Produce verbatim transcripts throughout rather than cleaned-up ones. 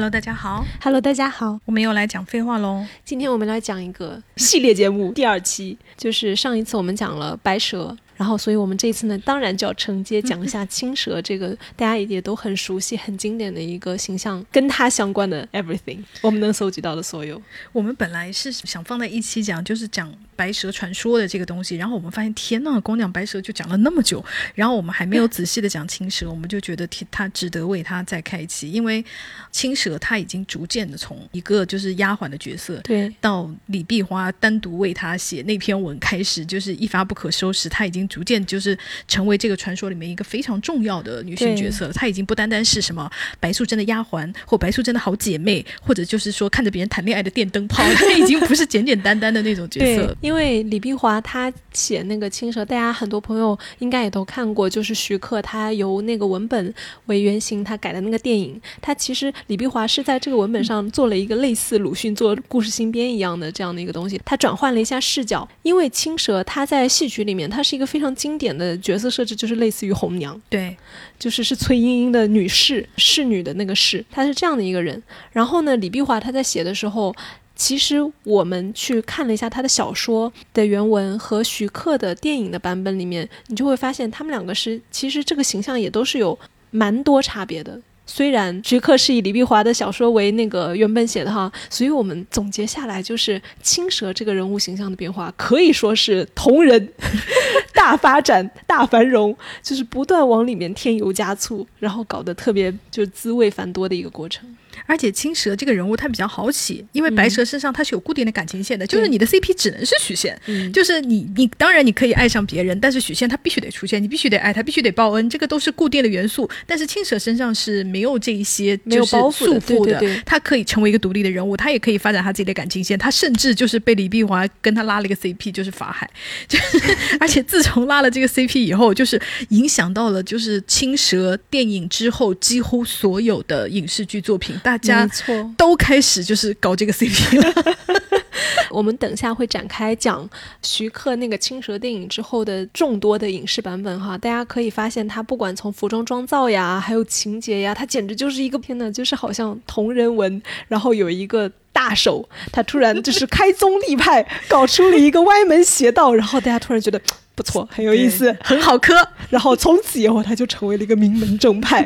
Hello， 大家好。 Hello， 大家好。 我们又来讲废话喽。 今天我们来讲一个系列节目第二期，就是上一次我们讲了白蛇，然后所以我们这一次呢，当然就要承接讲一下青蛇这个大家也都很熟悉、很经典的一个形象，跟它相关的 everything， 我们能搜集到的所有。 我们本来是想放在一起讲，就是讲白蛇传说的这个东西，然后我们发现天哪，光讲白蛇就讲了那么久，然后我们还没有仔细的讲青蛇，我们就觉得它值得为它再开启，因为青蛇它已经逐渐的从一个就是丫鬟的角色， 对， 到李碧华单独为他写那篇文开始，就是一发不可收拾，他已经逐渐就是成为这个传说里面一个非常重要的女性角色了。她已经不单单是什么白素贞的丫鬟或白素贞的好姐妹，或者就是说看着别人谈恋爱的电灯泡，她已经不是简简单单的那种角色。 因为李碧华她写那个青蛇，大家很多朋友应该也都看过，就是徐克他由那个文本为原型他改的那个电影，他其实李碧华是在这个文本上做了一个类似鲁迅做故事新编一样的这样的一个东西，他转换了一下视角。因为青蛇他在戏曲里面他是一个非常经典的角色设置，就是类似于红娘， 对， 就是是崔莺莺的女士，侍女的那个侍，她是这样的一个人。然后呢，李碧华他在写的时候，其实我们去看了一下他的小说的原文和徐克的电影的版本里面，你就会发现他们两个是其实这个形象也都是有蛮多差别的。虽然徐克是以李碧华的小说为那个原本写的哈，所以我们总结下来就是青蛇这个人物形象的变化可以说是同人大发展大繁荣，就是不断往里面添油加醋，然后搞得特别就滋味繁多的一个过程。 而且青蛇这个人物他比较好起，因为白蛇身上他是有固定的感情线的、嗯、就是你的 C P 只能是许仙、嗯、就是你你当然你可以爱上别人，但是许仙他必须得出现，你必须得爱他，必须得报恩，这个都是固定的元素。但是青蛇身上是没有这一些就是束缚的，他可以成为一个独立的人物，他也可以发展他自己的感情线，他甚至就是被李碧华跟他拉了一个 C P， 就是法海，就是而且自从拉了这个 C P 以后，就是影响到了就是青蛇电影之后几乎所有的影视剧作品，大家都开始就是搞这个 C P 了。 我们等下会展开讲徐克那个青蛇电影之后的众多的影视版本哈，大家可以发现他不管从服装妆造呀，还有情节呀，他简直就是一个天哪，就是好像同人文，然后有一个大手，他突然就是开宗立派搞出了一个歪门邪道，然后大家突然觉得不错，很有意思， 很好磕， 然后从此以后他就成为了一个名门正派。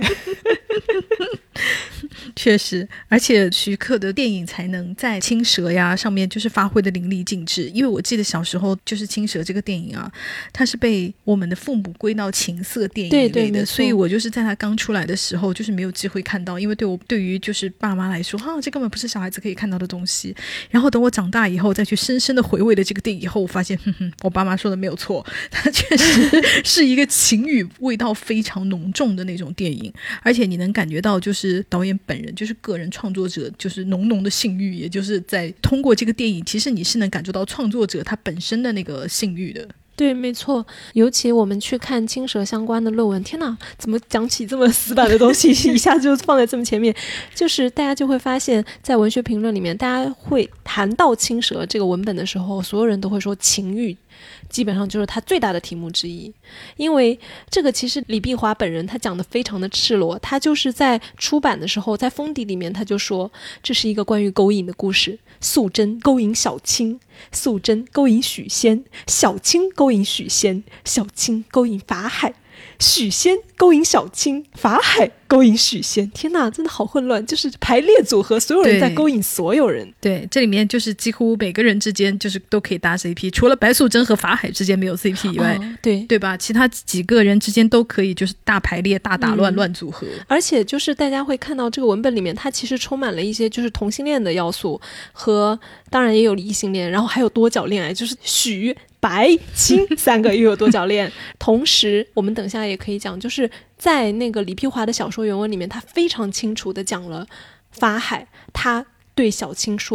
确实，而且徐克的电影才能在青蛇呀上面就是发挥的淋漓尽致。因为我记得小时候就是青蛇这个电影啊，它是被我们的父母归到情色电影类的， 对对， 所以我就是在它刚出来的时候就是没有机会看到，因为对我对于就是爸妈来说啊，这根本不是小孩子可以看到的东西。然后等我长大以后再去深深的回味了这个电影以后，我发现哼哼，我爸妈说的没有错，它确实是一个情欲味道非常浓重的那种电影，而且你能感觉到就是导演本人就是个人创作者就是浓浓的性欲，也就是在通过这个电影其实你是能感受到创作者他本身的那个性欲的。 对，没错，尤其我们去看青蛇相关的论文，天哪，怎么讲起这么死板的东西一下就放在这么前面，就是大家就会发现在文学评论里面，大家会谈到青蛇这个文本的时候，所有人都会说情欲基本上就是他最大的题目之一。因为这个其实李碧华本人他讲的非常的赤裸，他就是在出版的时候在封底里面他就说这是一个关于勾引的故事，素贞勾引小青，素贞勾引许仙，小青勾引许仙，小青勾引法海，许仙勾引小青，法海勾引许仙，天哪，真的好混乱，就是排列组合，所有人在勾引所有人。 对, 对，这里面就是几乎每个人之间就是都可以搭 C P， 除了白素贞和法海之间没有 C P 以外、哦、 对对吧，其他几个人之间都可以就是大排列大打乱、嗯、乱组合。 而且就是大家会看到这个文本里面它其实充满了一些就是同性恋的要素，和当然也有异性恋，然后还有多角恋爱，就是许白青三个又有多角恋。同时我们等下也可以讲，就是在那个李碧华的小说原文里面，他非常清楚地讲了法海他对小青说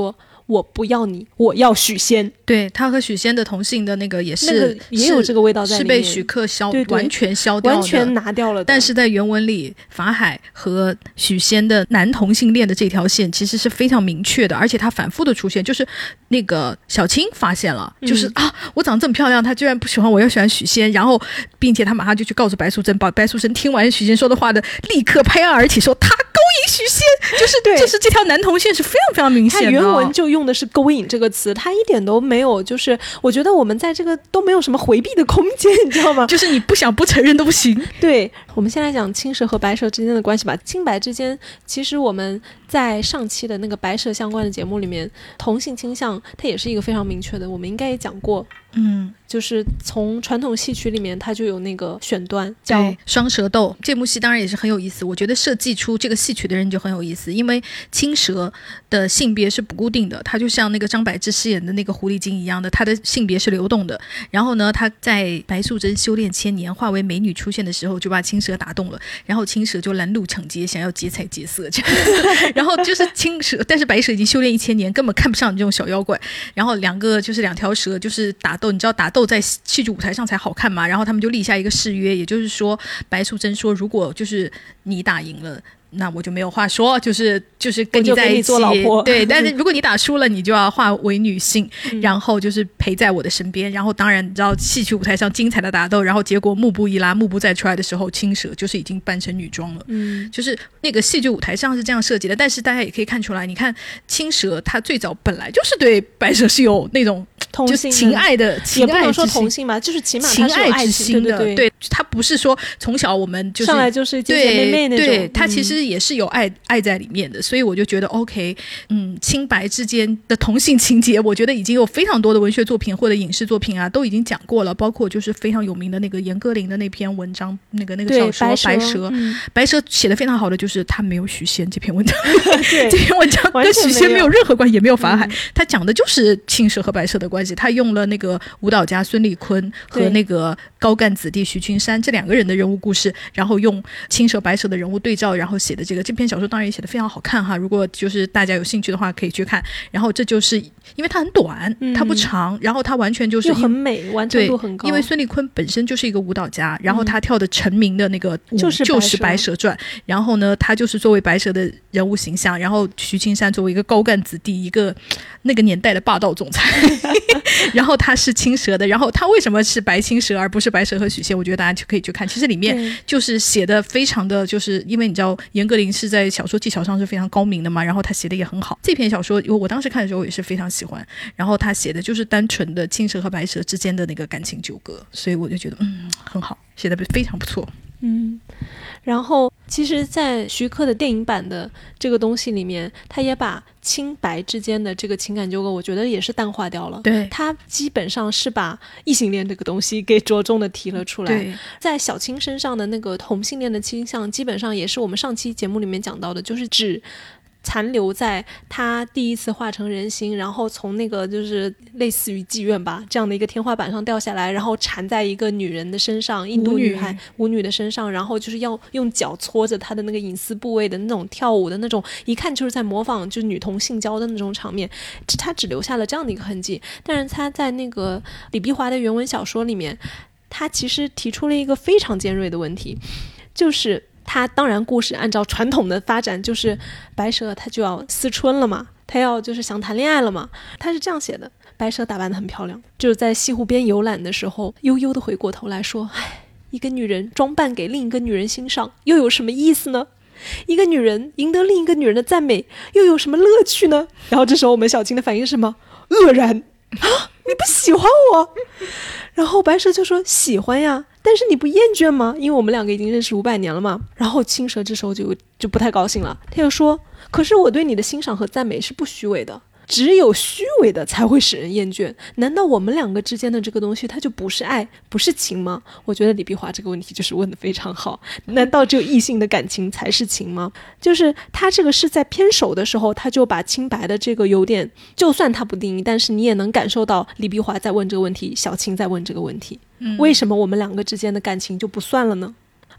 我不要你，我要许仙。 对，他和许仙的同性的那个也是、 那个、也有这个味道在里面， 是被许克消对对完全消掉的， 完全拿掉了的。 但是在原文里，法海和许仙的男同性恋的这条线其实是非常明确的，而且他反复的出现，就是那个小青发现了，就是、嗯、啊，我长得这么漂亮，他居然不喜欢我，要喜欢许仙，然后并且他马上就去告诉白素贞，把白素贞听完许仙说的话的，立刻拍案而起说他勾引许仙，就是对，就是这条男同线是非常非常明显的。 他原文就用的是勾引这个词，他一点都没有，就是我觉得我们在这个都没有什么回避的空间，你知道吗？ 就是你不想不承认都不行。 对，我们先来讲青蛇和白蛇之间的关系吧。青白之间，其实我们在上期的那个白蛇相关的节目里面，同性倾向它也是一个非常明确的，我们应该也讲过。 嗯， 就是从传统戏曲里面它就有那个选段叫双蛇斗，这幕戏当然也是很有意思，我觉得设计出这个戏曲的人就很有意思，因为青蛇的性别是不固定的，它就像那个张柏芝饰演的那个狐狸精一样的，它的性别是流动的。然后呢，它在白素贞修炼千年化为美女出现的时候就把青蛇打动了，然后青蛇就拦路抢劫，想要劫财劫色这样然后就是青蛇，但是白蛇已经修炼一千年，根本看不上你这种小妖怪，然后两个就是两条蛇就是打斗，你知道打斗在戏剧舞台上才好看嘛，然后他们就立下一个誓约，也就是说白素贞说如果就是你打赢了那我就没有话说，就是就是跟你在一起做老婆， 对，但是如果你打输了你就要化为女性、嗯、然后就是陪在我的身边。然后当然你知道戏曲舞台上精彩的打斗，然后结果幕布一拉，幕布再出来的时候青蛇就是已经扮成女装了， 嗯， 就是那个戏剧舞台上是这样设计的。但是大家也可以看出来，你看青蛇它最早本来就是对白蛇是有那种同性就情爱的情爱， 也不能说同性吧，就是起码它是有爱情的， 对对对，他不是说从小我们就是上来就是姐姐妹妹那种， 对，他其实也是有爱、嗯、爱在里面的，所以我就觉得 OK， 嗯，青白之间的同性情节，我觉得已经有非常多的文学作品或者影视作品啊都已经讲过了，包括就是非常有名的那个严歌苓的那篇文章，那个那个小说白蛇，白蛇、嗯、白蛇写的非常好的就是他没有许仙这篇文章这篇文章跟许仙没有任何关系，也没有法海、嗯、他讲的就是青蛇和白蛇的关系，他用了那个舞蹈家孙立坤和那个高干子弟徐君山这两个人的人物故事，然后用青蛇白蛇的人物对照，然后写的这个这篇小说当然也写得非常好看哈，如果就是大家有兴趣的话可以去看。然后这就是因为它很短、嗯、它不长，然后它完全就是又很美，完成度很高。 因为孙立坤本身就是一个舞蹈家，然后他跳的成名的那个舞、嗯、就是白蛇传，然后呢他就是作为白蛇的人物形象，然后徐青山作为一个高干子弟，一个那个年代的霸道总裁然后他是青蛇的，然后他为什么是白青蛇而不是白蛇和许仙，我觉得大家就可以去看，其实里面就是写的非常的，就是因为你知道严歌苓是在小说技巧上是非常高明的嘛，然后他写的也很好，这篇小说我当时看的时候也是非常喜欢，然后他写的就是单纯的青蛇和白蛇之间的那个感情纠葛，所以我就觉得嗯很好，写的非常不错。 嗯，然后其实在徐克的电影版的这个东西里面，他也把青白之间的这个情感纠葛我觉得也是淡化掉了， 对， 他基本上是把异性恋这个东西给着重的提了出来。 对， 在小青身上的那个同性恋的倾向基本上也是我们上期节目里面讲到的，就是指残留在他第一次化成人形，然后从那个就是类似于妓院吧这样的一个天花板上掉下来，然后缠在一个女人的身上，印度女孩舞女的身上，然后就是要用脚搓着她的那个隐私部位的那种跳舞的那种，一看就是在模仿就女童性交的那种场面，他只留下了这样的一个痕迹。但是他在那个李碧华的原文小说里面，他其实提出了一个非常尖锐的问题，就是他当然故事按照传统的发展，就是白蛇他就要思春了嘛，他要就是想谈恋爱了嘛，他是这样写的：白蛇打扮得很漂亮，就是在西湖边游览的时候悠悠地回过头来说，唉，一个女人装扮给另一个女人欣赏又有什么意思呢？一个女人赢得另一个女人的赞美又有什么乐趣呢？然后这时候我们小青的反应是什么？愕然啊，你不喜欢我？然后白蛇就说喜欢呀，但是你不厌倦吗？因为我们两个已经认识五百年了嘛。然后青蛇这时候就就不太高兴了，他就说，可是我对你的欣赏和赞美是不虚伪的，只有虚伪的才会使人厌倦，难道我们两个之间的这个东西它就不是爱不是情吗？我觉得李碧华这个问题就是问得非常好，难道只有异性的感情才是情吗？就是他这个是在偏手的时候他就把清白的这个有点，就算他不定义，但是你也能感受到李碧华在问这个问题，小青在问这个问题、嗯、为什么我们两个之间的感情就不算了呢？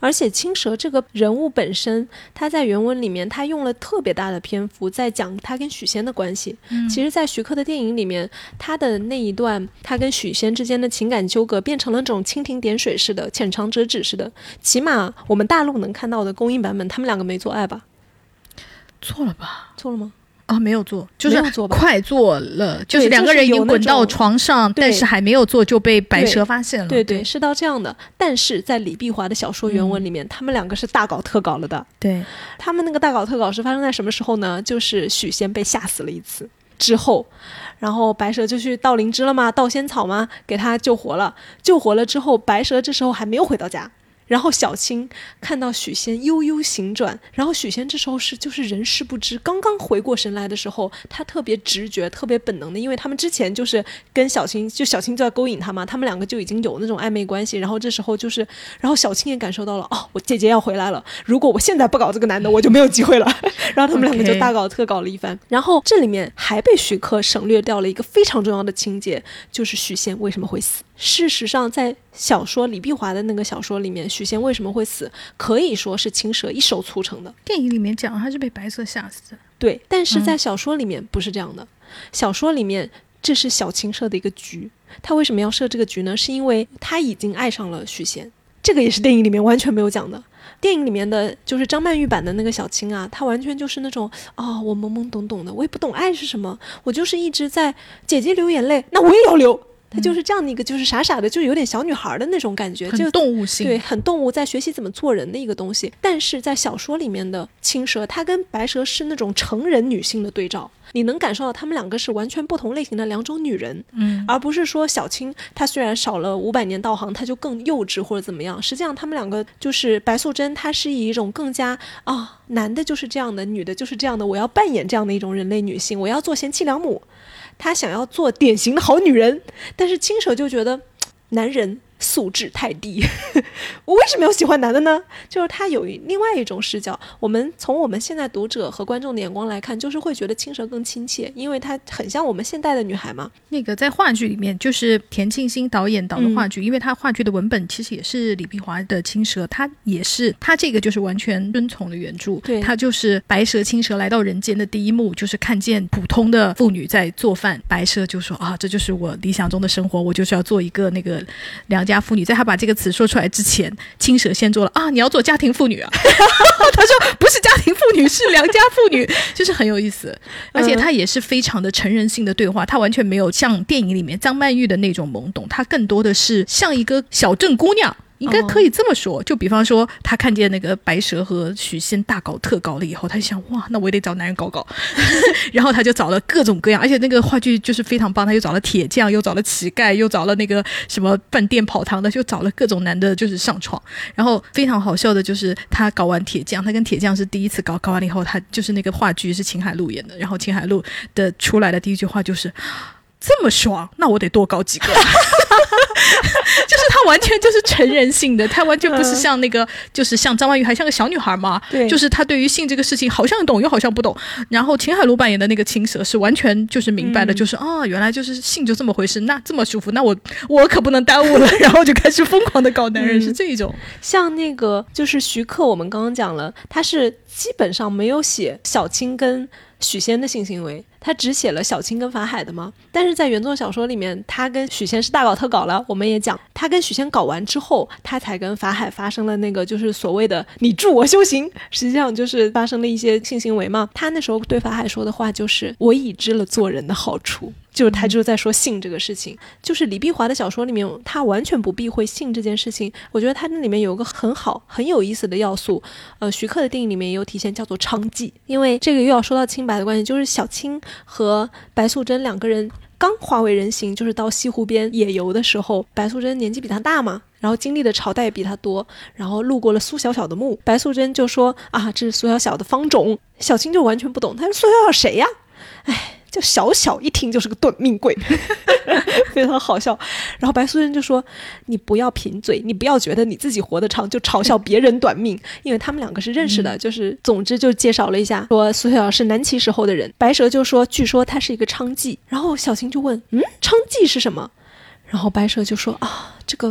而且青蛇这个人物本身，他在原文里面他用了特别大的篇幅在讲他跟许仙的关系、嗯、其实在徐克的电影里面，他的那一段他跟许仙之间的情感纠葛变成了这种蜻蜓点水式的浅尝辄止式的，起码我们大陆能看到的公映版本他们两个没做爱吧？ 做了吧？ 做了吗？ 啊、哦，没有做，就是快做了，就是两个人已经滚到床上，但是还没有做就被白蛇发现了。 对 对, 对，是到这样的。但是在李碧华的小说原文里面、嗯、他们两个是大搞特搞了的。 对， 他们那个大搞特搞是发生在什么时候呢？就是许仙被吓死了一次之后，然后白蛇就去盗灵芝了嘛，盗仙草嘛，给他救活了。救活了之后，白蛇这时候还没有回到家。然后小青看到许仙悠悠行转，然后许仙这时候是就是人事不知，刚刚回过神来的时候，他特别直觉特别本能的，因为他们之前就是跟小青就小青就在勾引他嘛，他们两个就已经有那种暧昧关系，然后这时候就是然后小青也感受到了，哦，我姐姐要回来了，如果我现在不搞这个男的我就没有机会了然后他们两个就大搞特搞了一番、okay. 然后这里面还被徐克省略掉了一个非常重要的情节，就是许仙为什么会死。事实上在小说李碧华的那个小说里面，许仙为什么会死可以说是青蛇一手促成的。 电影里面讲他是被白蛇吓死的， 对，但是在小说里面不是这样的、嗯、小说里面这是小青设的一个局。他为什么要设这个局呢？是因为他已经爱上了许仙，这个也是电影里面完全没有讲的。电影里面的就是张曼玉版的那个小青啊，她完全就是那种哦，我懵懵懂懂的，我也不懂爱是什么，我就是一直在姐姐流眼泪，那我也要流。她就是这样的一个就是傻傻的就有点小女孩的那种感觉， 很动物性， 对，很动物，在学习怎么做人的一个东西。但是在小说里面的青蛇，她跟白蛇是那种成人女性的对照，你能感受到她们两个是完全不同类型的两种女人，嗯，而不是说小青她虽然少了五百年道行，她就更幼稚或者怎么样。实际上她们两个就是白素贞，她是以一种更加啊、哦，男的就是这样的，女的就是这样的，我要扮演这样的一种人类女性，我要做贤妻良母。她想要做典型的好女人，但是青蛇就觉得男人素质太低我为什么要喜欢男的呢？就是他有另外一种视角，我们从我们现在读者和观众的眼光来看，就是会觉得青蛇更亲切，因为她很像我们现代的女孩嘛。 那个在话剧里面就是田沁鑫导演导的话剧、嗯、因为他话剧的文本其实也是李碧华的青蛇，他也是他这个就是完全遵从的原著，对，他就是白蛇青蛇来到人间的第一幕就是看见普通的妇女在做饭，白蛇就说啊，这就是我理想中的生活，我就是要做一个那个良家妇女。在他把这个词说出来之前，青蛇先做了啊，你要做家庭妇女啊他说不是家庭妇女是良家妇女就是很有意思，而且他也是非常的成人性的对话，他完全没有像电影里面张曼玉的那种懵懂，他更多的是像一个小镇姑娘，应该可以这么说、哦、就比方说他看见那个白蛇和许仙大搞特搞了以后，他就想哇，那我也得找男人搞搞然后他就找了各种各样，而且那个话剧就是非常棒，他又找了铁匠，又找了乞丐，又找了那个什么饭店跑堂的，就找了各种男的就是上床。然后非常好笑的就是他搞完铁匠，他跟铁匠是第一次搞，搞完了以后他就是那个话剧是秦海璐演的，然后秦海璐的出来的第一句话就是这么爽，那我得多搞几个就是他完全就是成人性的，他完全不是像那个、嗯、就是像张曼玉还像个小女孩嘛，对，就是他对于性这个事情好像懂又好像不懂。然后秦海璐扮演的那个青蛇是完全就是明白的、嗯、就是啊，原来就是性就这么回事，那这么舒服，那我我可不能耽误了然后就开始疯狂的搞男人、嗯、是这种。 像那个就是徐克我们刚刚讲了，他是基本上没有写小青跟许仙的性行为，他只写了小青跟法海的嘛。但是在原作小说里面，他跟许仙是大搞特搞了，我们也讲他跟许仙搞完之后，他才跟法海发生了那个就是所谓的你助我修行，实际上就是发生了一些性行为嘛。他那时候对法海说的话就是我已知了做人的好处，就是他就在说性这个事情。就是李碧华的小说里面他完全不避讳性这件事情，我觉得他那里面有个很好很有意思的要素，呃，徐克的电影里面也有体现，叫做娼妓。因为这个又要说到清白的关系，就是小青和白素贞两个人刚化为人形，就是到西湖边野游的时候，白素贞年纪比他大嘛，然后经历的朝代比他多，然后路过了苏小小的墓，白素贞就说啊，这是苏小小的芳种。小青就完全不懂，他说苏小小谁呀？哎，就小小一听就是个短命鬼非常好笑。然后白素贞就说你不要贫嘴，你不要觉得你自己活得长就嘲笑别人短命，因为他们两个是认识的、嗯、就是总之就介绍了一下，说苏小小是南齐时候的人。白蛇就说据说他是一个娼妓，然后小青就问嗯，娼妓是什么？然后白蛇就说啊，这个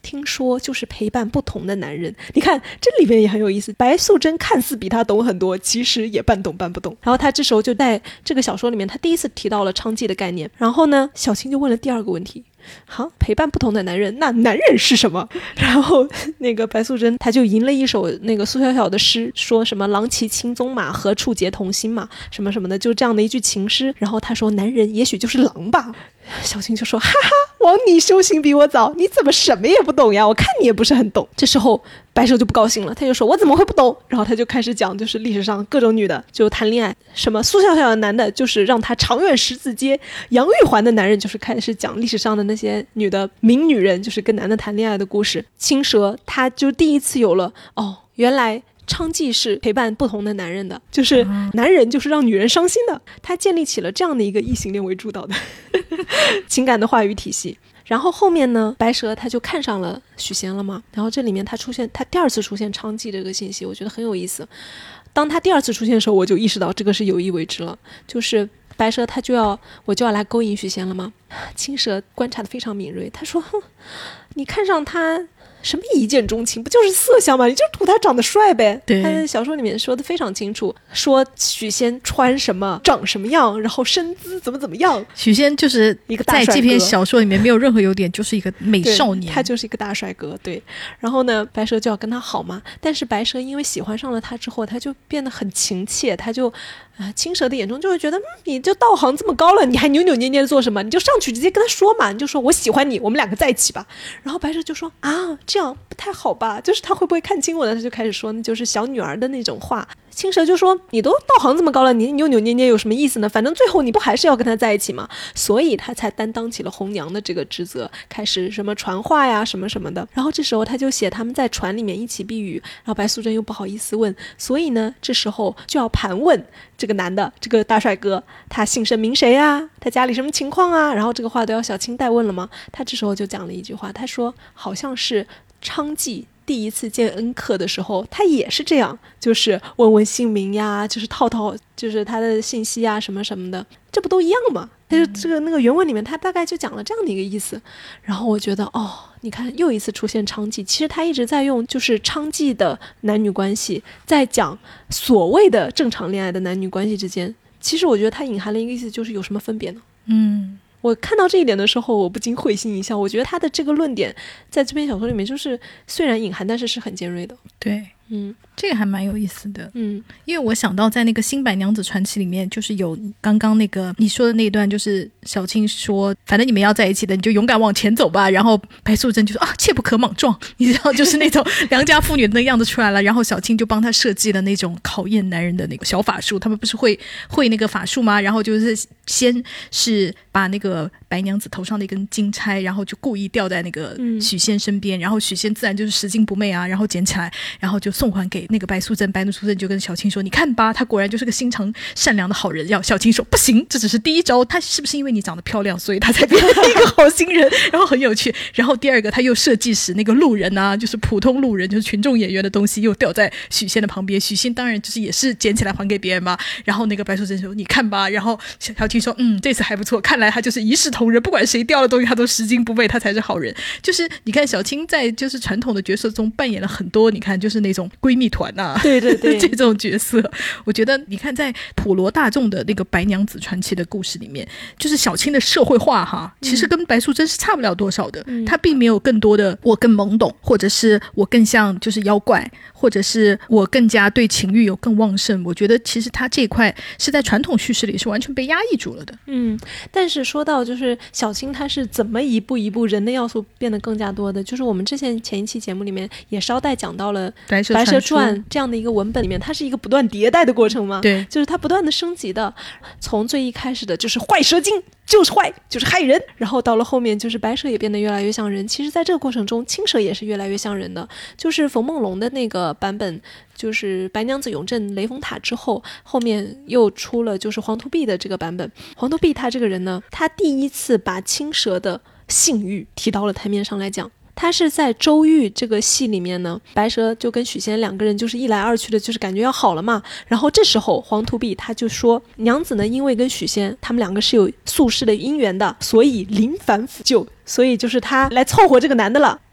听说就是陪伴不同的男人。你看这里面也很有意思，白素贞看似比他懂很多，其实也半懂半不懂。然后他这时候就在这个小说里面他第一次提到了娼妓的概念。然后呢小青就问了第二个问题，好，陪伴不同的男人，那男人是什么？然后那个白素贞他就吟了一首那个苏小小的诗，说什么郎骑青鬃马，何处结同心嘛，什么什么的，就这样的一句情诗。然后他说男人也许就是狼吧。小青就说哈哈，王你修行比我早，你怎么什么也不懂呀？我看你也不是很懂。这时候白蛇就不高兴了，他就说我怎么会不懂？然后他就开始讲就是历史上各种女的就谈恋爱，什么苏小小的男的就是让他长远十字街，杨玉环的男人就是开始讲历史上的那些女的名女人就是跟男的谈恋爱的故事。青蛇他就第一次有了哦，原来娼妓是陪伴不同的男人的，就是男人就是让女人伤心的，他建立起了这样的一个异性恋为主导的情感的话语体系。然后后面呢白蛇他就看上了许仙了嘛，然后这里面他出现他第二次出现娼妓这个信息，我觉得很有意思。当他第二次出现的时候，我就意识到这个是有意为之了，就是白蛇他就要我就要来勾引许仙了吗？青蛇观察的非常敏锐，他说哼，你看上他什么一见钟情，不就是色相吗？你就图他长得帅呗。 对， 他在小说里面说的非常清楚，说许仙穿什么长什么样，然后身姿怎么怎么样。 许仙就是一个大帅哥， 在这篇小说里面没有任何优点，就是一个美少年， 他就是一个大帅哥。对，然后呢白蛇就要跟他好嘛，但是白蛇因为喜欢上了他之后，他就变得很情切，他就啊、呃，青蛇的眼中就会觉得、嗯、你就道行这么高了，你还扭扭捏捏的做什么？你就上去直接跟他说嘛，你就说我喜欢你，我们两个在一起吧。然后白蛇就说啊，这样不太好吧，就是他会不会看清我呢？他就开始说那就是小女儿的那种话。青蛇就说你都道行这么高了，你扭扭捏捏有什么意思呢？反正最后你不还是要跟他在一起嘛。所以他才担当起了红娘的这个职责，开始什么传话呀什么什么的。然后这时候他就写他们在船里面一起避雨，然后白素贞又不好意思问，所以呢这时候就要盘问这个男的，这个大帅哥他姓甚名谁啊，他家里什么情况啊，然后这个话都要小青代问了吗？他这时候就讲了一句话，他说好像是娼妓第一次见恩客的时候他也是这样，就是问问姓名呀，就是套套就是他的信息啊什么什么的，这不都一样吗？他就这个那个原文里面他大概就讲了这样的一个意思。然后我觉得哦，你看又一次出现娼妓，其实他一直在用就是娼妓的男女关系在讲所谓的正常恋爱的男女关系之间，其实我觉得它隐含了一个意思，就是有什么分别呢？嗯，我看到这一点的时候我不禁会心一笑，我觉得他的这个论点在这篇小说里面就是虽然隐含但是是很尖锐的。 对，嗯，这个还蛮有意思的。 嗯， 因为我想到在那个新白娘子传奇里面就是有刚刚那个你说的那一段，就是小青说反正你们要在一起的你就勇敢往前走吧，然后白素贞就说啊切不可莽撞，你知道就是那种良家妇女的那样子出来了，然后小青就帮他设计了那种考验男人的那个小法术，他们不是会会那个法术吗？然后就是先是把那个白娘子头上的一根金钗然后就故意吊在那个许仙身边、嗯、然后许仙自然就是拾金不昧啊，然后捡起来然后就送还给那个白素贞，白素贞就跟小青说你看吧，他果然就是个心肠善良的好人。要小青说不行，这只是第一招，他是不是因为你长得漂亮所以他才变成一个好心人然后很有趣。然后第二个他又设计使那个路人啊，就是普通路人就是群众演员的东西又掉在许仙的旁边，许仙当然就是也是捡起来还给别人嘛。然后那个白素贞说你看吧，然后小青说嗯这次还不错，看来他就是一视同仁，不管谁掉的东西他都拾金不昧，他才是好人。就是你看小青在就是传统的角色中扮演了很多，你看就是那种闺蜜团啊， 对对对这种角色。我觉得你看在普罗大众的那个白娘子传奇的故事里面，就是小青的社会化哈，其实跟白素贞是差不了多少的、嗯、她并没有更多的我更懵懂，或者是我更像就是妖怪，或者是我更加对情欲有更旺盛。我觉得其实她这一块是在传统叙事里是完全被压抑住了的。 嗯，但是说到就是小青她是怎么一步一步人的要素变得更加多的，就是我们之前前一期节目里面也捎带讲到了白蛇白蛇传这样的一个文本里面，它是一个不断迭代的过程嘛， 对， 就是它不断的升级的，从最一开始的就是坏蛇精就是坏就是害人，然后到了后面就是白蛇也变得越来越像人。其实在这个过程中青蛇也是越来越像人的，就是冯梦龙的那个版本就是白娘子永镇雷峰塔之后，后面又出了就是黄图壁的这个版本。黄图壁他这个人呢，他第一次把青蛇的性欲提到了台面上来讲。他是在周玉这个戏里面呢，白蛇就跟许仙两个人就是一来二去的就是感觉要好了嘛，然后这时候黄图壁他就说娘子呢因为跟许仙他们两个是有宿世的姻缘的，所以临凡辅救，所以就是他来凑合这个男的了。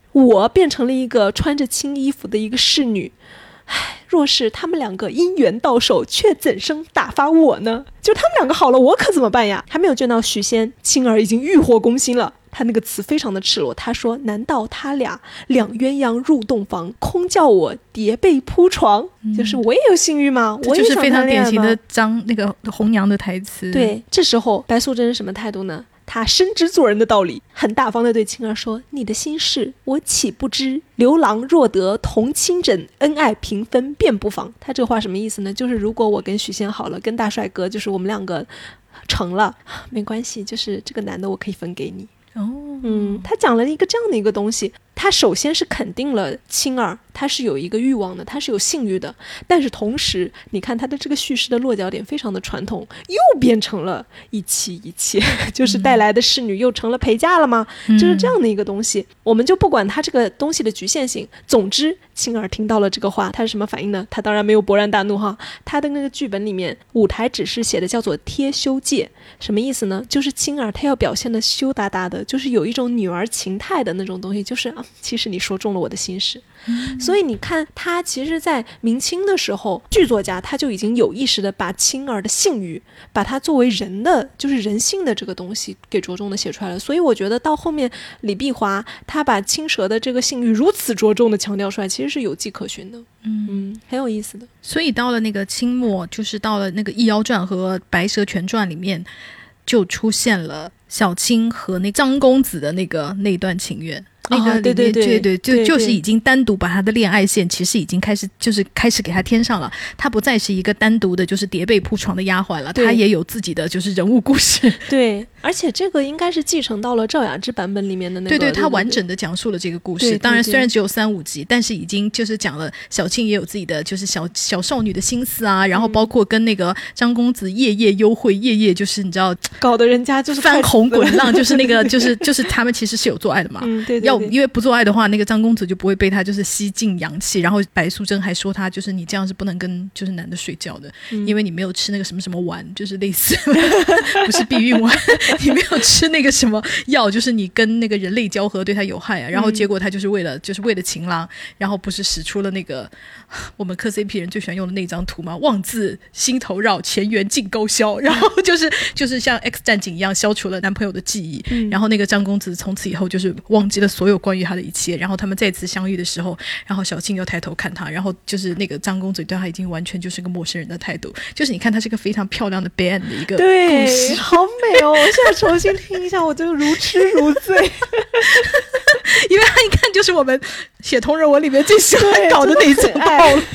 我变成了一个穿着青衣服的一个侍女，唉，若是他们两个姻缘到手，却怎生打发我呢？就他们两个好了，我可怎么办呀？还没有见到许仙，青儿已经欲火攻心了。他那个词非常的赤裸，他说难道他俩两鸳鸯入洞房，空叫我叠被铺床、嗯、就是我也有性欲吗？我也就是非常典型的张那个红娘的台词。 对，这时候白素贞什么态度呢？他深知做人的道理，很大方的对青儿说，你的心事我岂不知，刘郎若得同亲枕，恩爱平分便不妨。他这话什么意思呢？就是如果我跟许仙好了，跟大帅哥就是我们两个成了，没关系，就是这个男的我可以分给你。 哦， 嗯，他讲了一个这样的一个东西，他首先是肯定了青儿他是有一个欲望的，他是有性欲的，但是同时你看他的这个叙事的落脚点非常的传统，又变成了一妻一妾，就是带来的侍女又成了陪嫁了吗、嗯、就是这样的一个东西。我们就不管他这个东西的局限性，总之青儿听到了这个话，他是什么反应呢？他当然没有勃然大怒哈，他的那个剧本里面舞台指示写的叫做贴羞戒，什么意思呢？就是青儿她要表现的羞答答的，就是有一种女儿情态的那种东西，就是、啊、其实你说中了我的心事、嗯、所以你看他其实在明清的时候，剧作家他就已经有意识的把青儿的性欲把它作为人的就是人性的这个东西给着重的写出来了。所以我觉得到后面李碧华他把青蛇的这个性欲如此着重的强调出来，其实是有迹可循的。嗯嗯，很有意思的。 所以到了那个清末，就是到了那个《异妖传》和《白蛇全传》里面，就出现了小青和那张公子的那个那段情缘。那个里面、哦、对对对对对，就就是已经单独把他的恋爱线其实已经开始就是开始给他添上了，他不再是一个单独的就是叠被铺床的丫鬟了，他也有自己的就是人物故事。 对，而且这个应该是继承到了赵雅芝版本里面的那个， 对对，他完整的讲述了这个故事。对对对，当然虽然只有三五集，但是已经就是讲了小青也有自己的就是小小少女的心思啊，然后包括跟那个张公子夜夜幽会，夜夜就是你知道搞得人家就是翻红滚浪，就是那个就是就是他们其实是有做爱的嘛。嗯，对对对，要因为不做爱的话，那个张公子就不会被他就是吸尽阳气，然后白素贞还说他就是你这样是不能跟就是男的睡觉的、嗯、因为你没有吃那个什么什么丸，就是类似不是避孕丸你没有吃那个什么药，就是你跟那个人类交合对他有害啊。然后结果他就是为了就是为了情郎，然后不是使出了那个我们磕 C P 人最喜欢用的那张图吗？望自心头绕，前缘尽勾销，然后就是就是像 X 战警一样消除了男朋友的记忆、嗯、然后那个张公子从此以后就是忘记了所有关于他的一切。然后他们再次相遇的时候，然后小青又抬头看他，然后就是那个张公子对他已经完全就是个陌生人的态度。就是你看他是个非常漂亮的 band 的一个故事， 对，好美哦！我现在重新听一下我就如痴如醉因为他一看就是我们写同人文里面最喜欢搞的那一种套路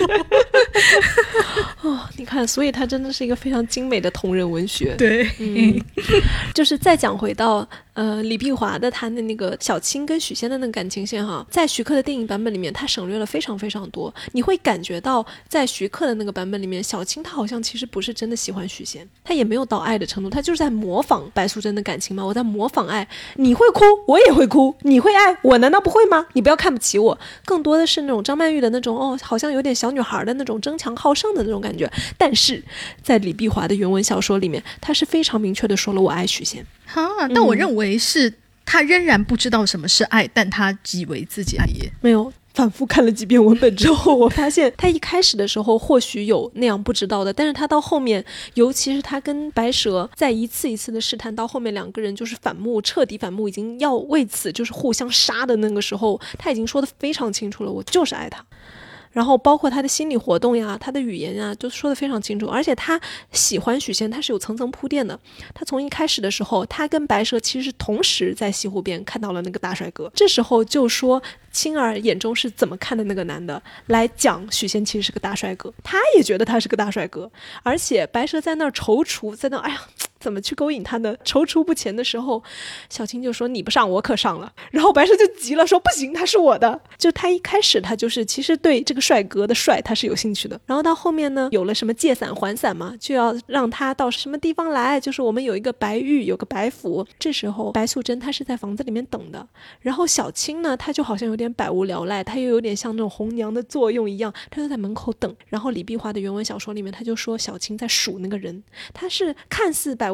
哦，你看，所以他真的是一个非常精美的同人文学。 对， 嗯，就是再讲回到呃李碧华的他的那个小青跟许仙的那个感情线哈，在徐克的电影版本里面他省略了非常非常多，你会感觉到在徐克的那个版本里面，小青他好像其实不是真的喜欢许仙，他也没有到爱的程度，他就是在模仿白素贞的感情嘛，我在模仿爱，你会哭我也会哭，你会爱我难道不会吗？你不要看不起我，更多的是那种张曼玉的那种哦，好像有点小女孩的那种争强好胜的那种感觉。但是在李碧华的原文小说里面，他是非常明确的说了我爱许仙。 哈，但我认为是他仍然不知道什么是爱，但他以为自己爱也没有。反复看了几遍文本之后，我发现他一开始的时候或许有那样不知道的，但是他到后面，尤其是他跟白蛇在一次一次的试探，到后面两个人就是反目，彻底反目，已经要为此就是互相杀的那个时候，他已经说得非常清楚了，我就是爱他。然后包括他的心理活动呀，他的语言呀，就说得非常清楚。而且他喜欢许仙，他是有层层铺垫的。他从一开始的时候，他跟白蛇其实同时在西湖边看到了那个大帅哥，这时候就说青儿眼中是怎么看的那个男的，来讲许仙其实是个大帅哥，他也觉得他是个大帅哥。而且白蛇在那儿踌躇，在那儿哎呀怎么去勾引他呢？踌躇不前的时候，小青就说你不上我可上了，然后白蛇就急了，说不行，他是我的。就他一开始他就是其实对这个帅哥的帅他是有兴趣的，然后到后面呢有了什么借伞还伞嘛，就要让他到什么地方来，就是我们有一个白玉有个白府，这时候白素贞她是在房子里面等的，然后小青呢她就好像有点百无聊赖，她又有点像那种红娘的作用一样，她就在门口等。然后李碧华的原文小说里面他就说小青在数那个人，她是看似百无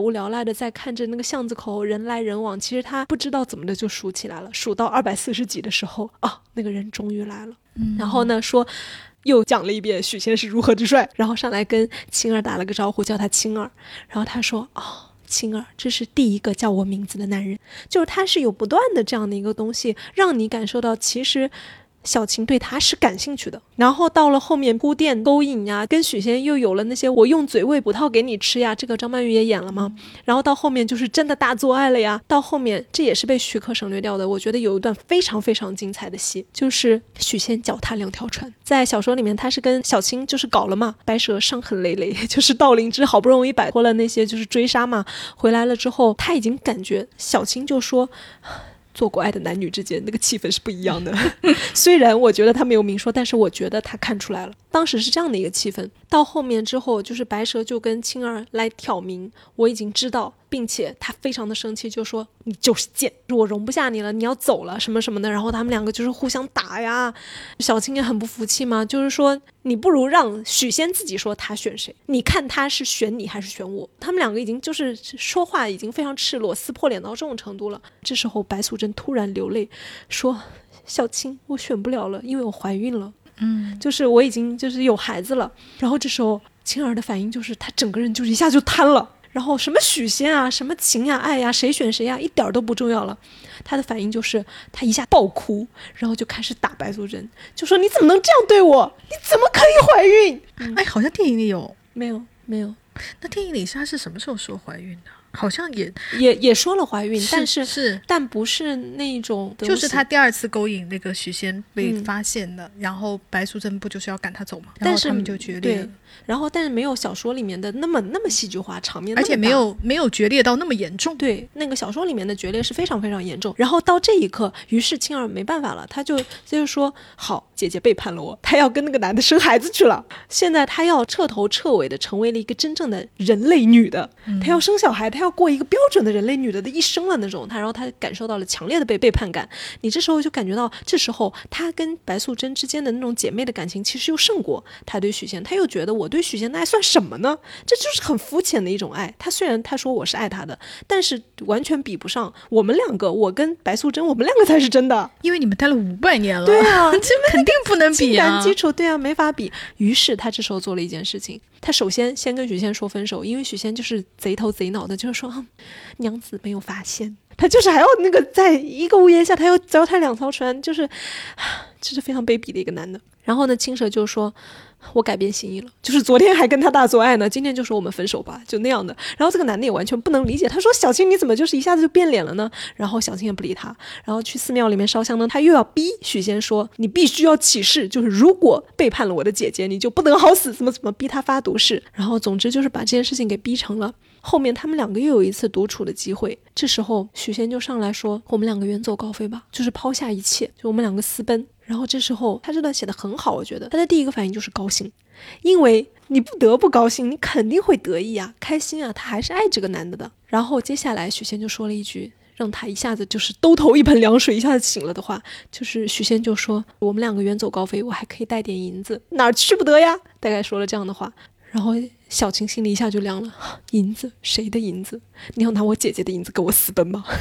无聊赖的在看着那个巷子口人来人往，其实他不知道怎么的就数起来了，数到二百四十几的时候啊，那个人终于来了、嗯、然后呢说又讲了一遍许仙是如何之帅，然后上来跟青儿打了个招呼，叫他青儿，然后他说哦，青儿，这是第一个叫我名字的男人。就是他是有不断的这样的一个东西让你感受到其实小青对他是感兴趣的，然后到了后面铺垫勾引呀，跟许仙又有了那些我用嘴喂葡萄给你吃呀，这个张曼玉也演了嘛，然后到后面就是真的大做爱了呀，到后面这也是被许可省略掉的，我觉得有一段非常非常精彩的戏，就是许仙脚踏两条船。在小说里面他是跟小青就是搞了嘛，白蛇伤痕累累，就是道灵芝好不容易摆脱了那些就是追杀嘛，回来了之后他已经感觉小青就说做过爱的男女之间那个气氛是不一样的虽然我觉得他没有明说，但是我觉得他看出来了，当时是这样的一个气氛。到后面之后就是白蛇就跟青儿来挑明我已经知道，并且他非常的生气，就说你就是贱，我容不下你了，你要走了什么什么的，然后他们两个就是互相打呀。小青也很不服气嘛，就是说你不如让许仙自己说他选谁，你看他是选你还是选我。他们两个已经就是说话已经非常赤裸，撕破脸到这种程度了。这时候白素贞突然流泪说小青我选不了了，因为我怀孕了，嗯，就是我已经就是有孩子了。然后这时候青儿的反应就是她整个人就是一下就瘫了，然后什么许仙啊什么情呀爱呀谁选谁呀一点都不重要了，她的反应就是她一下爆哭，然后就开始打白素贞，就说你怎么能这样对我，你怎么可以怀孕、 嗯、哎，好像电影里有没有没有那电影里是她是什么时候说怀孕的？好像也也也说了怀孕， 是但是是但不是那种就是他第二次勾引那个许仙被发现了、嗯、然后白素贞不就是要赶他走吗？ 但是然后他们就决裂了， 对，然后但是没有小说里面的那么那么戏剧化，场面而且没有没有决裂到那么严重。 对，那个小说里面的决裂是非常非常严重。然后到这一刻，于是青儿没办法了，他就就是说好，姐姐背叛了我，他要跟那个男的生孩子去了，现在他要彻头彻尾的成为了一个真正的人类女的、嗯、他要生小孩，他要过一个标准的人类女的的一生了那种。他然后他感受到了强烈的被背叛感，你这时候就感觉到这时候他跟白素贞之间的那种姐妹的感情其实又胜过他对许仙，他又觉得我对许仙的爱算什么呢？这就是很肤浅的一种爱。他虽然他说我是爱他的，但是完全比不上我们两个，我跟白素贞我们两个才是真的， 因为你们待了五百年了。 对啊这肯定不能比啊， 情感基础对啊没法比。于是他这时候做了一件事情，他首先先跟许仙说分手，因为许仙就是贼头贼脑的，就是说、嗯、娘子没有发现，他就是还要那个在一个屋檐下他要脚踏两条船，就是这是非常卑鄙的一个男的。然后呢青蛇就说我改变心意了，就是昨天还跟他大做爱呢，今天就说我们分手吧，就那样的。然后这个男的也完全不能理解，他说小青你怎么就是一下子就变脸了呢？然后小青也不理他，然后去寺庙里面烧香呢，他又要逼许仙说你必须要起誓，就是如果背叛了我的姐姐你就不能好死，怎么怎么逼他发毒誓。然后总之就是把这件事情给逼成了。后面他们两个又有一次独处的机会，这时候许仙就上来说我们两个远走高飞吧，就是抛下一切，就我们两个私奔。然后这时候他这段写得很好，我觉得他的第一个反应就是高兴，因为你不得不高兴，你肯定会得意啊开心啊，他还是爱这个男的的。然后接下来许仙就说了一句让他一下子就是兜头一盆凉水一下子醒了的话，就是许仙就说我们两个远走高飞，我还可以带点银子，哪儿去不得呀，大概说了这样的话。然后小青心里一下就凉了，银子？谁的银子？你要拿我姐姐的银子跟我私奔吗？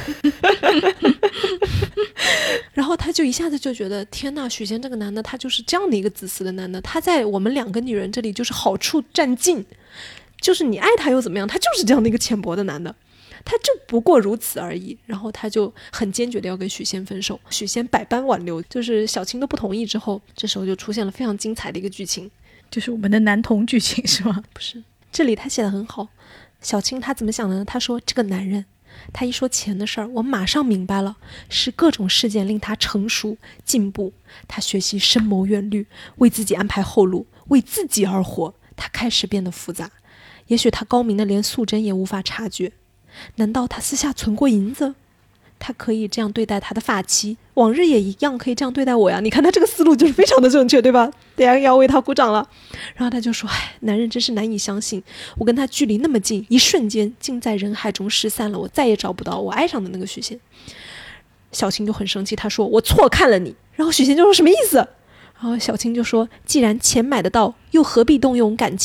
然后他就一下子就觉得天哪，许仙这个男的他就是这样的一个自私的男的，他在我们两个女人这里就是好处占尽，就是你爱他又怎么样，他就是这样的一个浅薄的男的，他就不过如此而已。然后他就很坚决的要跟许仙分手，许仙百般挽留，就是小青都不同意之后，这时候就出现了非常精彩的一个剧情， 就是我们的男童剧情是吗？ 不是，这里他写得很好。小青他怎么想的呢？他说这个男人他一说钱的事儿，我马上明白了，是各种事件令他成熟进步，他学习深谋远虑，为自己安排后路，为自己而活，他开始变得复杂。也许他高明的连素贞也无法察觉，难道他私下存过银子？他可以这样对待他的发妻，往日也一样可以这样对待我呀。你看他这个思路就是非常的正确，对吧？大家要为他鼓掌了。然后他就说，哎，男人真是难以相信，我跟他距离那么近，一瞬间竟在人海中失散了，我再也找不到我爱上的那个许仙。小青就很生气，他说我错看了你。然后许仙就说什么意思？然后小青就说，既然钱买得到，又何必动用感情？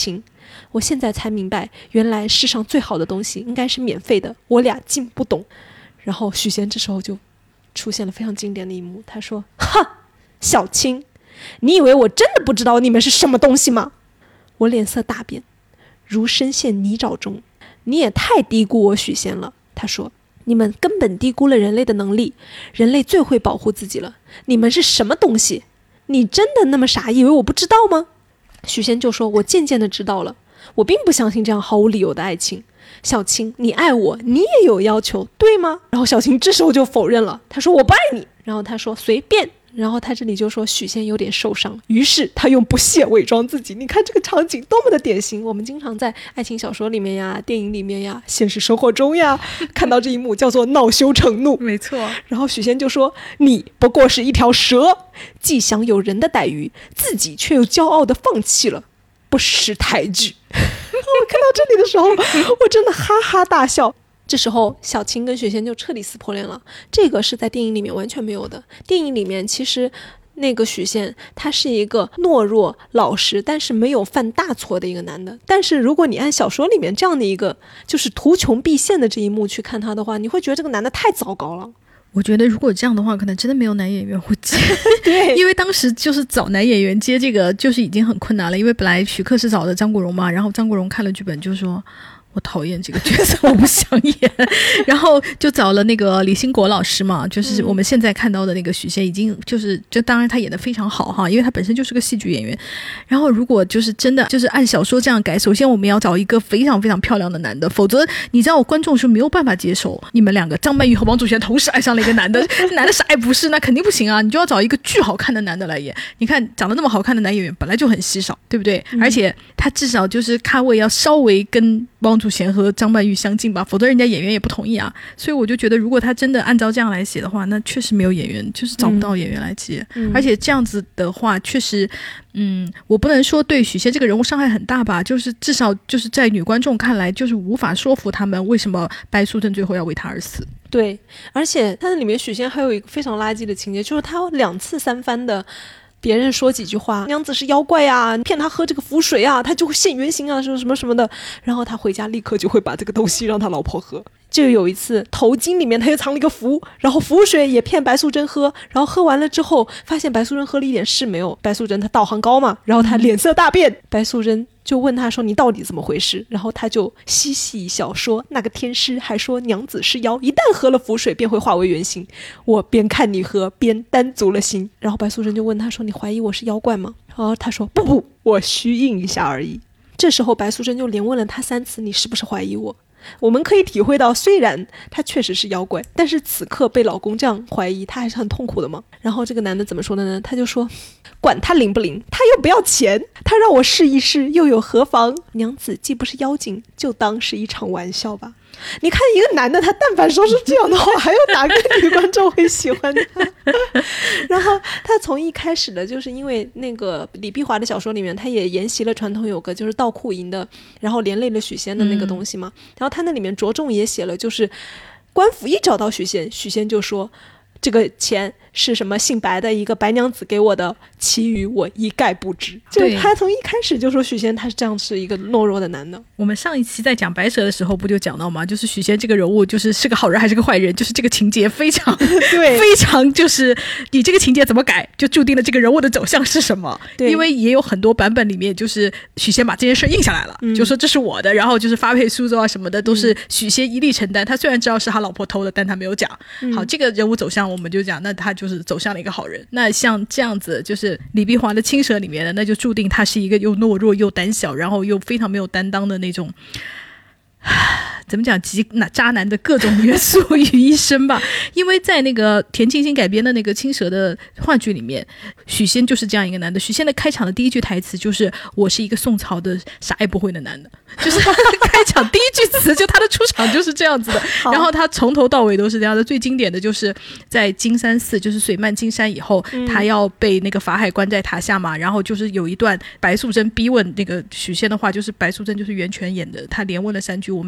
我现在才明白，原来世上最好的东西应该是免费的，我俩竟不懂。然后许仙这时候就出现了非常经典的一幕，他说：哈，小青，你以为我真的不知道你们是什么东西吗？我脸色大变，如深陷泥沼中。你也太低估我许仙了。他说：你们根本低估了人类的能力，人类最会保护自己了，你们是什么东西？你真的那么傻，以为我不知道吗？许仙就说：我渐渐的知道了，我并不相信这样毫无理由的爱情。小青，你爱我，你也有要求，对吗？然后小青这时候就否认了，他说：我不爱你。然后他说：随便。然后他这里就说许仙有点受伤，于是他用不屑伪装自己。你看这个场景多么的典型，我们经常在爱情小说里面呀、电影里面呀、现实生活中呀看到这一幕，叫做恼羞成怒。 没错。然后许仙就说：你不过是一条蛇，既享有人的待遇，自己却又骄傲地放弃了，不识抬举。我看到这里的时候我真的哈哈大笑。这时候小青跟许仙就彻底撕破脸了，这个是在电影里面完全没有的。电影里面其实那个许仙他是一个懦弱老实但是没有犯大错的一个男的，但是如果你按小说里面这样的一个就是图穷匕现的这一幕去看他的话，你会觉得这个男的太糟糕了。 我觉得如果这样的话，可能真的没有男演员会接。 对， 因为当时就是找男演员接这个就是已经很困难了，因为本来徐克是找的张国荣嘛，然后张国荣看了剧本就说：我讨厌这个角色，我不想演。然后就找了那个李兴国老师嘛，就是我们现在看到的那个许仙，已经就是就当然他演得非常好哈，因为他本身就是个戏剧演员。然后如果就是真的就是按小说这样改，首先我们要找一个非常非常漂亮的男的，否则你知道观众是没有办法接受你们两个张曼玉和王祖贤同时爱上了一个男的，男的啥也不是，那肯定不行啊！你就要找一个巨好看的男的来演。你看长得那么好看的男演员本来就很稀少，对不对？嗯、而且他至少就是咖位要稍微跟王祖贤和张曼玉相近吧，否则人家演员也不同意啊。所以我就觉得如果他真的按照这样来写的话，那确实没有演员，就是找不到演员来接、嗯、而且这样子的话确实嗯，我不能说对许仙这个人物伤害很大吧，就是至少就是在女观众看来就是无法说服他们为什么白素贞最后要为他而死。 对，而且他那里面许仙还有一个非常垃圾的情节，就是他两次三番的别人说几句话，娘子是妖怪啊，骗他喝这个符水啊，他就会现原形啊，什么什么什么的，然后他回家立刻就会把这个东西让他老婆喝。就有一次头巾里面他又藏了一个符，然后符水也骗白素贞喝，然后喝完了之后发现白素贞喝了一点事没有，白素贞她道行高嘛，然后她脸色大变、嗯、白素贞就问他说你到底怎么回事，然后他就嘻嘻一笑说那个天师还说娘子是妖，一旦喝了符水便会化为原形，我边看你喝边担足了心。然后白素贞就问他说你怀疑我是妖怪吗？然后他说不不，我虚应一下而已。这时候白素贞就连问了他三次你是不是怀疑我。我们可以体会到虽然他确实是妖怪，但是此刻被老公这样怀疑他还是很痛苦的嘛。然后这个男的怎么说的呢？他就说管他灵不灵，他又不要钱，他让我试一试又有何妨，娘子既不是妖精，就当是一场玩笑吧。你看一个男的他但凡说是这样的话，还有哪个女观众会喜欢他？然后他从一开始的就是因为那个李碧华的小说里面他也沿袭了传统有个就是盗库银的，然后连累了许仙的那个东西嘛、嗯、然后他那里面着重也写了就是官府一找到许仙，许仙就说这个钱是什么姓白的一个白娘子给我的，其余我一概不知。就他从一开始就说许仙他是这样是一个懦弱的男的。 我们上一期在讲白蛇的时候不就讲到吗？就是许仙这个人物就是是个好人还是个坏人，就是这个情节非常对，非常就是你这个情节怎么改就注定了这个人物的走向是什么。对，因为也有很多版本里面就是许仙把这件事印下来了、嗯、就说这是我的，然后就是发配苏州啊什么的都是许仙一力承担、嗯、他虽然知道是他老婆偷的但他没有讲、嗯、好，这个人物走向我们就讲那他就是走向了一个好人。那像这样子就是李碧华的青蛇里面的，那就注定他是一个又懦弱又胆小然后又非常没有担当的那种怎么讲集渣男的各种元素于一身吧。因为在那个田沁鑫改编的那个青蛇的话剧里面，许仙就是这样一个男的。许仙的开场的第一句台词就是我是一个宋朝的啥也不会的男的，就是他的开场第一句词就他的出场就是这样子的。然后他从头到尾都是这样的。最经典的就是在金山寺就是水漫金山以后、嗯、他要被那个法海关在塔下嘛，然后就是有一段白素贞逼问那个许仙的话，就是白素贞就是袁泉演的，他连问了三句我们一生一世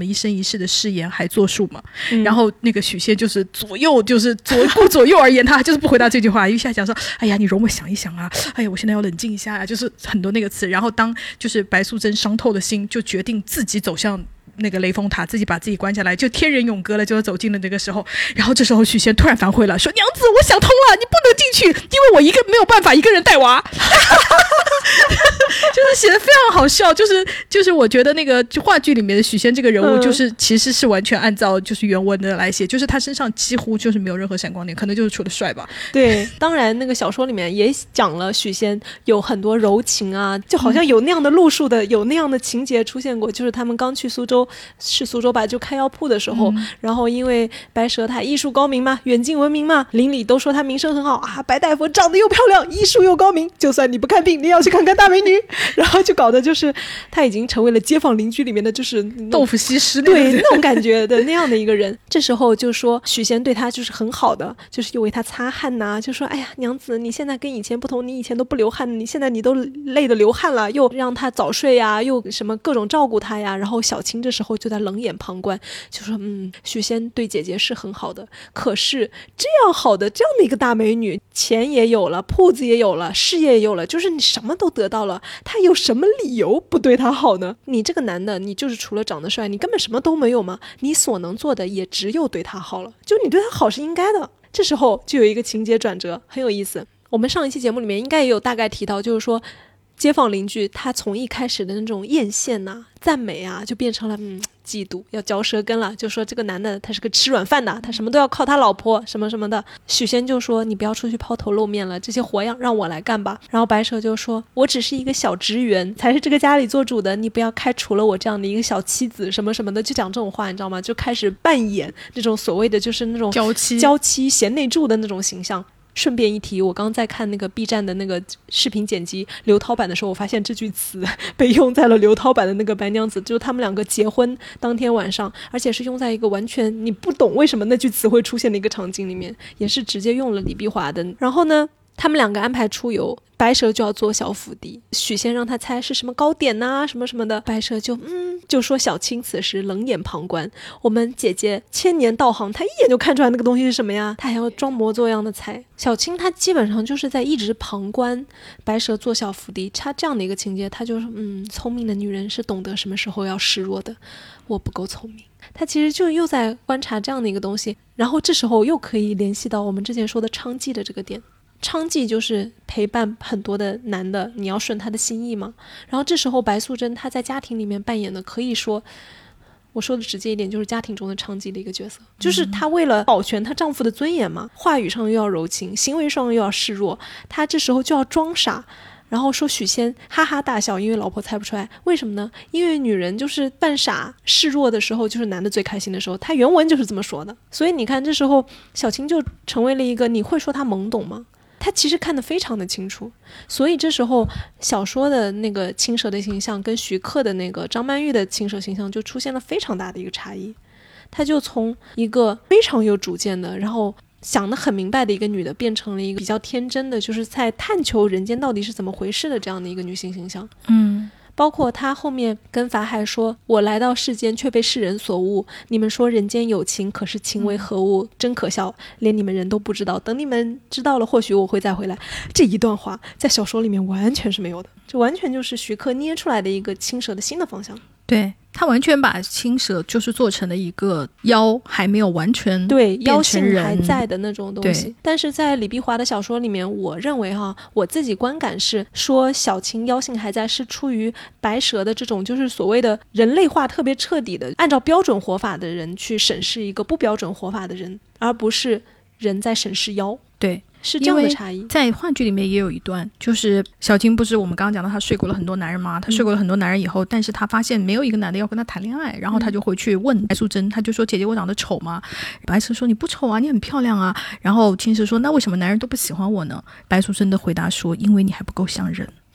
式的誓言还作数嘛、嗯、然后那个许仙就是左右就是左顾左右而言他就是不回答这句话，一下讲说哎呀你容我想一想啊，哎呀我现在要冷静一下啊，就是很多那个词。然后当就是白素贞伤透了心，就决定自己走向那个雷峰塔，自己把自己关下来，就天人永隔了，就要走进了这个时候。然后这时候许仙突然反悔了，说娘子我想通了，你不能进去，因为我一个没有办法一个人带娃就是写的非常好笑，就是就是我觉得那个话剧里面的许仙这个人物就是、嗯、其实是完全按照就是原文的来写，就是他身上几乎就是没有任何闪光点，可能就是除了帅吧。 对，当然那个小说里面也讲了许仙有很多柔情啊，就好像有那样的路数的、嗯、有那样的情节出现过，就是他们刚去苏州，是苏州吧，就开药铺的时候、嗯、然后因为白蛇她艺术高明嘛，远近闻名嘛，邻里都说她名声很好啊，白大夫长得又漂亮，艺术又高明，就算你不看病你也要去看看大美女然后就搞得就是他已经成为了街坊邻居里面的就是豆腐西施， 对那种感觉的那样的一个人。这时候就说许仙对他就是很好的，就是又为他擦汗呐、啊，就说哎呀娘子你现在跟以前不同，你以前都不流汗，你现在你都累得流汗了，又让他早睡呀，又什么各种照顾他呀。然后小青这时候就在冷眼旁观，就说嗯许仙对姐姐是很好的，可是这样好的这样的一个大美女，钱也有了，铺子也有了，事业也有了，就是你什么都得到了，他有什么理由不对他好呢？你这个男的你就是除了长得帅你根本什么都没有吗？你所能做的也只有对他好了，就你对他好是应该的。这时候就有一个情节转折很有意思，我们上一期节目里面应该也有大概提到，就是说街坊邻居他从一开始的那种艳羡呐、啊、赞美啊，就变成了嗯嫉妒，要嚼舌根了，就说这个男的他是个吃软饭的，他什么都要靠他老婆什么什么的。许仙就说你不要出去抛头露面了，这些活样让我来干吧。然后白蛇就说我只是一个小职员，才是这个家里做主的，你不要开除了我这样的一个小妻子什么什么的，就讲这种话你知道吗？就开始扮演那种所谓的就是那种娇妻娇妻贤内助的那种形象。顺便一提，我刚在看那个 B 站的那个视频剪辑刘涛版的时候，我发现这句词被用在了刘涛版的那个白娘子，就是他们两个结婚当天晚上，而且是用在一个完全你不懂为什么那句词会出现的一个场景里面，也是直接用了李碧华的。然后呢他们两个安排出游，白蛇就要做小府邸，许仙让他猜是什么糕点呐、啊、什么什么的，白蛇就嗯就说小青此时冷眼旁观，我们姐姐千年道行，她一眼就看出来那个东西是什么呀，她还要装模作样的猜。小青她基本上就是在一直旁观白蛇做小府邸，她这样的一个情节，她就说嗯聪明的女人是懂得什么时候要示弱的，我不够聪明。他其实就又在观察这样的一个东西，然后这时候又可以联系到我们之前说的娼妓的这个点。娼妓就是陪伴很多的男的，你要顺他的心意嘛。然后这时候白素贞她在家庭里面扮演的，可以说我说的直接一点，就是家庭中的娼妓的一个角色，就是她为了保全她丈夫的尊严嘛，话语上又要柔情，行为上又要示弱，她这时候就要装傻，然后说许仙哈哈大笑，因为老婆猜不出来。为什么呢？因为女人就是扮傻示弱的时候，就是男的最开心的时候，他原文就是这么说的。所以你看这时候小青就成为了一个，你会说他懵懂吗？他其实看得非常的清楚。所以这时候小说的那个青蛇的形象跟徐克的那个张曼玉的青蛇形象就出现了非常大的一个差异。他就从一个非常有主见的，然后想得很明白的一个女的，变成了一个比较天真的，就是在探求人间到底是怎么回事的这样的一个女性形象。 嗯， 包括她后面跟法海说，我来到世间却被世人所误，你们说人间有情，可是情为何物？真可笑，连你们人都不知道，等你们知道了，或许我会再回来。这一段话在小说里面完全是没有的，这完全就是徐克捏出来的一个青蛇的新的方向。 对，他完全把青蛇就是做成了一个妖还没有完全对妖性还在的那种东西。但是在李碧华的小说里面，我认为哈，我自己观感是说小青妖性还在，是出于白蛇的这种就是所谓的人类化特别彻底的，按照标准活法的人去审视一个不标准活法的人，而不是人在审视妖。 对， 是这样的差异。 在话剧里面也有一段，就是小青不是我们刚刚讲到她睡过了很多男人吗？她睡过了很多男人以后、嗯、但是她发现没有一个男的要跟她谈恋爱，然后她就回去问白素贞，她就说姐姐我长得丑吗？白蛇说你不丑啊，你很漂亮啊。然后青蛇说那为什么男人都不喜欢我呢？白素贞的回答说因为你还不够像人。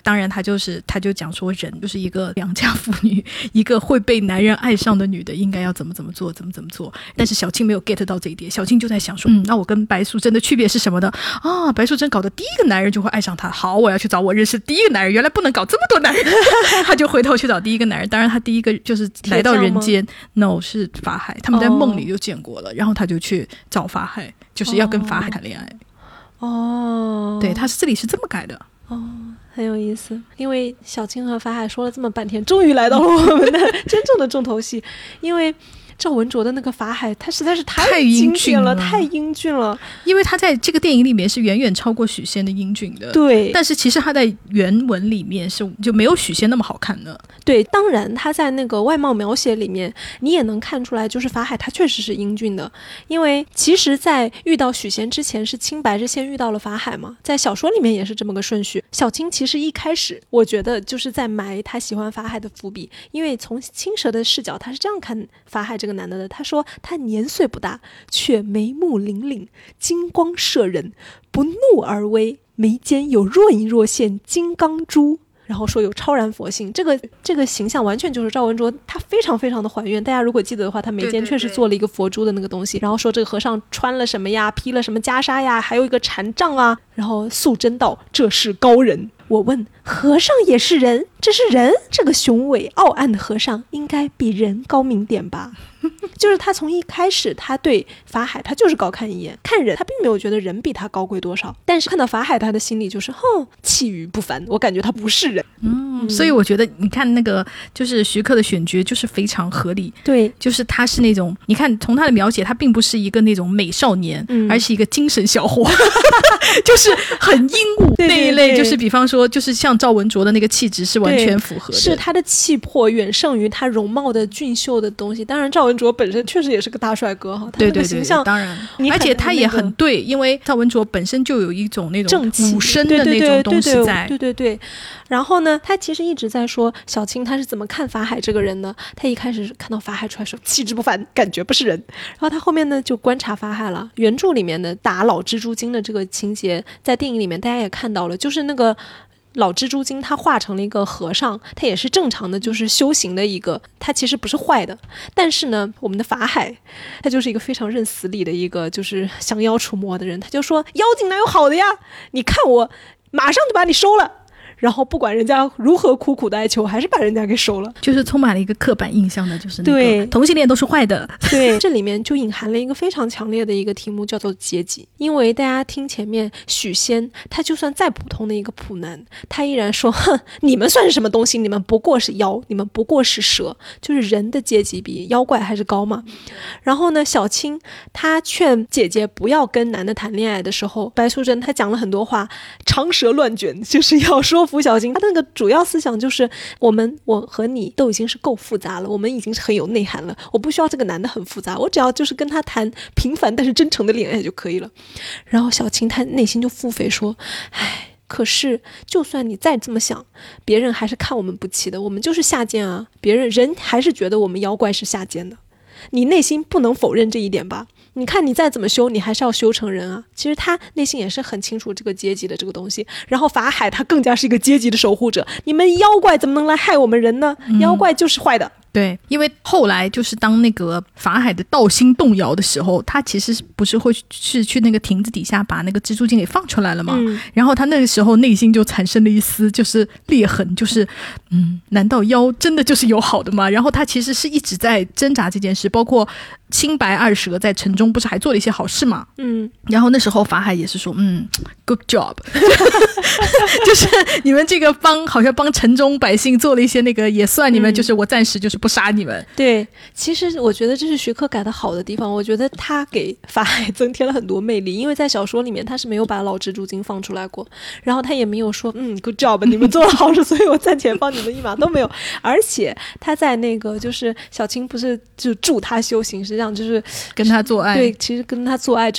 当然他就是他就讲说人就是一个良家妇女，一个会被男人爱上的女的应该要怎么怎么做怎么怎么做。但是小青没有 get 到这一点，小青就在想说嗯，那我跟白素贞的区别是什么呢？啊，白素贞搞的第一个男人就会爱上她，好，我要去找我认识第一个男人，原来不能搞这么多男人他就回头去找第一个男人。当然他第一个就是来到人间 no 是法海，他们在梦里就见过了、哦、然后他就去找法海，就是要跟法海谈恋爱。 哦， 对，他是这里是这么改的。 哦，很有意思。因为小青和法海说了这么半天，终于来到了我们的真正的重头戏。因为赵文卓的那个法海他实在是太经典了，太英俊了， 因为他在这个电影里面是远远超过许仙的英俊的。 对， 但是其实他在原文里面是就没有许仙那么好看的。 对，当然他在那个外貌描写里面你也能看出来，就是法海他确实是英俊的。因为其实在遇到许仙之前是青白是先遇到了法海嘛，在小说里面也是这么个顺序。小青其实一开始我觉得就是在埋他喜欢法海的伏笔，因为从青蛇的视角他是这样看法海这个男的的，他说他年岁不大，却眉目凛凛，金光射人，不怒而威，眉间有若隐若现金刚珠，然后说有超然佛性。这个这个形象完全就是赵文卓他非常非常的还原。大家如果记得的话，他眉间确实做了一个佛珠的那个东西。对对对，然后说这个和尚穿了什么呀，披了什么袈裟呀，还有一个禅杖啊。然后素贞道这是高人。我问和尚也是人，这是人？这个雄伟傲岸的和尚应该比人高明点吧就是他从一开始他对法海他就是高看一眼，看人他并没有觉得人比他高贵多少，但是看到法海他的心里就是哼，气宇不凡，我感觉他不是人。 嗯，所以我觉得你看那个就是徐克的选角就是非常合理。 对， 就是他是那种你看从他的描写他并不是一个那种美少年、嗯、而是一个精神小伙就是很阴武那一类，就是比方说就是像赵文卓的那个气质是完全符合的， 是他的气魄远胜于他容貌的俊秀的东西。当然赵文卓本身确实也是个大帅哥哈，他那个形象对对对，当然而且他也很对，因为赵文卓本身就有一种那种武生的那种东西在。 对对 对, 对, 对, 对, 对然后呢他其实一直在说小青他是怎么看法海这个人呢，他一开始看到法海出来说气质不凡，感觉不是人，然后他后面呢就观察法海了。原著里面的打老蜘蛛精的这个情节在电影里面大家也看到了，就是那个老蜘蛛精他化成了一个和尚，他也是正常的就是修行的一个，他其实不是坏的。但是呢我们的法海他就是一个非常认死理的一个就是降妖除魔的人，他就说妖精哪有好的呀，你看我马上就把你收了，然后不管人家如何苦苦的哀求还是把人家给收了， 就是充满了一个刻板印象的，就是那个同性恋都是坏的。 对，这里面就隐含了一个非常强烈的一个题目叫做阶级。因为大家听前面许仙他就算再普通的一个普男，他依然说哼，你们算是什么东西，你们不过是妖，你们不过是蛇，就是人的阶级比妖怪还是高嘛。然后呢小青他劝姐姐不要跟男的谈恋爱的时候，白素贞他讲了很多话，长舌乱卷，就是要说服小青。他那个主要思想就是我们我和你都已经是够复杂了，我们已经是很有内涵了，我不需要这个男的很复杂，我只要就是跟他谈平凡但是真诚的恋爱就可以了。然后小青他内心就腹诽说，唉，可是就算你再这么想，别人还是看我们不起的，我们就是下贱啊，别人人还是觉得我们妖怪是下贱的，你内心不能否认这一点吧，你看你再怎么修你还是要修成人啊。其实他内心也是很清楚这个阶级的这个东西。然后法海他更加是一个阶级的守护者，你们妖怪怎么能来害我们人呢、嗯、妖怪就是坏的。 对，因为后来就是当那个法海的道心动摇的时候，他其实不是会是去那个亭子底下把那个蜘蛛精给放出来了嘛、嗯、然后他那个时候内心就产生了一丝就是裂痕，就是嗯，难道妖真的就是有好的吗？然后他其实是一直在挣扎这件事，包括青白二蛇在城中不是还做了一些好事嘛，嗯，然后那时候法海也是说嗯 good job 就是你们这个帮好像帮城中百姓做了一些那个，也算你们就是我暂时就是不杀你们、嗯、 对，其实我觉得这是徐克改的好的地方，我觉得他给法海增添了很多魅力。因为在小说里面他是没有把老蜘蛛精放出来过，然后他也没有说嗯 good job 你们做了好事所以我暂且放你们一马，都没有。而且他在那个就是小青不是就助他修行，实际上就是跟他做爱， 对，其实跟他做爱就是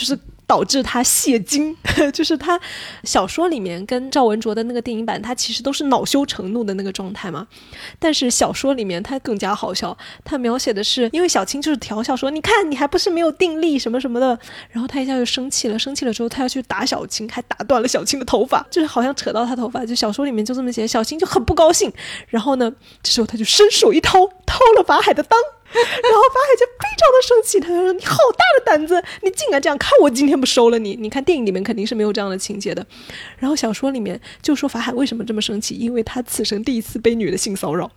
导致他泄精就是他小说里面跟赵文卓的那个电影版他其实都是恼羞成怒的那个状态嘛，但是小说里面他更加好笑，他描写的是因为小青就是调笑说你看你还不是没有定力什么什么的，然后他一下就生气了，生气了之后他要去打小青，还打断了小青的头发，就是好像扯到他头发，就小说里面就这么写，小青就很不高兴，然后呢这时候他就伸手一掏，掏了法海的裆，然后法海就非常的生气，他就说你好大的胆子，你竟敢这样，看我今天不收了你。你看电影里面肯定是没有这样的情节的，然后小说里面就说法海为什么这么生气，因为他此生第一次被女的性骚扰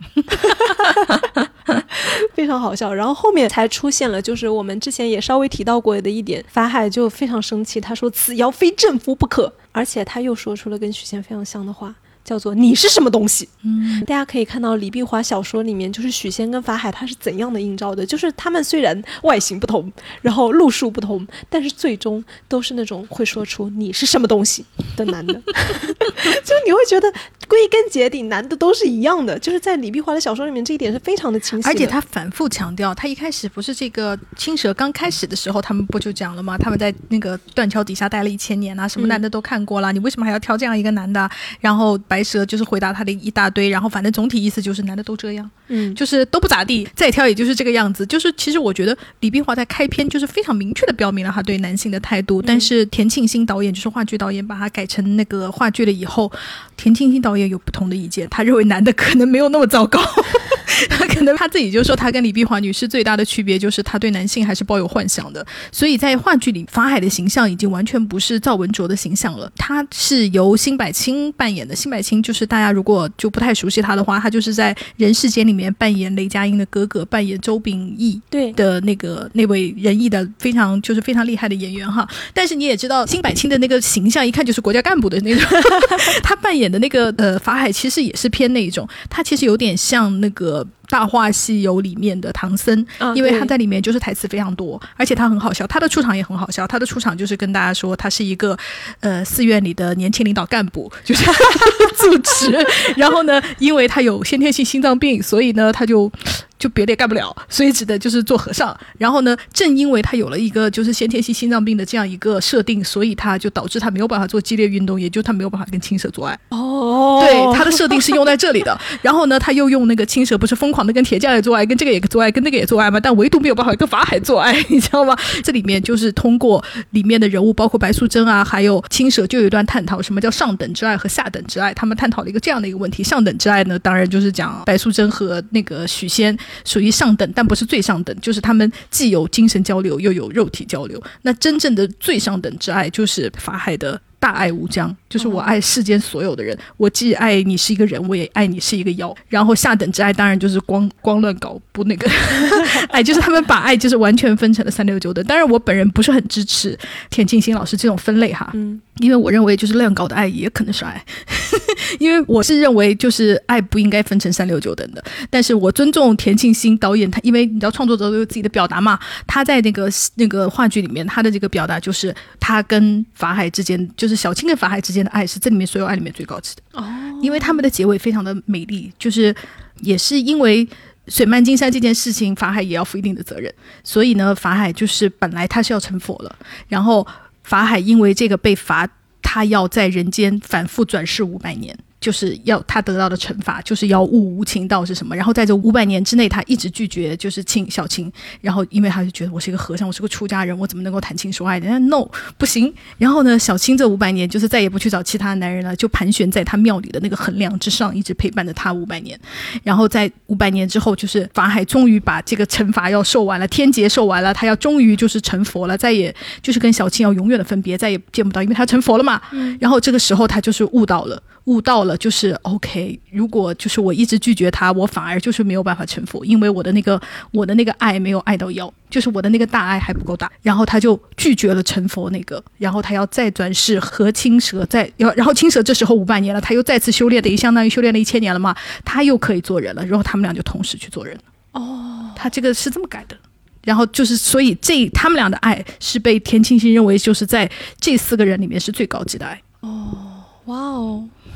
非常好笑。然后后面才出现了就是我们之前也稍微提到过的一点，法海就非常生气，他说此妖非正夫不可，而且他又说出了跟许仙非常像的话，叫做你是什么东西。嗯，大家可以看到李碧华小说里面就是许仙跟法海他是怎样的映照的，就是他们虽然外形不同，然后路数不同，但是最终都是那种会说出你是什么东西的男的就你会觉得归根结底男的都是一样的，就是在李碧华的小说里面这一点是非常的清晰的。 而且他反复强调，他一开始不是这个青蛇刚开始的时候他们不就讲了吗，他们在那个断桥底下待了一千年啊，什么男的都看过了、嗯、你为什么还要挑这样一个男的，然后白蛇就是回答他的一大堆，然后反正总体意思就是男的都这样，嗯，就是都不咋地，再挑也就是这个样子。就是其实我觉得李碧华在开篇就是非常明确的标明了他对男性的态度、嗯、但是田沁鑫导演就是话剧导演把他改成那个话剧了以后，田沁鑫导演有不同的意见，他认为男的可能没有那么糟糕他可能他自己就说他跟李碧华女士最大的区别就是他对男性还是抱有幻想的，所以在话剧里法海的形象已经完全不是赵文卓的形象了，他是由辛柏青扮演的。辛柏青就是大家如果就不太熟悉他的话，他就是在人世间里面扮演雷佳音的哥哥，扮演周秉义的那个那位仁义的非常就是非常厉害的演员哈。但是你也知道辛柏青的那个形象一看就是国家干部的那种他扮演的那个呃法海其实也是偏那一种，他其实有点像那个大话西游里面的唐僧、啊、因为他在里面就是台词非常多，而且他很好笑，他的出场也很好笑，他的出场就是跟大家说他是一个呃寺院里的年轻领导干部，就是住持然后呢因为他有先天性心脏病，所以呢他就就别的也干不了，所以只能就是做和尚。然后呢正因为他有了一个就是先天性心脏病的这样一个设定，所以他就导致他没有办法做激烈运动，也就他没有办法跟青蛇做爱。哦，对，他的设定是用在这里的然后呢他又用那个青蛇不是疯狂的跟铁匠也做爱，跟这个也做爱，跟那个也做爱嘛，但唯独没有办法跟法海做爱，你知道吗？这里面就是通过里面的人物包括白素贞啊还有青蛇就有一段探讨什么叫上等之爱和下等之爱，他们探讨了一个这样的一个问题。上等之爱呢当然就是讲白素贞和那个许仙属于上等但不是最上等，就是他们既有精神交流又有肉体交流。那真正的最上等之爱就是法海的大爱无疆，就是我爱世间所有的人、哦、我既爱你是一个人我也爱你是一个妖。然后下等之爱当然就是光光乱搞不那个爱，就是他们把爱就是完全分成了三六九等。当然我本人不是很支持田沁鑫老师这种分类哈，嗯，因为我认为就是乱搞的爱也可能是爱因为我是认为就是爱不应该分成三六九等的，但是我尊重田沁鑫导演，他因为你知道创作者都有自己的表达嘛，他在那个那个话剧里面他的这个表达就是他跟法海之间就是小青跟法海之间的爱是这里面所有爱里面最高级的哦，因为他们的结尾非常的美丽，就是也是因为水漫金山这件事情法海也要负一定的责任，所以呢法海就是本来他是要成佛了，然后法海因为这个被罚，他要在人间反复转世五百年，就是要他得到的惩罚就是要悟无情道是什么。然后在这五百年之内他一直拒绝就是青小青，然后因为他就觉得我是一个和尚，我是个出家人，我怎么能够谈情说爱的，但 no 不行。然后呢小青这五百年就是再也不去找其他男人了，就盘旋在他庙里的那个横梁之上，一直陪伴着他五百年。然后在五百年之后就是法海终于把这个惩罚要受完了，天劫受完了，他要终于就是成佛了，再也就是跟小青要永远的分别，再也见不到，因为他成佛了嘛、嗯、然后这个时候他就是悟到了悟到了就是 OK， 如果就是我一直拒绝他，我反而就是没有办法成佛，因为我的那个我的那个爱没有爱到腰，就是我的那个大爱还不够大。然后他就拒绝了成佛那个，然后他要再转世和青蛇再，然后青蛇这时候五百年了，他又再次修炼的相当于修炼了一千年了嘛，他又可以做人了，然后他们俩就同时去做人了。哦，他这个是这么改的。然后就是所以这他们俩的爱是被田沁鑫认为就是在这四个人里面是最高级的爱。哦，哇哦，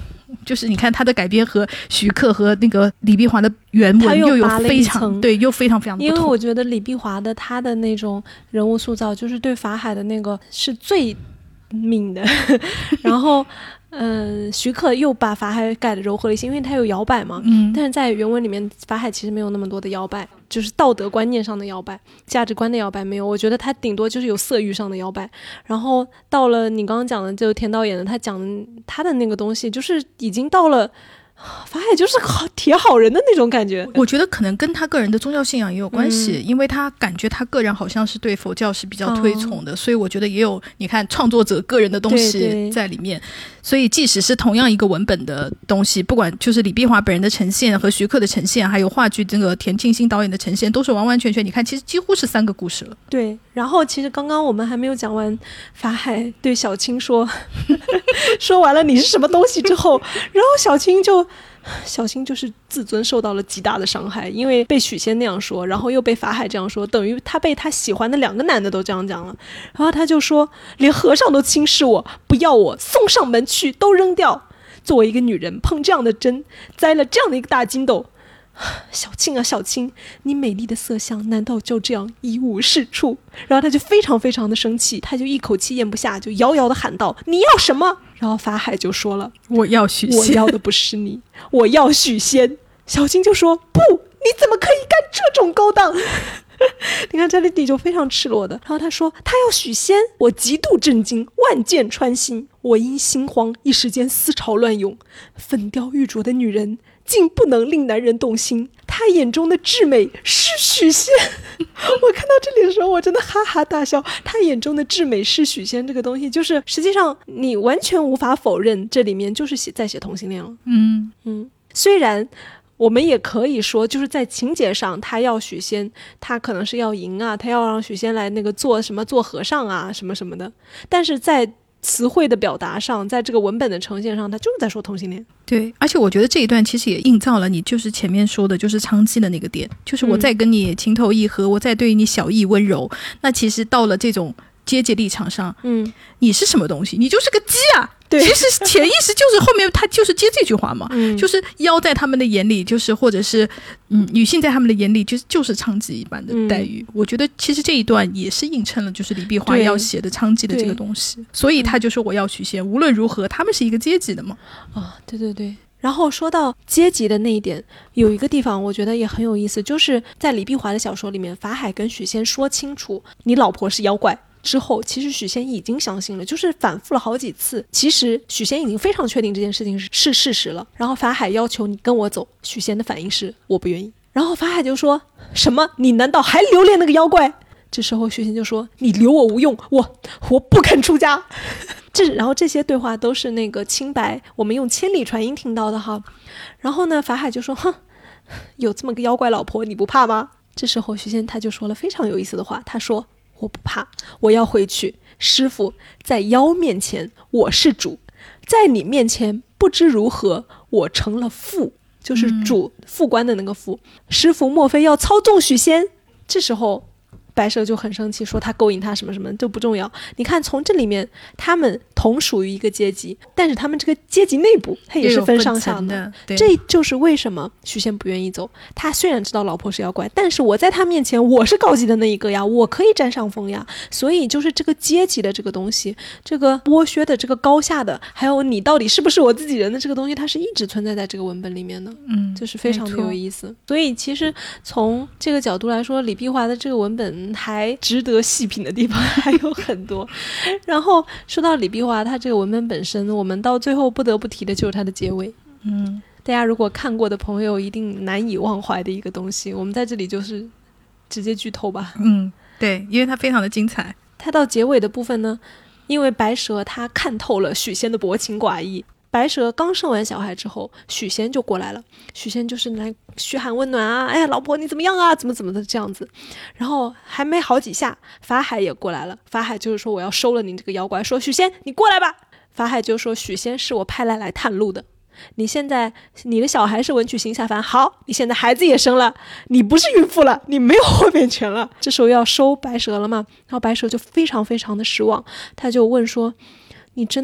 就是你看他的改编和徐克和那个李碧华的原文又有非常对又非常非常的不同。 因为我觉得李碧华的他的那种人物塑造就是对法海的那个是最敏的然后嗯，徐克又把法海改的柔和了一些，因为他有摇摆嘛。嗯，但是在原文里面，法海其实没有那么多的摇摆，就是道德观念上的摇摆，价值观的摇摆没有。我觉得他顶多就是有色欲上的摇摆。然后到了你刚刚讲的，就田导演的，他讲的他的那个东西，就是已经到了。法海就是好铁好人的那种感觉。 我觉得可能跟他个人的宗教信仰也有关系、嗯、因为他感觉他个人好像是对佛教是比较推崇的、哦、所以我觉得也有你看创作者个人的东西在里面。对对，所以即使是同样一个文本的东西，不管就是李碧华本人的呈现和徐克的呈现，还有话剧这个田沁鑫导演的呈现，都是完完全全你看其实几乎是三个故事了。 对，然后其实刚刚我们还没有讲完法海对小青说说完了你是什么东西之后，然后小青就小青就是自尊受到了极大的伤害，因为被许仙那样说，然后又被法海这样说，等于他被他喜欢的两个男的都这样讲了。然后他就说连和尚都轻视我，不要我，送上门去，都扔掉。作为一个女人碰这样的针，栽了这样的一个大筋斗，小青啊小青，你美丽的色相难道就这样一无是处？然后他就非常非常的生气，他就一口气咽不下，就遥遥的喊道你要什么？然后法海就说了我要许仙， 我要的不是你，我要许仙。小青就说不，你怎么可以干这种勾当你看这里底就非常赤裸的。然后他说他要许仙，我极度震惊，万箭穿心，我因心慌一时间思潮乱涌，粉雕玉琢的女人竟不能令男人动心，他眼中的至美是许仙我看到这里的时候我真的哈哈大笑，他眼中的至美是许仙这个东西，就是实际上你完全无法否认这里面就是写在写同性恋了。嗯嗯，虽然我们也可以说就是在情节上他要许仙，他可能是要赢啊，他要让许仙来那个做什么做和尚啊什么什么的，但是在词汇的表达上，在这个文本的呈现上，他就是在说同性恋。 对，而且我觉得这一段其实也映照了你就是前面说的就是娼妓的那个点，就是我在跟你情投意合、嗯、我在对你小意温柔，那其实到了这种阶级立场上，嗯，你是什么东西？你就是个鸡啊！对，其实潜意识就是后面他就是接这句话嘛，嗯、就是妖在他们的眼里，就是或者是嗯女性在他们的眼里，就是就是娼妓一般的待遇、嗯。我觉得其实这一段也是映衬了，就是李碧华要写的娼妓的这个东西，所以他就说我要许仙，无论如何他们是一个阶级的嘛。 啊，对对对。然后说到阶级的那一点，有一个地方我觉得也很有意思，就是在李碧华的小说里面，法海跟许仙说清楚你老婆是妖怪之后，其实许仙已经相信了，就是反复了好几次，其实许仙已经非常确定这件事情是是事实了。然后法海要求你跟我走，许仙的反应是我不愿意。然后法海就说什么你难道还留恋那个妖怪？这时候许仙就说你留我无用，我我不肯出家这然后这些对话都是那个清白我们用千里传音听到的哈。然后呢法海就说哼，有这么个妖怪老婆你不怕吗？这时候许仙他就说了非常有意思的话，他说我不怕，我要回去。师父，在妖面前我是主，在你面前不知如何，我成了副，就是主、嗯、副官的那个副。师父莫非要操纵许仙？这时候白蛇就很生气，说他勾引他什么什么都不重要。你看从这里面他们同属于一个阶级，但是他们这个阶级内部他也是分上下 的, 的这就是为什么许仙不愿意走。他虽然知道老婆是妖怪，但是我在他面前我是高级的那一个呀，我可以占上风呀。所以就是这个阶级的这个东西，这个剥削的这个高下的，还有你到底是不是我自己人的这个东西，它是一直存在在这个文本里面的。嗯，就是非常的有意思。所以其实从这个角度来说，李碧华的这个文本还值得细品的地方还有很多然后说到李碧华他这个文本本身，我们到最后不得不提的就是它的结尾。嗯，大家如果看过的朋友一定难以忘怀的一个东西，我们在这里就是直接剧透吧。 嗯，对，因为它非常的精彩。 它到结尾的部分呢，因为白蛇他看透了许仙的薄情寡义，白蛇刚生完小孩之后，许仙就过来了。许仙就是来嘘寒问暖啊，哎呀老婆你怎么样啊，怎么怎么的这样子。然后还没好几下，法海也过来了。法海就是说我要收了你这个妖怪，说许仙你过来吧。法海就说许仙是我派来来探路的，你现在你的小孩是文曲星下凡，好，你现在孩子也生了，你不是孕妇了，你没有豁免权了。这时候要收白蛇了嘛，然后白蛇就非常非常的失望，他就问说你真的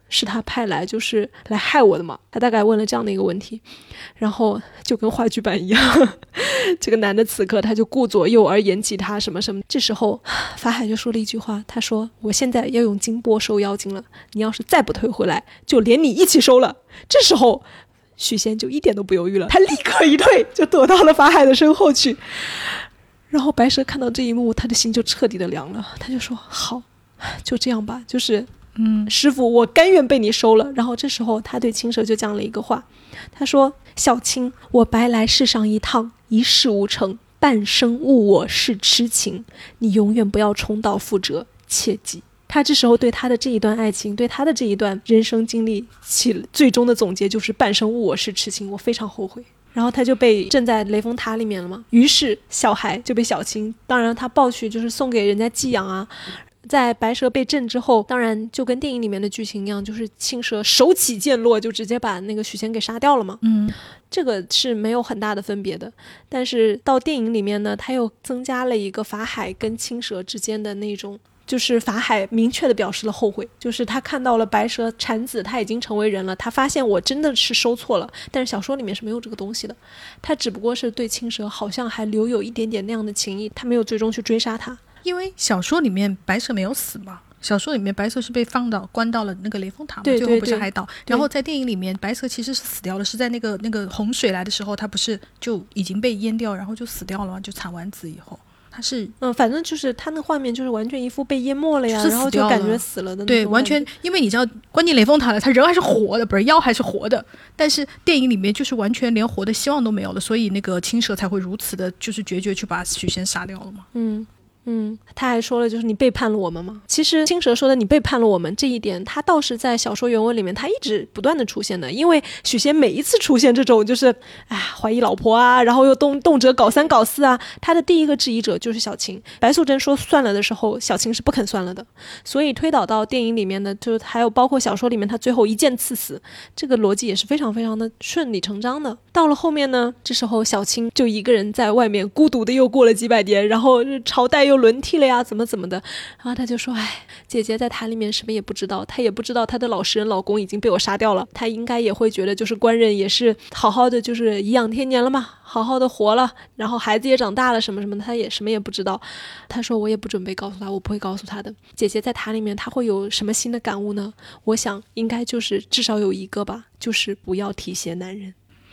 是他派来就是来害我的吗？他大概问了这样的一个问题，然后就跟话剧版一样这个男的此刻他就顾左右而言其他什么什么。这时候法海就说了一句话，他说我现在要用金钵收妖精了，你要是再不退回来就连你一起收了。这时候许仙就一点都不犹豫了，他立刻一退就躲到了法海的身后去。然后白蛇看到这一幕，他的心就彻底的凉了，他就说好，就这样吧，就是嗯，师傅我甘愿被你收了。然后这时候他对青蛇就讲了一个话，他说小青，我白来世上一趟，一事无成，半生误我是痴情，你永远不要重蹈覆辙，切记。他这时候对他的这一段爱情，对他的这一段人生经历起最终的总结就是半生误我是痴情，我非常后悔。然后他就被镇在雷峰塔里面了嘛，于是小孩就被小青当然他抱去就是送给人家寄养啊。在白蛇被镇之后，当然就跟电影里面的剧情一样，就是青蛇手起剑落就直接把那个许仙给杀掉了嘛。嗯，这个是没有很大的分别的。但是到电影里面呢，他又增加了一个法海跟青蛇之间的那种，就是法海明确的表示了后悔，就是他看到了白蛇产子，他已经成为人了，他发现我真的是收错了。但是小说里面是没有这个东西的，他只不过是对青蛇好像还留有一点点那样的情谊，他没有最终去追杀他。 因为小说里面白蛇没有死嘛，小说里面白蛇是被放到关到了那个雷峰塔嘛， 对对对， 最后不是还倒。然后在电影里面白蛇其实是死掉了，是在那个那个洪水来的时候，他不是就已经被淹掉，然后就死掉了嘛，就产完子以后他是嗯，反正就是他那画面就是完全一副被淹没了呀， 是然后就感觉死了的那种。 对，完全因为你知道关进雷峰塔了，他人还是活的，不是妖还是活的，但是电影里面就是完全连活的希望都没有了，所以那个青蛇才会如此的就是决绝去把许仙杀掉了嘛。 嗯嗯，他还说了就是你背叛了我们吗？其实青蛇说的你背叛了我们这一点，他倒是在小说原文里面他一直不断的出现的。因为许仙每一次出现这种就是哎怀疑老婆啊，然后又动动辄搞三搞四啊，他的第一个质疑者就是小青。白素贞说算了的时候，小青是不肯算了的。所以推导到电影里面的，就还有包括小说里面他最后一剑刺死，这个逻辑也是非常非常的顺理成章的。到了后面呢，这时候小青就一个人在外面孤独的又过了几百年，然后朝代又轮替了呀，怎么怎么的。然后他就说哎，姐姐在塔里面什么也不知道，她也不知道她的老实人老公已经被我杀掉了，她应该也会觉得就是官人也是好好的就是颐养天年了嘛，好好的活了，然后孩子也长大了什么什么的，她也什么也不知道。她说我也不准备告诉她，我不会告诉她的。姐姐在塔里面她会有什么新的感悟呢？我想应该就是至少有一个吧，就是不要提携男人。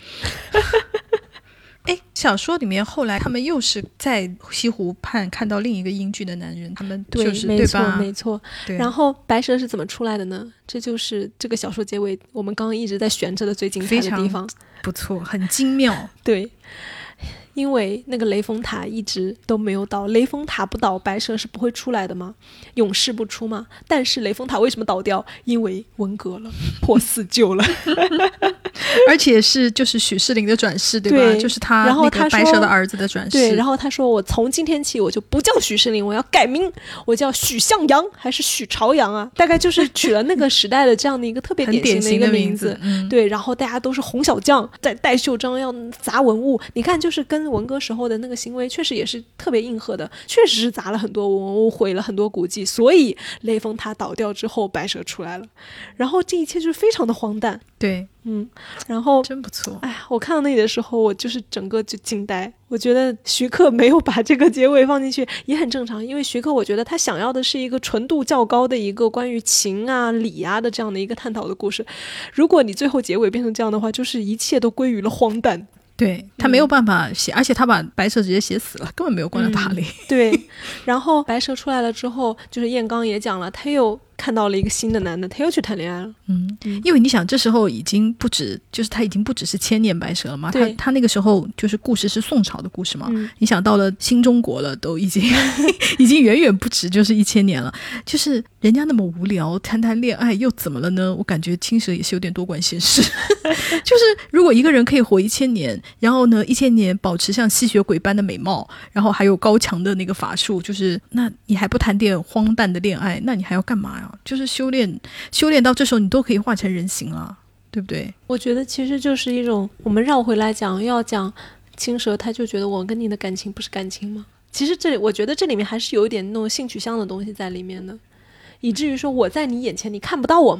哎，小说里面后来他们又是在西湖畔看到另一个英俊的男人，他们就是对, 对没错吧？ 没错。然后白蛇是怎么出来的呢？这就是这个小说结尾我们刚刚一直在悬着的最精彩的地方， 不错，很精妙。 对，因为那个雷峰塔一直都没有倒，雷峰塔不倒白蛇是不会出来的嘛，永世不出嘛。但是雷峰塔为什么倒掉？因为文革了，破四旧了而且是就是许世林的转世，对吧？ 对， 就是他那个白蛇的儿子的转世。 对，然后他说我从今天起我就不叫许世林，我要改名，我叫许向阳还是许朝阳啊？大概就是取了那个时代的这样的一个特别典型的一个名字。 名字嗯、 对，然后大家都是红小将，在戴袖章要砸文物，你看就是跟文革时候的那个行为确实也是特别应和的，确实是砸了很多文物，毁了很多古迹，所以雷峰塔倒掉之后白蛇出来了，然后这一切就是非常的荒诞。 对， 嗯，然后真不错。 哎，我看到那里的时候我就是整个就惊呆，我觉得徐克没有把这个结尾放进去也很正常，因为徐克我觉得他想要的是一个纯度较高的一个关于情啊理啊的这样的一个探讨的故事，如果你最后结尾变成这样的话，就是一切都归于了荒诞。 对，他没有办法写、嗯、而且他把白蛇直接写死了，根本没有关到塔里、 嗯、对。然后白蛇出来了之后，就是燕刚也讲了，他又看到了一个新的男的，他又去谈恋爱了。嗯， 因为你想这时候已经不止，就是他已经不只是千年白蛇了嘛，他他那个时候就是故事是宋朝的故事嘛、嗯、你想到了新中国了，都已经已经远远不止就是一千年了，就是人家那么无聊谈谈恋爱又怎么了呢？我感觉青蛇也是有点多管闲事就是如果一个人可以活一千年，然后呢一千年保持像吸血鬼般的美貌，然后还有高强的那个法术，就是那你还不谈点荒诞的恋爱，那你还要干嘛呀？就是修炼修炼到这时候你都可以化成人形了，对不对？ 我觉得其实就是一种，我们绕回来讲，要讲青蛇他就觉得我跟你的感情不是感情吗？其实这里我觉得这里面还是有一点那种性取向的东西在里面的，以至于说我在你眼前你看不到我吗？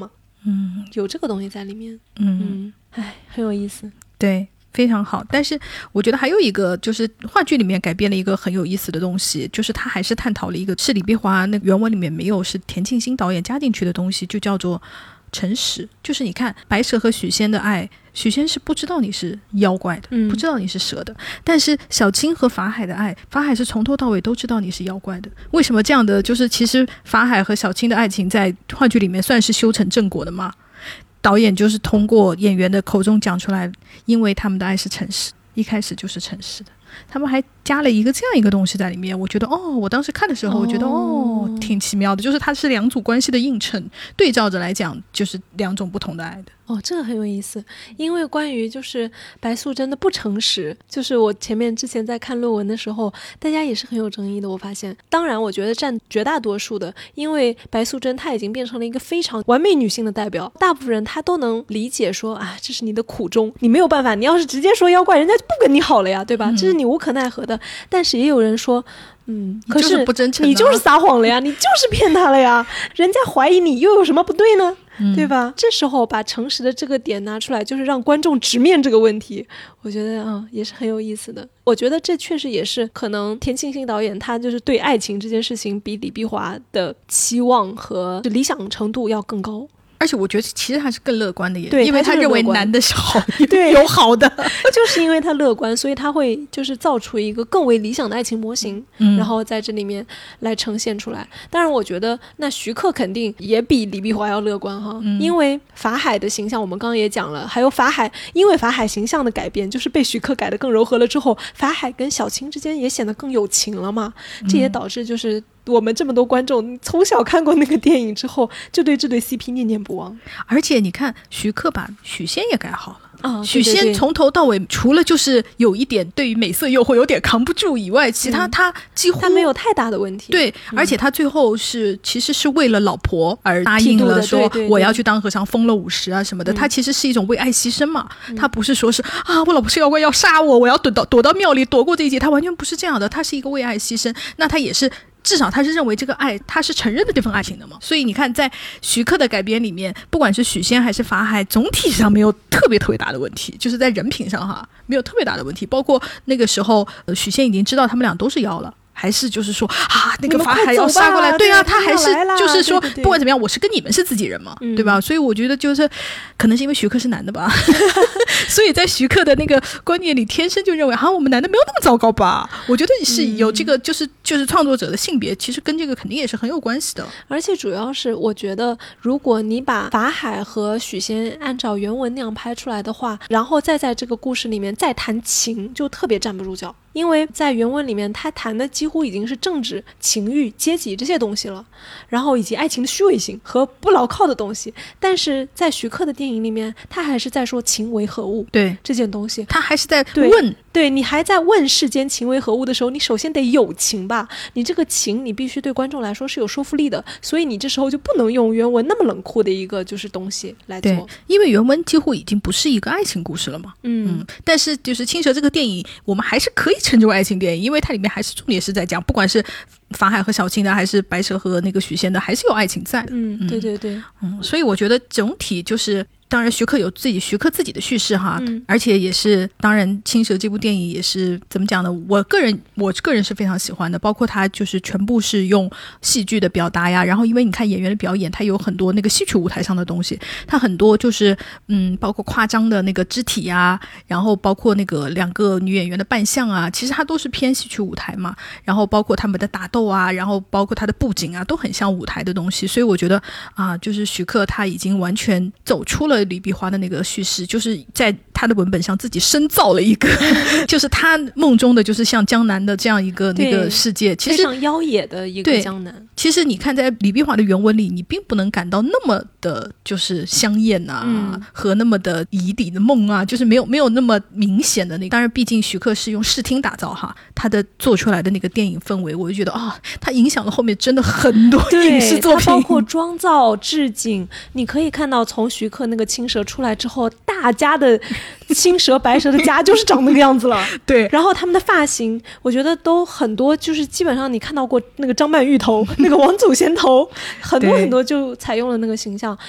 嗯， 有这个东西在里面。 嗯嗯，哎，很有意思。 对，非常好。但是我觉得还有一个就是话剧里面改编了一个很有意思的东西，就是他还是探讨了一个是李碧华那原文里面没有，是田沁鑫导演加进去的东西，就叫做诚实。就是你看白蛇和许仙的爱，许仙是不知道你是妖怪的、嗯、不知道你是蛇的，但是小青和法海的爱，法海是从头到尾都知道你是妖怪的。为什么这样的，就是其实法海和小青的爱情在话剧里面算是修成正果的吗？导演就是通过演员的口中讲出来，因为他们的爱是诚实，一开始就是诚实的。他们还加了一个这样一个东西在里面，我觉得哦，我当时看的时候，我觉得 哦, 哦，挺奇妙的，就是它是两组关系的映衬，对照着来讲，就是两种不同的爱的。 哦，这个很有意思，因为关于就是白素贞的不诚实，就是我前面之前在看论文的时候，大家也是很有争议的。我发现，当然我觉得占绝大多数的，因为白素贞她已经变成了一个非常完美女性的代表，大部分人她都能理解说啊，这是你的苦衷，你没有办法，你要是直接说妖怪，人家就不跟你好了呀，对吧？嗯、这是你无可奈何的。但是也有人说，嗯，可是不真诚、啊， 你就是撒谎了呀，你就是骗他了呀，人家怀疑你又有什么不对呢？嗯、对吧？这时候把诚实的这个点拿出来，就是让观众直面这个问题，我觉得啊、嗯、也是很有意思的。我觉得这确实也是可能田沁鑫导演他就是对爱情这件事情比李碧华的期望和理想程度要更高。 而且我觉得其实他是更乐观的， 对， 因为他认为男的是好， 对， 有好的， 就是因为他乐观，所以他会就是造出一个更为理想的爱情模型、嗯、然后在这里面来呈现出来。当然我觉得那徐克肯定也比李碧华要乐观哈、嗯，因为法海的形象我们刚刚也讲了，还有法海因为法海形象的改变，就是被徐克改得更柔和了之后，法海跟小青之间也显得更有情了嘛，这也导致就是我们这么多观众从小看过那个电影之后，就对这对 C P 念念不忘。 而且你看徐克把许仙也改好了、 哦、 许仙从头到尾除了就是有一点对于美色诱惑有点扛不住以外，其他他几乎、 嗯、他没有太大的问题。 对、嗯、而且他最后是其实是为了老婆而答应了说我要去当和尚，封了五十啊什么的、嗯、他其实是一种为爱牺牲嘛、嗯、他不是说是啊我老婆是妖怪要杀我，我要躲到躲到庙里躲过这一劫，他完全不是这样的，他是一个为爱牺牲。那他也是至少他是认为这个爱他是承认的这份爱情的嘛，所以你看在徐克的改编里面，不管是许仙还是法海，总体上没有特别特别大的问题，就是在人品上哈没有特别大的问题。包括那个时候、呃、许仙已经知道他们俩都是妖了，还是就是说啊那个法海要杀过来，对啊，他还是就是说对对对不管怎么样我是跟你们是自己人嘛、嗯、对吧？所以我觉得就是可能是因为徐克是男的吧所以在徐克的那个观念里天生就认为啊我们男的没有那么糟糕吧。我觉得是有这个就是、嗯、就是创作者的性别其实跟这个肯定也是很有关系的。 而且主要是我觉得如果你把法海和许仙按照原文那样拍出来的话，然后再在这个故事里面再谈情，就特别站不住脚。因为在原文里面他谈的几乎已经是政治、情欲、阶级这些东西了，然后以及爱情的虚伪性和不牢靠的东西，但是在徐克的电影里面他还是在说情为何物， 对这件东西他还是在问， 对, 对你还在问世间情为何物的时候，你首先得有情吧，你这个情你必须对观众来说是有说服力的，所以你这时候就不能用原文那么冷酷的一个就是东西来做。 对，因为原文几乎已经不是一个爱情故事了嘛。 嗯, 嗯但是就是青蛇这个电影我们还是可以称之为爱情电影，因为它里面还是重点是在讲不管是法海和小青的还是白蛇和那个许仙的还是有爱情在的。 嗯，对对对， 嗯，所以我觉得总体就是当然徐克有自己徐克自己的叙事哈、 嗯、 而且也是当然青蛇这部电影也是怎么讲呢，我个人我个人是非常喜欢的，包括它就是全部是用戏剧的表达呀，然后因为你看演员的表演它有很多那个戏曲舞台上的东西，它很多就是嗯，包括夸张的那个肢体呀，然后包括那个两个女演员的扮相啊，其实它都是偏戏曲舞台嘛，然后包括他们的打斗啊，然后包括它的布景啊都很像舞台的东西，所以我觉得啊，就是徐克他已经完全走出了李碧华的那个叙事，就是在他的文本上自己深造了一个就是他梦中的就是像江南的这样一个那个世界，其实非常妖冶的一个江南。 其实你看在李碧华的原文里你并不能感到那么的就是香艳啊、嗯、和那么的遗底的梦啊，就是没有没有那么明显的那个。当然毕竟徐克是用视听打造哈，他的做出来的那个电影氛围我就觉得啊、哦，他影响了后面真的很多影视作品， 包括妆造置景，你可以看到从徐克那个青蛇出来之后，大家的青蛇白蛇的家就是长那个样子了对， 然后他们的发型我觉得都很多，就是基本上你看到过那个张曼玉头那个王祖贤头很多很多就采用了那个形象。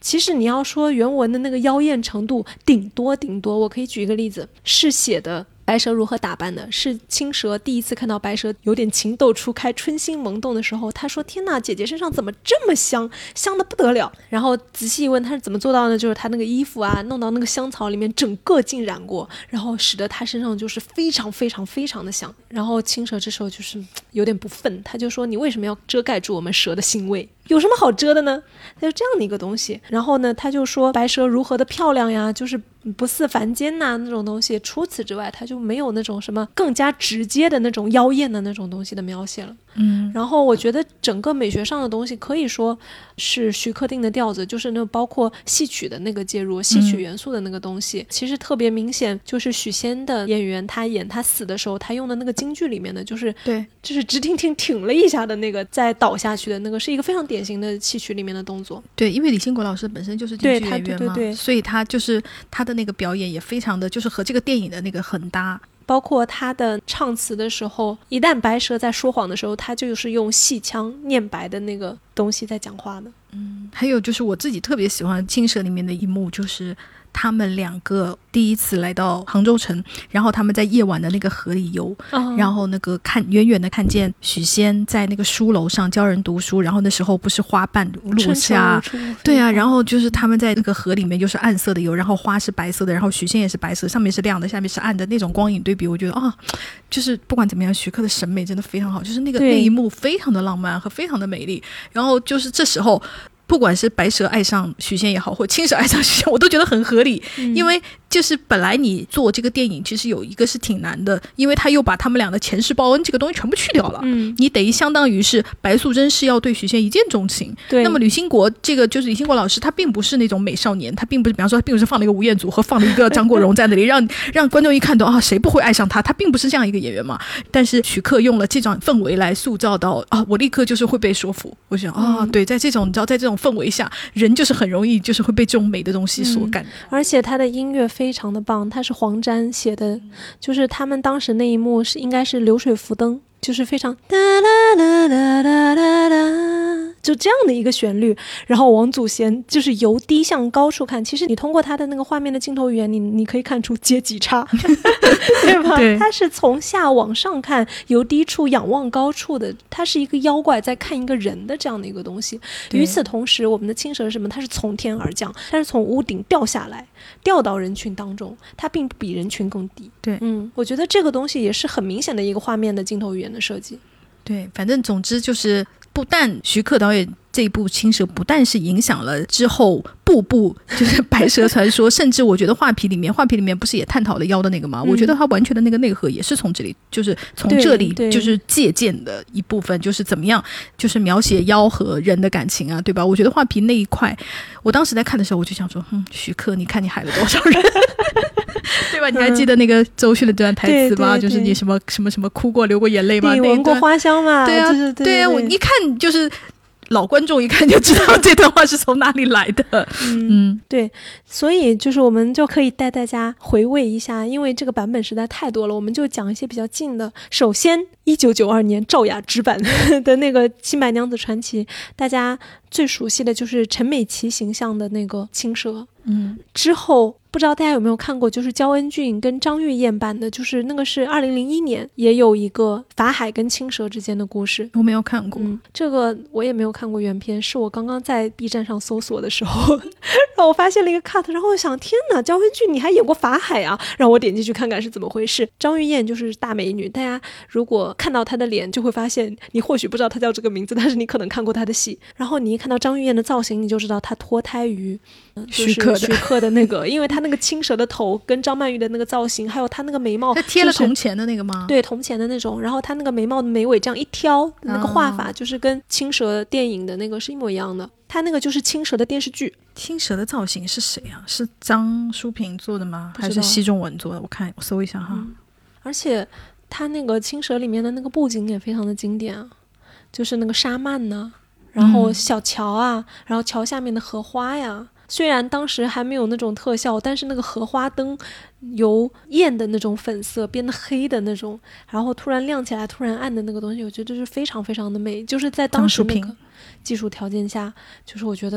其实你要说原文的那个妖艳程度，顶多顶多我可以举一个例子，是写的白蛇如何打扮的，是青蛇第一次看到白蛇有点情窦初开春心萌动的时候，他说天哪，姐姐身上怎么这么香，香的不得了。然后仔细一问他是怎么做到的，就是他那个衣服啊弄到那个香草里面整个浸染过，然后使得他身上就是非常非常非常的香。然后青蛇这时候就是有点不忿，他就说你为什么要遮盖住我们蛇的腥味，有什么好遮的呢？他就这样的一个东西。然后呢他就说白蛇如何的漂亮呀，就是不似凡间呐、啊、那种东西，除此之外他就没有那种什么更加直接的那种妖艳的那种东西的描写了。 嗯， 然后我觉得整个美学上的东西可以说是徐克定的调子，就是那包括戏曲的那个介入，戏曲元素的那个东西、嗯、其实特别明显，就是许仙的演员他演他死的时候他用的那个京剧里面的，就是对， 就是直挺挺挺了一下的那个再倒下去的那个，是一个非常典型的戏曲里面的动作。 对，因为李兴国老师本身就是京剧演员嘛， 对对对对， 所以他就是他的那个表演也非常的就是和这个电影的那个很搭。 包括他的唱词的时候，一旦白蛇在说谎的时候，他就是用戏腔念白的那个东西在讲话的。 嗯，还有就是我自己特别喜欢青蛇里面的一幕，就是他们两个第一次来到杭州城，然后他们在夜晚的那个河里游、哦、然后那个看远远的看见许仙在那个书楼上教人读书，然后那时候不是花瓣落下，对啊，然后就是他们在那个河里面就是暗色的游，然后花是白色的，然后许仙也是白色，上面是亮的下面是暗的，那种光影对比，我觉得啊，就是不管怎么样徐克的审美真的非常好，就是那个那一幕非常的浪漫和非常的美丽。然后就是这时候不管是白蛇爱上许仙也好，或青蛇爱上许仙，我都觉得很合理、嗯、因为就是本来你做这个电影其实有一个是挺难的，因为他又把他们俩的前世报恩这个东西全部去掉了、嗯、你等于相当于是白素贞是要对许仙一见钟情，对，那么吕兴国这个就是李兴国老师他并不是那种美少年，他并不是比方说他并不是放了一个吴彦祖和放了一个张国荣在那里让让观众一看到啊谁不会爱上他，他并不是这样一个演员嘛，但是许克用了这种氛围来塑造到啊我立刻就是会被说服，我想啊、嗯、对，在这种你知道在这种氛围下人就是很容易就是会被这种美的东西所感、嗯、 而且他的音乐非常的棒，他是黄沾写的，就是他们当时那一幕是应该是流水浮灯，就是非常哒啦啦啦啦啦啦，就这样的一个旋律，然后王祖贤就是由低向高处看，其实你通过他的那个画面的镜头语言你你可以看出阶级差对吧？对，他是从下往上看，由低处仰望高处的，他是一个妖怪在看一个人的这样的一个东西。与此同时我们的青蛇是什么？它是从天而降，它是从屋顶掉下来掉到人群当中，它并不比人群更低。 对， 嗯，我觉得这个东西也是很明显的一个画面的镜头语言的设计。 对，反正总之就是不但徐克导演这一部青蛇不但是影响了之后步步就是白蛇传说甚至我觉得画皮里面画皮里面不是也探讨了妖的那个吗、嗯、我觉得他完全的那个内核也是从这里就是从这里就是借鉴的一部分，就是怎么样就是描写妖和人的感情啊，对吧？我觉得画皮那一块我当时在看的时候我就想说嗯，徐克你看你害了多少人对吧？你还记得那个周迅的这段台词吗、嗯、就是你什么什么什么哭过流过眼泪吗？ 你闻过花香吗？ 对啊， 就是对对啊，我一看就是老观众一看就知道这段话是从哪里来的。 嗯, 嗯对，所以就是我们就可以带大家回味一下，因为这个版本实在太多了，我们就讲一些比较近的。首先一九九二年赵雅芝版的那个新白娘子传奇，大家最熟悉的就是陈美琪形象的那个青蛇。嗯，之后不知道大家有没有看过就是焦恩俊跟张玉燕版的，就是那个是二零零一年也有一个法海跟青蛇之间的故事。 我没有看过、 嗯、这个我也没有看过原片，是我刚刚在 B 站上搜索的时候然后我发现了一个 cut， 然后我想天哪，焦恩俊你还演过法海啊，让我点进去看看是怎么回事。张玉燕就是大美女，大家如果看到她的脸就会发现你或许不知道她叫这个名字，但是你可能看过她的戏，然后你一看到张玉燕的造型你就知道她脱胎于、呃、就是徐克徐克的那个，因为她那个青蛇的头跟张曼玉的那个造型，还有她那个眉毛， 她贴了铜钱的那个吗、就是、 对，铜钱的那种，然后她那个眉毛的眉尾这样一挑，那个画法就是跟青蛇电影的那个是一模一样的，她那个就是青蛇的电视剧。 青蛇的造型是谁啊？是张淑平做的吗？还是奚仲文做的？我看我搜一下哈、嗯、 而且她那个青蛇里面的那个布景也非常的经典啊，就是那个沙漫呢，然后小桥啊、嗯、然后桥下面的荷花呀，虽然当时还没有那种特效，但是那个荷花灯由艳的那种粉色变得黑的那种，然后突然亮起来突然暗的那个东西，我觉得这是非常非常的美，就是在当时那个技术条件下，就是我觉得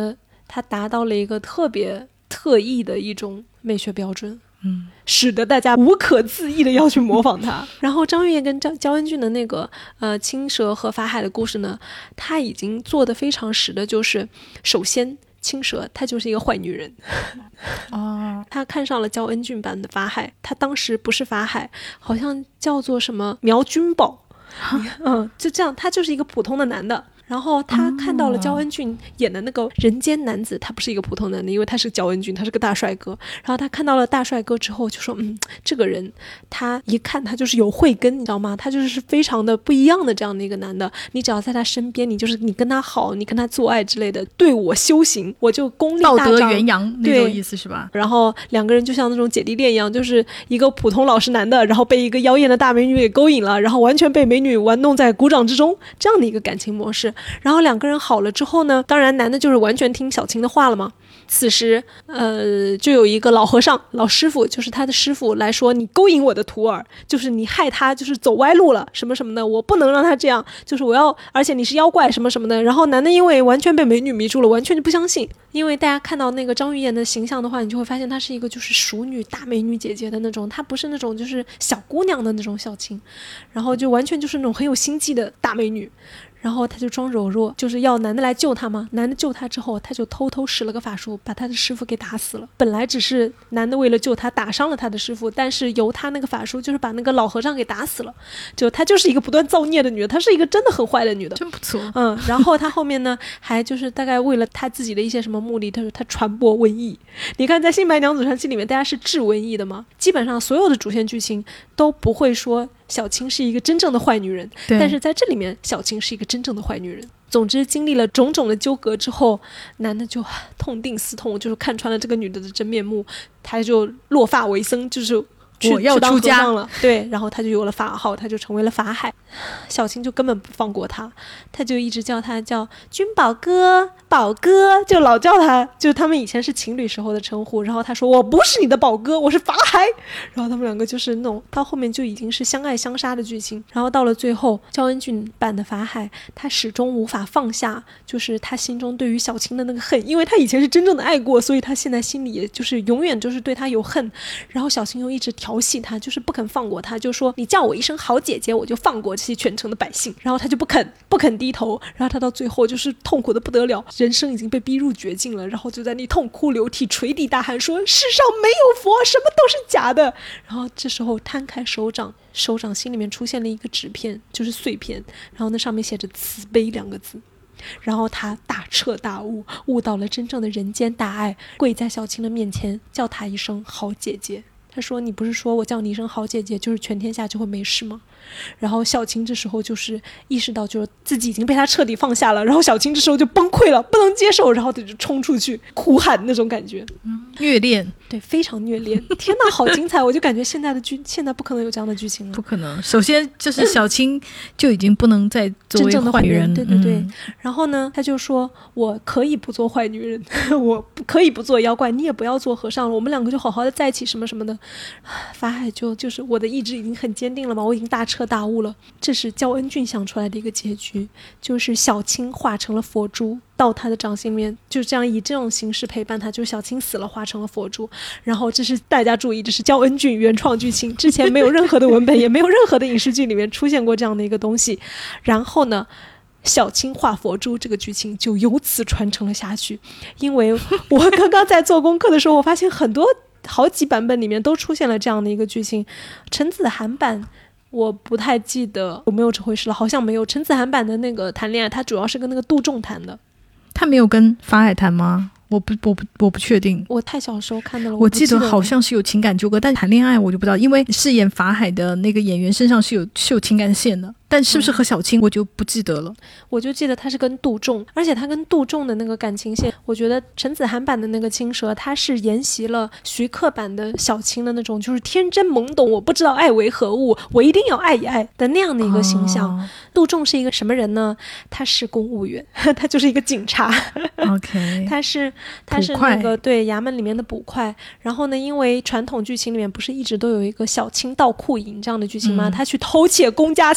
它达到了一个特别特异的一种美学标准。 嗯， 使得大家无可自抑的要去模仿他。然后张玉燕跟焦焦恩俊的那个呃青蛇和法海的故事呢，他已经做得非常实的，就是首先青蛇她就是一个坏女人。 哦， 他看上了焦恩俊版的法海，他当时不是法海，好像叫做什么苗君宝。嗯，就这样，他就是一个普通的男的。然后他看到了焦恩俊演的那个人间男子，他不是一个普通男的，因为他是焦恩俊，他是个大帅哥。然后他看到了大帅哥之后就说，嗯，这个人他一看他就是有慧根，你知道吗？他就是非常的不一样的这样的一个男的。你只要在他身边，你就是你跟他好，你跟他做爱之类的，对我修行，我就功力大涨，道德元阳那种意思是吧？ 然后两个人就像那种姐弟恋一样，就是一个普通老实男的，然后被一个妖艳的大美女给勾引了，然后完全被美女玩弄在鼓掌之中，这样的一个感情模式。然后两个人好了之后呢，当然男的就是完全听小青的话了嘛。此时呃，就有一个老和尚老师傅，就是他的师傅来说，你勾引我的徒儿，就是你害他就是走歪路了什么什么的，我不能让他这样，就是我要，而且你是妖怪什么什么的。然后男的因为完全被美女迷住了，完全就不相信。因为大家看到那个张玉燕的形象的话，你就会发现她是一个就是熟女大美女姐姐的那种，她不是那种就是小姑娘的那种小青，然后就完全就是那种很有心计的大美女。然后他就装柔弱，就是要男的来救他嘛。男的救他之后，他就偷偷使了个法术，把他的师傅给打死了。本来只是男的为了救他打伤了他的师傅，但是由他那个法术就是把那个老和尚给打死了。就他就是一个不断造孽的女的，她是一个真的很坏的女的， 真不错。 嗯，然后他后面呢，还就是大概为了他自己的一些什么目的，他说他传播瘟疫。你看在《新白娘子传奇》里面，大家是治瘟疫的嘛，基本上所有的主线剧情都不会说小青是一个真正的坏女人，但是在这里面小青是一个真正的坏女人。总之经历了种种的纠葛之后，男的就痛定思痛，就是看穿了这个女的的真面目，他就落发为僧，就是我要出家了。对，然后他就有了法号，他就成为了法海。小青就根本不放过他，他就一直叫他叫君宝哥宝哥，就老叫他，就他们以前是情侣时候的称呼。然后他说我不是你的宝哥，我是法海。然后他们两个就是那种到后面就已经是相爱相杀的剧情。然后到了最后，焦恩俊版的法海他始终无法放下就是他心中对于小青的那个恨，因为他以前是真正的爱过，所以他现在心里也就是永远就是对他有恨。然后小青又一直调戏他，就是不肯放过他，就说你叫我一声好姐姐，我就放过这些全城的百姓。然后他就不肯不肯低头，然后他到最后就是痛苦的不得了，人生已经被逼入绝境了，然后就在那痛哭流涕垂地大喊说世上没有佛，什么都是假的。然后这时候摊开手掌，手掌心里面出现了一个纸片，就是碎片，然后那上面写着慈悲两个字。然后他大彻大悟，悟到了真正的人间大爱，跪在小青的面前叫他一声好姐姐。他说你不是说我叫你一声好姐姐就是全天下就会没事吗？然后小青这时候就是意识到就是自己已经被他彻底放下了，然后小青这时候就崩溃了，不能接受，然后他就冲出去哭喊那种感觉。嗯， 虐恋， 对，非常虐恋。天哪，好精彩！我就感觉现在的剧现在不可能有这样的剧情了， 不可能。首先就是小青就已经不能再作为坏女人， 对对对、嗯、然后呢他就说我可以不做坏女人，我可以不做妖怪，你也不要做和尚了，我们两个就好好的在一起什么什么的。法海就就是我的意志已经很坚定了嘛，我已经大彻大悟了。这是焦恩俊想出来的一个结局，就是小青化成了佛珠到他的掌心里面，就这样以这种形式陪伴他，就是小青死了化成了佛珠。然后这是大家注意，这是焦恩俊原创剧情，之前没有任何的文本也没有任何的影视剧里面出现过这样的一个东西。然后呢小青化佛珠这个剧情就由此传承了下去。因为我刚刚在做功课的时候，我发现很多好几版本里面都出现了这样的一个剧情。陈子涵版我不太记得有没有这回事了，好像没有。陈子涵版的那个谈恋爱，他主要是跟那个杜仲谈的。 他没有跟法海谈吗？我不我不我不确定， 我太小时候看的了。 我记得好像是有情感纠葛，但谈恋爱我就不知道，因为饰演法海的那个演员身上是有是有情感线的，但是不是和小青我就不记得了、嗯、 我就记得他是跟杜仲，而且他跟杜仲的那个感情线，我觉得陈子涵版的那个青蛇他是沿袭了徐克版的小青的那种就是天真懵懂，我不知道爱为何物，我一定要爱一爱的那样的一个形象、哦、杜仲是一个什么人呢？他是公务员，他就是一个警察 OK 他是他是那个对衙门里面的捕快。然后呢因为传统剧情里面不是一直都有一个小青盗库营这样的剧情吗、嗯、他去偷窃公家财产，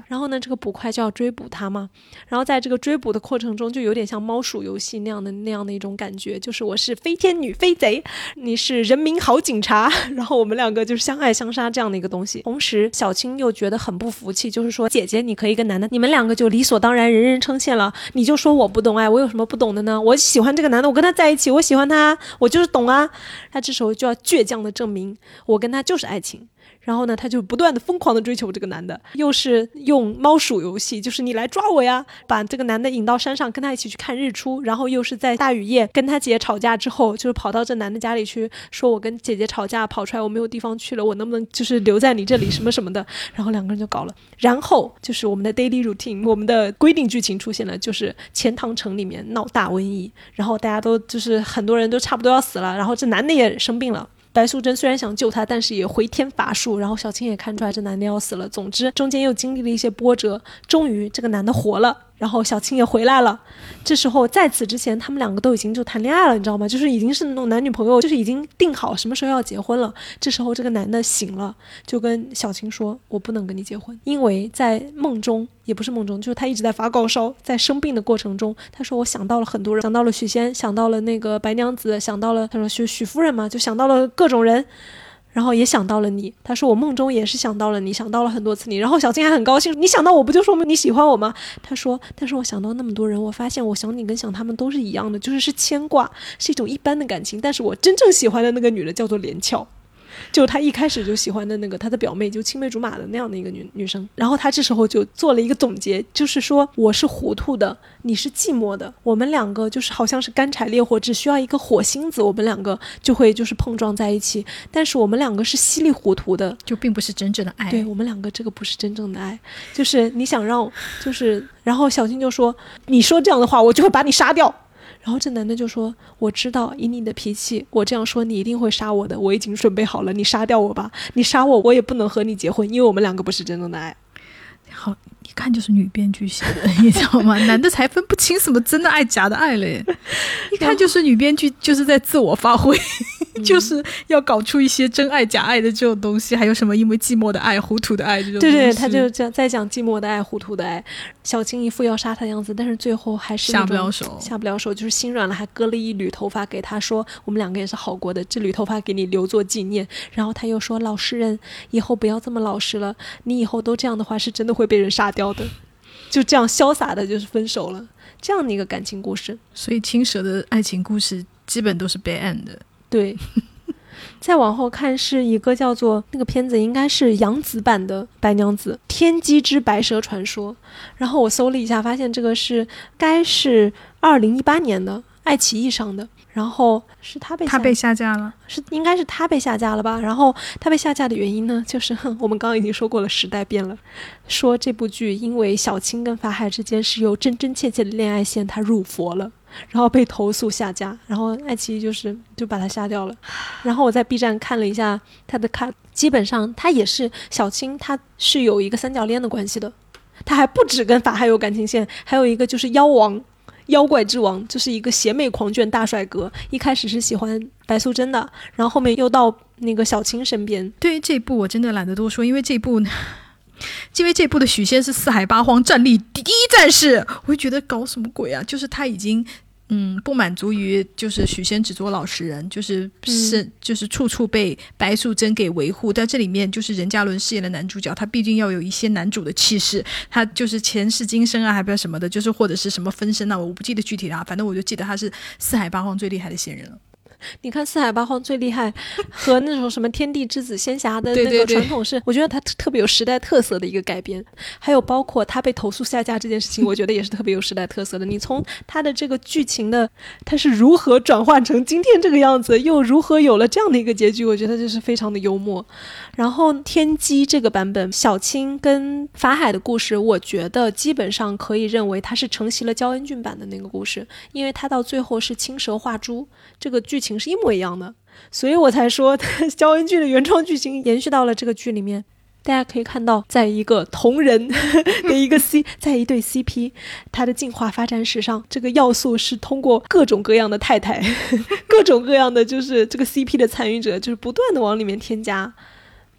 然后呢这个捕快就要追捕他嘛，然后在这个追捕的过程中就有点像猫鼠游戏那样的那样的一种感觉，就是我是飞天女飞贼，你是人民好警察，然后我们两个就是相爱相杀这样的一个东西。同时小青又觉得很不服气，就是说姐姐你可以跟男的，你们两个就理所当然人人称羡了，你就说我不懂爱，我有什么不懂的呢？我喜欢这个男的，我跟他在一起，我喜欢他，我就是懂啊。他这时候就要倔强的证明我跟他就是爱情，然后呢他就不断的疯狂的追求这个男的，又是用猫鼠游戏，就是你来抓我呀，把这个男的引到山上跟他一起去看日出，然后又是在大雨夜跟他姐吵架之后，就是跑到这男的家里去说我跟姐姐吵架跑出来，我没有地方去了，我能不能就是留在你这里什么什么的，然后两个人就搞了。然后就是我们的 daily routine， 我们的规定剧情出现了，就是钱塘城里面闹大瘟疫，然后大家都就是很多人都差不多要死了，然后这男的也生病了，白素贞虽然想救他，但是也回天乏术，然后小青也看出来这男的要死了，总之中间又经历了一些波折，终于这个男的活了，然后小青也回来了。这时候在此之前他们两个都已经就谈恋爱了，你知道吗？就是已经是那种男女朋友，就是已经定好什么时候要结婚了。这时候这个男的醒了，就跟小青说我不能跟你结婚，因为在梦中，也不是梦中，就是他一直在发高烧，在生病的过程中，他说我想到了很多人，想到了许仙，想到了那个白娘子，想到了他说许许夫人嘛，就想到了各种人，然后也想到了你，他说我梦中也是想到了你，想到了很多次你，然后小青还很高兴，你想到我不就说明你喜欢我吗？他说但是我想到那么多人，我发现我想你跟想他们都是一样的，就是是牵挂，是一种一般的感情，但是我真正喜欢的那个女的叫做连翘，就他一开始就喜欢的那个他的表妹，就青梅竹马的那样的一个女女生。然后他这时候就做了一个总结，就是说我是糊涂的，你是寂寞的，我们两个就是好像是干柴烈火，只需要一个火星子，我们两个就会就是碰撞在一起，但是我们两个是稀里糊涂的， 就并不是真正的爱。 对，我们两个这个不是真正的爱，就是你想让就是然后小青就说你说这样的话我就会把你杀掉，然后这男的就说我知道以你的脾气我这样说你一定会杀我的，我已经准备好了，你杀掉我吧，你杀我我也不能和你结婚，因为我们两个不是真正的爱。 好，一看就是女编剧写的，你知道吗？男的才分不清什么真的爱假的爱嘞，一看就是女编剧就是在自我发挥，就是要搞出一些真爱假爱的这种东西，还有什么因为寂寞的爱糊涂的爱这种东西。对对， 他就在讲寂寞的爱糊涂的爱，小青一副要杀他的样子，但是最后还是下不了手下不了手，就是心软了，还割了一缕头发给他说我们两个也是好过的，这缕头发给你留作纪念。然后他又说老实人以后不要这么老实了，你以后都这样的话是真的会被人杀掉的，就这样潇洒的就是分手了，这样的一个感情故事。 所以青蛇的爱情故事基本都是 bad end 的。 对再往后看是一个叫做那个片子应该是杨紫版的白娘子天机之白蛇传说，然后我搜了一下发现这个是该是二零一八年的爱奇艺上的，然后是他被下他被下架了， 是应该是他被下架了吧？然后他被下架的原因呢，就是哼我们刚刚已经说过了，时代变了，说这部剧因为小青跟法海之间是有真真切切的恋爱线，他入佛了，然后被投诉下架，然后爱奇艺就是就把它下掉了。然后我在 B 站看了一下他的看，基本上他也是小青，他是有一个三角恋的关系的，他还不止跟法海有感情线，还有一个就是妖王。妖怪之王就是一个邪魅狂狷大帅哥，一开始是喜欢白素贞的，然后后面又到那个小青身边。 对于这一部我真的懒得多说，因为这一部因为这一部的许仙是四海八荒战力第一战士，我会觉得搞什么鬼啊，就是他已经嗯，不满足于就是许仙只做老实人，就是是、嗯、就是处处被白素贞给维护，在这里面就是任嘉伦饰演的男主角，他毕竟要有一些男主的气势，他就是前世今生啊还不知道什么的，就是或者是什么分身啊，我不记得具体的啊，反正我就记得他是四海八荒最厉害的仙人了。 你看四海八荒最厉害和那种什么天地之子仙侠的那个传统是对对对，我觉得它特别有时代特色的一个改编，还有包括他被投诉下架这件事情，我觉得也是特别有时代特色的。你从他的这个剧情的他是如何转换成今天这个样子，又如何有了这样的一个结局，我觉得就是非常的幽默。然后天机这个版本小青跟法海的故事，我觉得基本上可以认为它是承袭了焦恩俊版的那个故事，因为它到最后是青蛇化猪，这个剧情是一模一样的，所以我才说焦恩俊的原创剧情延续到了这个剧里面。大家可以看到在一个同人的一个 C 在一对 C P 它的进化发展史上，这个要素是通过各种各样的太太各种各样的就是这个 C P 的参与者就是不断的往里面添加，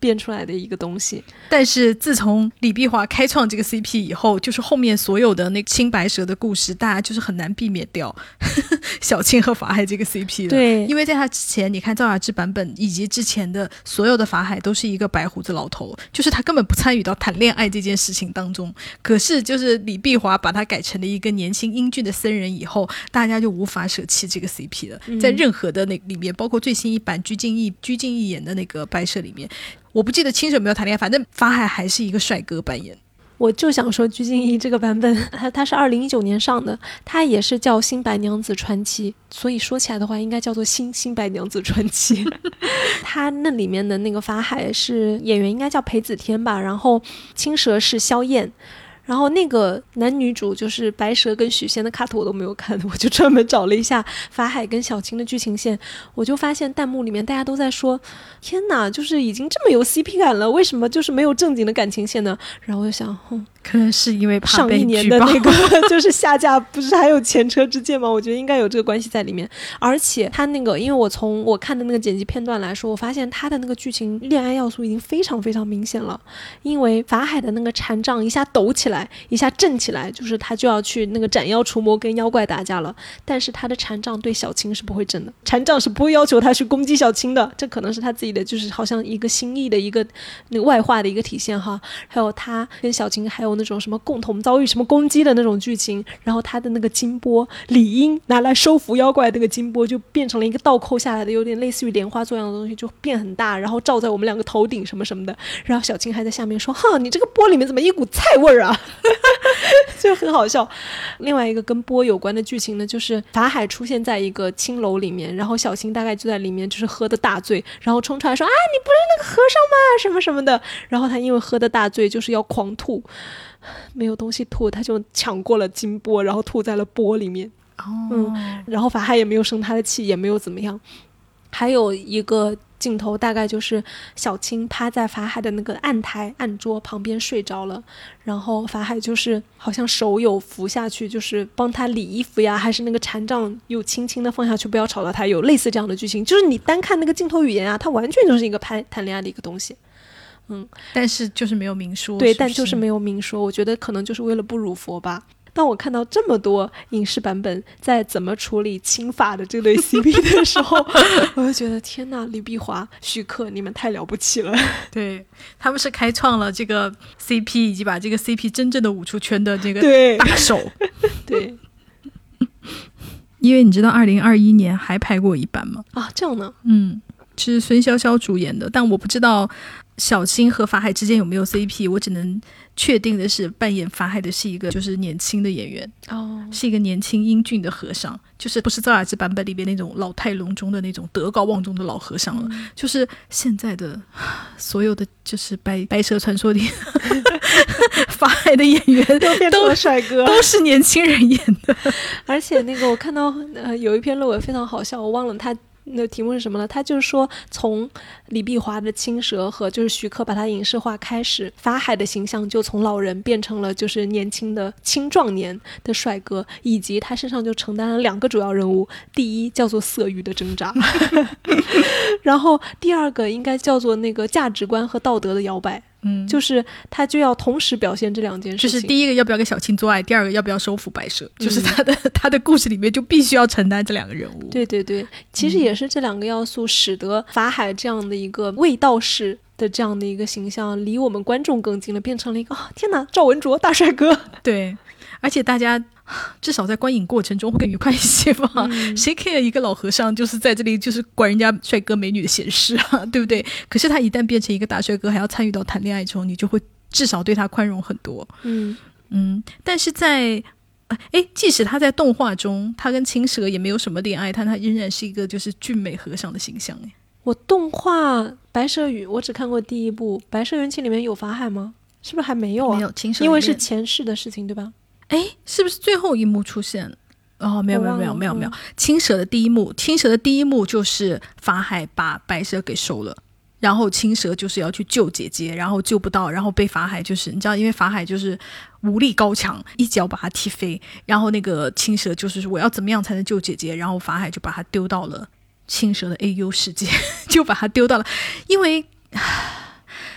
编出来的一个东西。 但是自从李碧华开创这个 C P 以后，就是后面所有的那个青白蛇的故事，大家就是很难避免掉小青和法海这个 C P 的。 对， 因为在他之前，你看赵雅芝版本以及之前的所有的法海都是一个白胡子老头，就是他根本不参与到谈恋爱这件事情当中。可是就是李碧华把他改成了一个年轻英俊的僧人以后，大家就无法舍弃这个 C P 了。在任何的那里面，包括最新一版鞠婧祎鞠婧祎演的那个白蛇里面，我不记得清水有没有谈恋爱，反正法海还是一个帅哥扮演。 我就想说鞠婧祎这个版本它它是二零一九年上的，它也是叫新白娘子传奇，所以说起来的话应该叫做新新白娘子传奇它那里面的那个法海是演员应该叫裴子天吧，然后青蛇是萧燕，然后那个男女主就是白蛇跟许仙的卡图我都没有看，我就专门找了一下法海跟小青的剧情线，我就发现弹幕里面大家都在说天哪，就是已经这么有 C P 感了，为什么就是没有正经的感情线呢？然后我就想哼， 可能是因为怕被上一年的那个就是下架不是还有前车之鉴吗？我觉得应该有这个关系在里面。而且他那个因为我从我看的那个剪辑片段来说，我发现他的那个剧情恋爱要素已经非常非常明显了，因为法海的那个禅杖一下抖起来一下震起来，就是他就要去那个斩妖除魔跟妖怪打架了，但是他的禅杖对小青是不会震的，禅杖是不会要求他去攻击小青的，这可能是他自己的就是好像一个心意的一个那个外化的一个体现哈。还有他跟小青还有那种什么共同遭遇什么攻击的那种剧情，然后他的那个金钵理应拿来收服妖怪，那个金钵就变成了一个倒扣下来的有点类似于莲花作样的东西，就变很大，然后照在我们两个头顶什么什么的，然后小青还在下面说哈你这个钵里面怎么一股菜味儿啊就很好笑。另外一个跟钵有关的剧情呢，就是法海出现在一个青楼里面，然后小青大概就在里面就是喝的大醉，然后冲出来说啊你不是那个和尚吗什么什么的，然后他因为喝的大醉就是要狂吐，没有东西吐，他就抢过了金钵，然后吐在了钵里面、哦、嗯，然后法海也没有生他的气，也没有怎么样。还有一个镜头大概就是小青趴在法海的那个案台案桌旁边睡着了，然后法海就是好像手有扶下去，就是帮他理衣服呀，还是那个禅杖有轻轻的放下去不要吵到他，有类似这样的剧情，就是你单看那个镜头语言啊，它完全就是一个拍谈恋爱的一个东西。嗯， 但是就是没有明说， 对， 是不是？ 但就是没有明说，我觉得可能就是为了不辱佛吧。当我看到这么多影视版本在怎么处理亲法的这对 C P 的时候我就觉得天哪，李碧华徐克你们太了不起了。 对，他们是开创了这个 C P 以及把这个 C P 真正的舞出圈的这个大手。 对因为你知道二零二一年还拍过一版吗？ 啊，这样呢？ 嗯，是孙潇潇主演的，但我不知道小青和法海之间有没有 C P， 我只能确定的是扮演法海的是一个就是年轻的演员、哦、是一个年轻英俊的和尚，就是不是赵雅芝版本里边那种老态龙钟的那种德高望重的老和尚了、嗯、就是现在的所有的就是白白蛇传说里法海的演员都变成了帅哥， 都是年轻人演的。 而且那个我看到、呃、有一篇论文非常好笑，我忘了他那题目是什么了，他就是说从李碧华的青蛇和就是徐克把他影视化开始，法海的形象就从老人变成了就是年轻的青壮年的帅哥，以及他身上就承担了两个主要任务，第一叫做色欲的挣扎然后第二个应该叫做那个价值观和道德的摇摆。嗯，就是他就要同时表现这两件事情， 就是第一个要不要跟小青做爱，第二个要不要收服白蛇、嗯、就是他的他的故事里面就必须要承担这两个人物。 对对对，其实也是这两个要素使得法海这样的一个卫道士的这样的一个形象离我们观众更近了，变成了一个、哦、天哪，赵文卓大帅哥。 对，而且大家至少在观影过程中会更愉快一些吧、嗯、谁 care 一个老和尚就是在这里就是管人家帅哥美女的闲事啊，对不对？可是他一旦变成一个大帅哥还要参与到谈恋爱之后，你就会至少对他宽容很多。嗯嗯，但是在哎，即使他在动画中他跟青蛇也没有什么恋爱，但他仍然是一个就是俊美和尚的形象。 我动画白蛇语我只看过第一部，白蛇缘起里面有法海吗？是不是还没有啊？ 没有，青蛇因为是前世的事情对吧？ 哎，是不是最后一幕出现？哦，没有没有没有没有没有，青蛇的第一幕，青蛇的第一幕就是法海把白蛇给收了，然后青蛇就是要去救姐姐，然后救不到，然后被法海就是你知道，因为法海就是武力高强，一脚把他踢飞，然后那个青蛇就是我要怎么样才能救姐姐，然后法海就把他丢到了青蛇的 A U 世界就把他丢到了，因为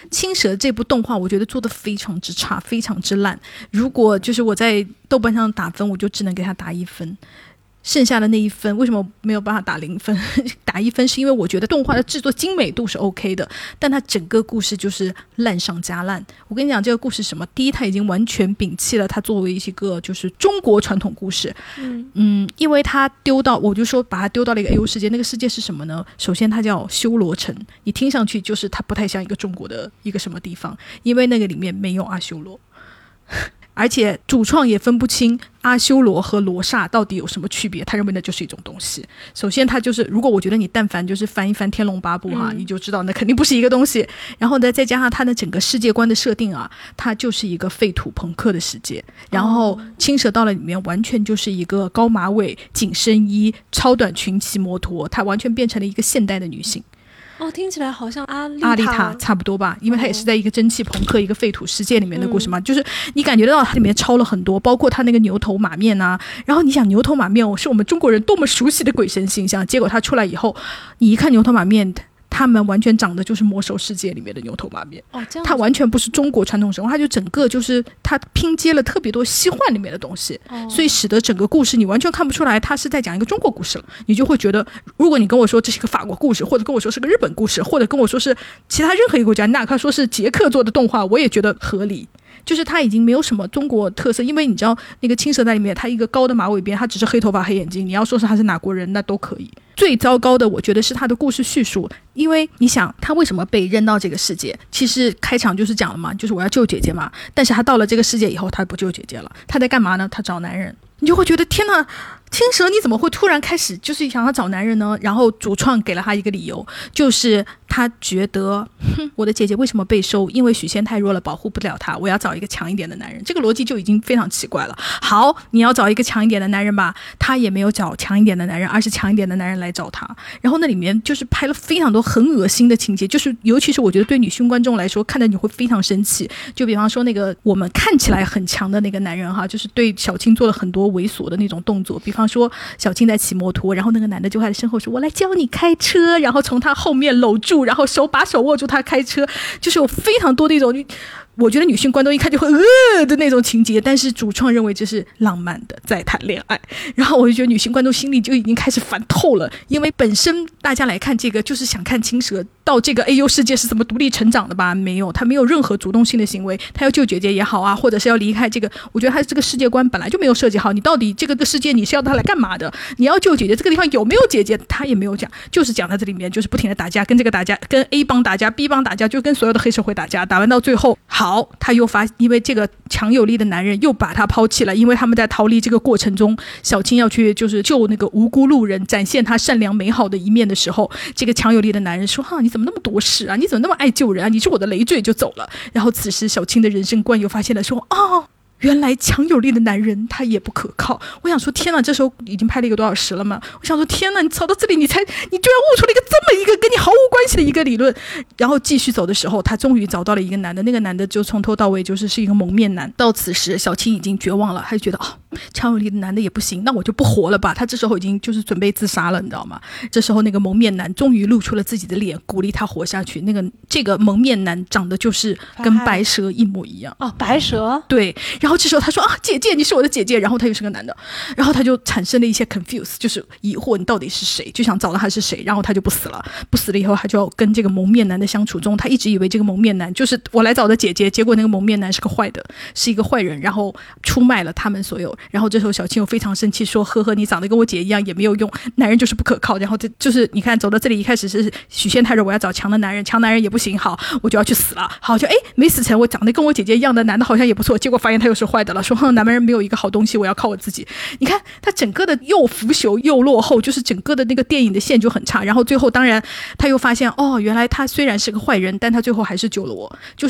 青蛇这部动画我觉得做得非常之差，非常之烂，如果就是我在豆瓣上打分，我就只能给他打一分，剩下的那一分为什么没有办法打零分打一分是因为我觉得动画的制作精美度是 OK 的，但它整个故事就是烂上加烂。我跟你讲这个故事什么，第一它已经完全摒弃了它作为一个就是中国传统故事，嗯嗯，因为它丢到我就说把它丢到了一个 A U 世界，那个世界是什么呢？首先它叫修罗城，你听上去就是它不太像一个中国的一个什么地方，因为那个里面没有阿修罗而且主创也分不清阿修罗和罗刹到底有什么区别，他认为那就是一种东西。首先他就是如果我觉得你但凡就是翻一翻天龙八部哈、嗯，你就知道那肯定不是一个东西。然后呢再加上他的整个世界观的设定啊，它就是一个废土朋克的世界，然后青蛇到了里面完全就是一个高马尾紧身衣超短裙骑摩托，她完全变成了一个现代的女性。 哦，听起来好像阿丽塔阿丽塔差不多吧，因为它也是在一个蒸汽朋克、哦、一个废土世界里面的故事嘛、嗯、就是你感觉到它里面抄了很多，包括它那个牛头马面啊，然后你想牛头马面是我们中国人多么熟悉的鬼神形象，结果它出来以后你一看牛头马面他们完全长得就是魔兽世界里面的牛头马面、哦、它完全不是中国传统神话，它就整个就是它拼接了特别多西幻里面的东西、哦、所以使得整个故事你完全看不出来它是在讲一个中国故事了，你就会觉得如果你跟我说这是一个法国故事，或者跟我说是个日本故事，或者跟我说是其他任何一个国家，哪怕说是捷克做的动画我也觉得合理，就是它已经没有什么中国特色，因为你知道那个青蛇在里面它一个高的马尾辫，它只是黑头发黑眼睛，你要说是他是哪国人那都可以。最糟糕的我觉得是他的故事叙述，因为你想他为什么被扔到这个世界，其实开场就是讲了嘛，就是我要救姐姐嘛，但是他到了这个世界以后他不救姐姐了，他在干嘛呢？他找男人。你就会觉得天哪，青蛇你怎么会突然开始就是想要找男人呢？然后主创给了他一个理由，就是他觉得哼，我的姐姐为什么被收？因为许仙太弱了，保护不了她，我要找一个强一点的男人。这个逻辑就已经非常奇怪了。好，你要找一个强一点的男人吧，他也没有找强一点的男人，而是强一点的男人来找他。然后那里面就是拍了非常多很恶心的情节，就是尤其是我觉得对女性观众来说看着你会非常生气。就比方说那个我们看起来很强的那个男人哈，就是对小青做了很多猥琐的那种动作，比方说小青在骑摩托，然后那个男的就在身后说我来教你开车，然后从他后面搂住，然后手把手握住他开车，就是有非常多的一种我觉得女性观众一看就会呃的那种情节，但是主创认为这是浪漫的在谈恋爱，然后我就觉得女性观众心里就已经开始烦透了，因为本身大家来看这个就是想看青蛇到这个 A U 世界是怎么独立成长的吧，没有，他没有任何主动性的行为，他要救姐姐也好啊，或者是要离开这个，我觉得他这个世界观本来就没有设计好，你到底这个世界你是要他来干嘛的？你要救姐姐，这个地方有没有姐姐他也没有讲，就是讲在这里面就是不停的打架，跟这个打架，跟 A 帮打架 B 帮打架，就跟所有的黑社会打架，打完到最后好，他又发因为这个强有力的男人又把他抛弃了，因为他们在逃离这个过程中，小青要去就是救那个无辜路人，展现他善良美好的一面的时候，这个强有力的男人说哈，你怎么那么多事啊，你怎么那么爱救人啊，你是我的累赘，就走了。然后此时小青的人生观又发现了说哦，原来强有力的男人他也不可靠。我想说天哪，这时候已经拍了一个多小时了嘛，我想说天哪，你走到这里你才你居然悟出了一个这么一个跟你毫无关系的一个理论。然后继续走的时候他终于找到了一个男的，那个男的就从头到尾就是是一个蒙面男。到此时小青已经绝望了，他就觉得哦，强有力的男的也不行，那我就不活了吧。他这时候已经就是准备自杀了，你知道吗？这时候那个蒙面男终于露出了自己的脸，鼓励他活下去。那个这个蒙面男长得就是跟白蛇一模一样。 哦，白蛇？ 对。然后这时候他说啊，姐姐你是我的姐姐，然后他又是个男的，然后他就产生了一些 confuse， 就是疑惑你到底是谁，就想找到他是谁。然后他就不死了，不死了以后他就要跟这个蒙面男的相处中，他一直以为这个蒙面男就是我来找的姐姐，结果那个蒙面男是个坏的，是一个坏人，然后出卖了他们所有。然后这时候小青又非常生气说呵呵，你长得跟我姐一样也没有用，男人就是不可靠。然后这就是你看走到这里，一开始是许仙太弱，我要找强的男人，强男人也不行，好我就要去死了，好就哎没死成，我长得跟我姐姐一样的男的好像也不错，结果发现他又是坏的了，说哼，男人没有一个好东西，我要靠我自己。你看他整个的又腐朽又落后，就是整个的那个电影的线就很差。然后最后当然他又发现哦，原来他虽然是个坏人，但他最后还是救了我。就是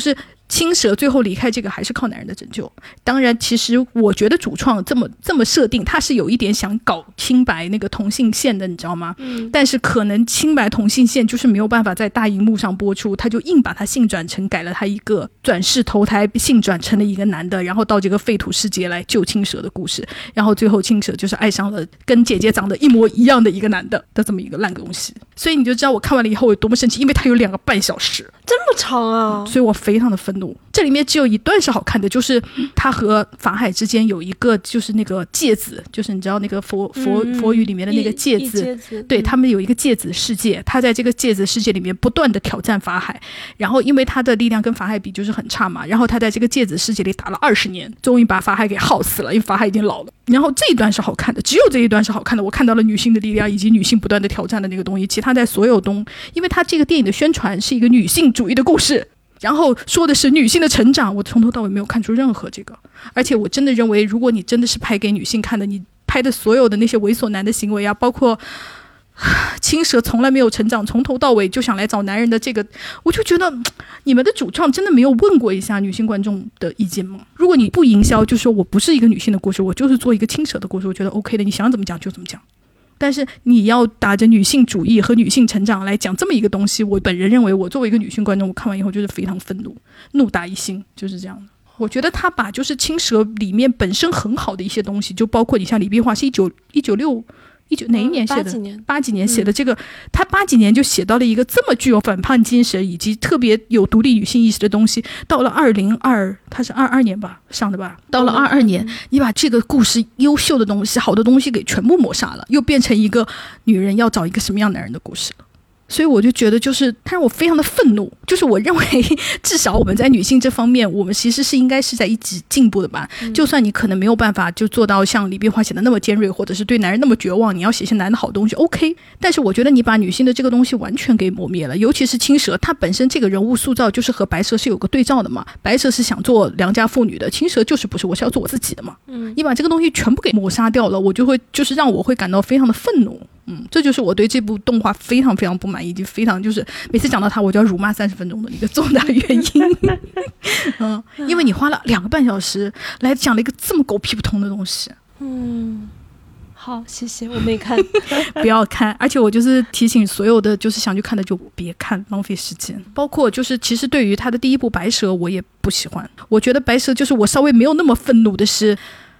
青蛇最后离开这个还是靠男人的拯救。当然其实我觉得主创这么这么设定，他是有一点想搞清白那个同性线的，你知道吗？嗯，但是可能清白同性线就是没有办法在大荧幕上播出，他就硬把他性转成改了他一个转世投胎性转成了一个男的，然后到这个废土世界来救青蛇的故事，然后最后青蛇就是爱上了跟姐姐长得一模一样的一个男的的这么一个烂东西。所以你就知道我看完了以后有多么生气，因为他有两个半小时这么长啊， 所以我非常的愤怒。这里面只有一段是好看的，就是他和法海之间有一个就是那个戒子，就是你知道那个佛佛、嗯、佛语里面的那个戒子，对，他们有一个戒子世界，他在这个戒子世界里面不断的挑战法海，然后因为他的力量跟法海比就是很差嘛，然后他在这个戒子世界里打了二十年，终于把法海给耗死了，因为法海已经老了。然后这一段是好看的，只有这一段是好看的，我看到了女性的力量以及女性不断的挑战的那个东西，其他在所有东，因为他这个电影的宣传是一个女性主义的故事，然后说的是女性的成长，我从头到尾没有看出任何这个。而且我真的认为如果你真的是拍给女性看的，你拍的所有的那些猥琐男的行为啊，包括青蛇从来没有成长，从头到尾就想来找男人的这个，我就觉得你们的主创真的没有问过一下女性观众的意见吗？如果你不营销，就说我不是一个女性的故事，我就是做一个青蛇的故事，我觉得 OK 的，你想怎么讲就怎么讲。但是你要打着女性主义和女性成长来讲这么一个东西，我本人认为我作为一个女性观众，我看完以后就是非常愤怒，怒打一星，就是这样的。我觉得他把就是青蛇里面本身很好的一些东西，就包括你像李碧华是一九一九六一九哪一年写的？八几年，八几年写的这个，嗯、他八几年就写到了一个这么具有反叛精神以及特别有独立女性意识的东西。到了二零二，他是二二年吧上的吧？到了二二年，你把这个故事优秀的东西、好的东西给全部抹杀了，又变成一个女人要找一个什么样男人的故事了。所以我就觉得就是他让我非常的愤怒，就是我认为至少我们在女性这方面我们其实是应该是在一直进步的吧、嗯、就算你可能没有办法就做到像李碧华写的那么尖锐，或者是对男人那么绝望，你要写些男人的好东西 OK， 但是我觉得你把女性的这个东西完全给磨灭了。尤其是青蛇，她本身这个人物塑造就是和白蛇是有个对照的嘛，白蛇是想做良家妇女的，青蛇就是不是，我是要做我自己的嘛。嗯，你把这个东西全部给抹杀掉了，我就会就是让我会感到非常的愤怒。嗯，这就是我对这部动画非常非常不满意，以及非常就是每次讲到它我就要辱骂三十分钟的一个重大原因。嗯，因为你花了两个半小时来讲了一个这么狗屁不通的东西。 嗯，好，谢谢，我没看。 不要看，而且我就是提醒所有的就是想去看的就别看，浪费时间。包括就是其实对于他的第一部白蛇我也不喜欢，我觉得白蛇就是我稍微没有那么愤怒的是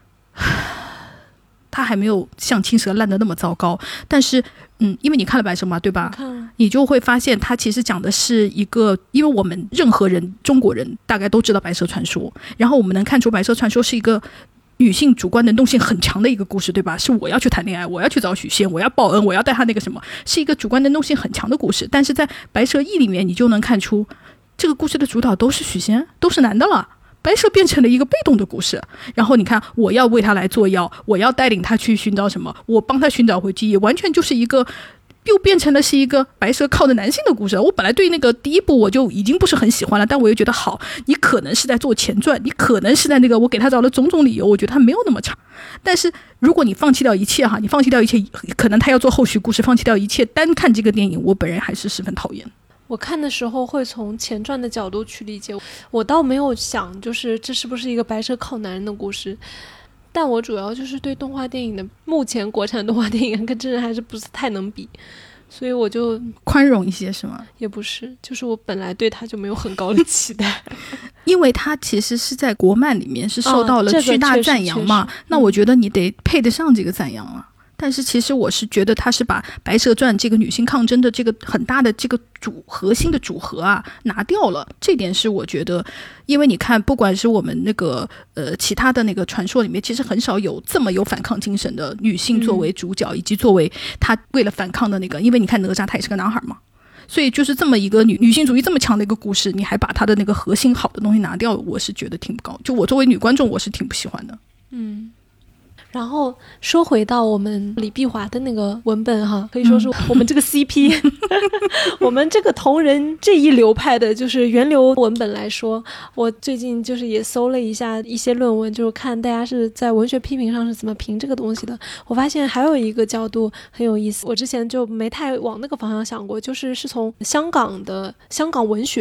他还没有像青蛇烂得那么糟糕，但是嗯，因为你看了白蛇嘛，对吧？你就会发现他其实讲的是一个，因为我们任何人中国人大概都知道白蛇传说，然后我们能看出白蛇传说是一个女性主观能动性很强的一个故事，对吧？是我要去谈恋爱，我要去找许仙，我要报恩，我要带他那个什么，是一个主观能动性很强的故事。但是在白蛇一里面你就能看出这个故事的主导都是许仙，都是男的了，白蛇变成了一个被动的故事。然后你看我要为他来做药，我要带领他去寻找什么，我帮他寻找回记忆，完全就是一个又变成了是一个白蛇靠的男性的故事。我本来对那个第一部我就已经不是很喜欢了，但我又觉得好，你可能是在做前传，你可能是在那个我给他找了种种理由，我觉得他没有那么差。但是如果你放弃掉一切哈，你放弃掉一切，可能他要做后续故事，放弃掉一切，单看这个电影，我本人还是十分讨厌。 我看的时候会从前传的角度去理解，我倒没有想就是这是不是一个白蛇靠男人的故事，但我主要就是对动画电影的目前国产动画电影跟真人还是不是太能比，所以我就宽容一些是吗？ 也不是，就是我本来对他就没有很高的期待。 因为他其实是在国漫里面是受到了巨大赞扬嘛、哦这个、那我觉得你得配得上这个赞扬了。但是其实我是觉得他是把白蛇传这个女性抗争的这个很大的这个主核心的组合啊拿掉了，这点是我觉得，因为你看不管是我们那个呃其他的那个传说里面，其实很少有这么有反抗精神的女性作为主角、嗯、以及作为她为了反抗的那个，因为你看哪吒他也是个男孩嘛，所以就是这么一个女女性主义这么强的一个故事，你还把她的那个核心好的东西拿掉，我是觉得挺不高，就我作为女观众我是挺不喜欢的。 嗯，然后说回到我们李碧华的那个文本哈，可以说是我们这个 C P、嗯、我们这个同人这一流派的就是源流文本来说，我最近就是也搜了一下一些论文，就是看大家是在文学批评上是怎么评这个东西的。我发现还有一个角度很有意思，我之前就没太往那个方向想过，就是是从香港的香港文学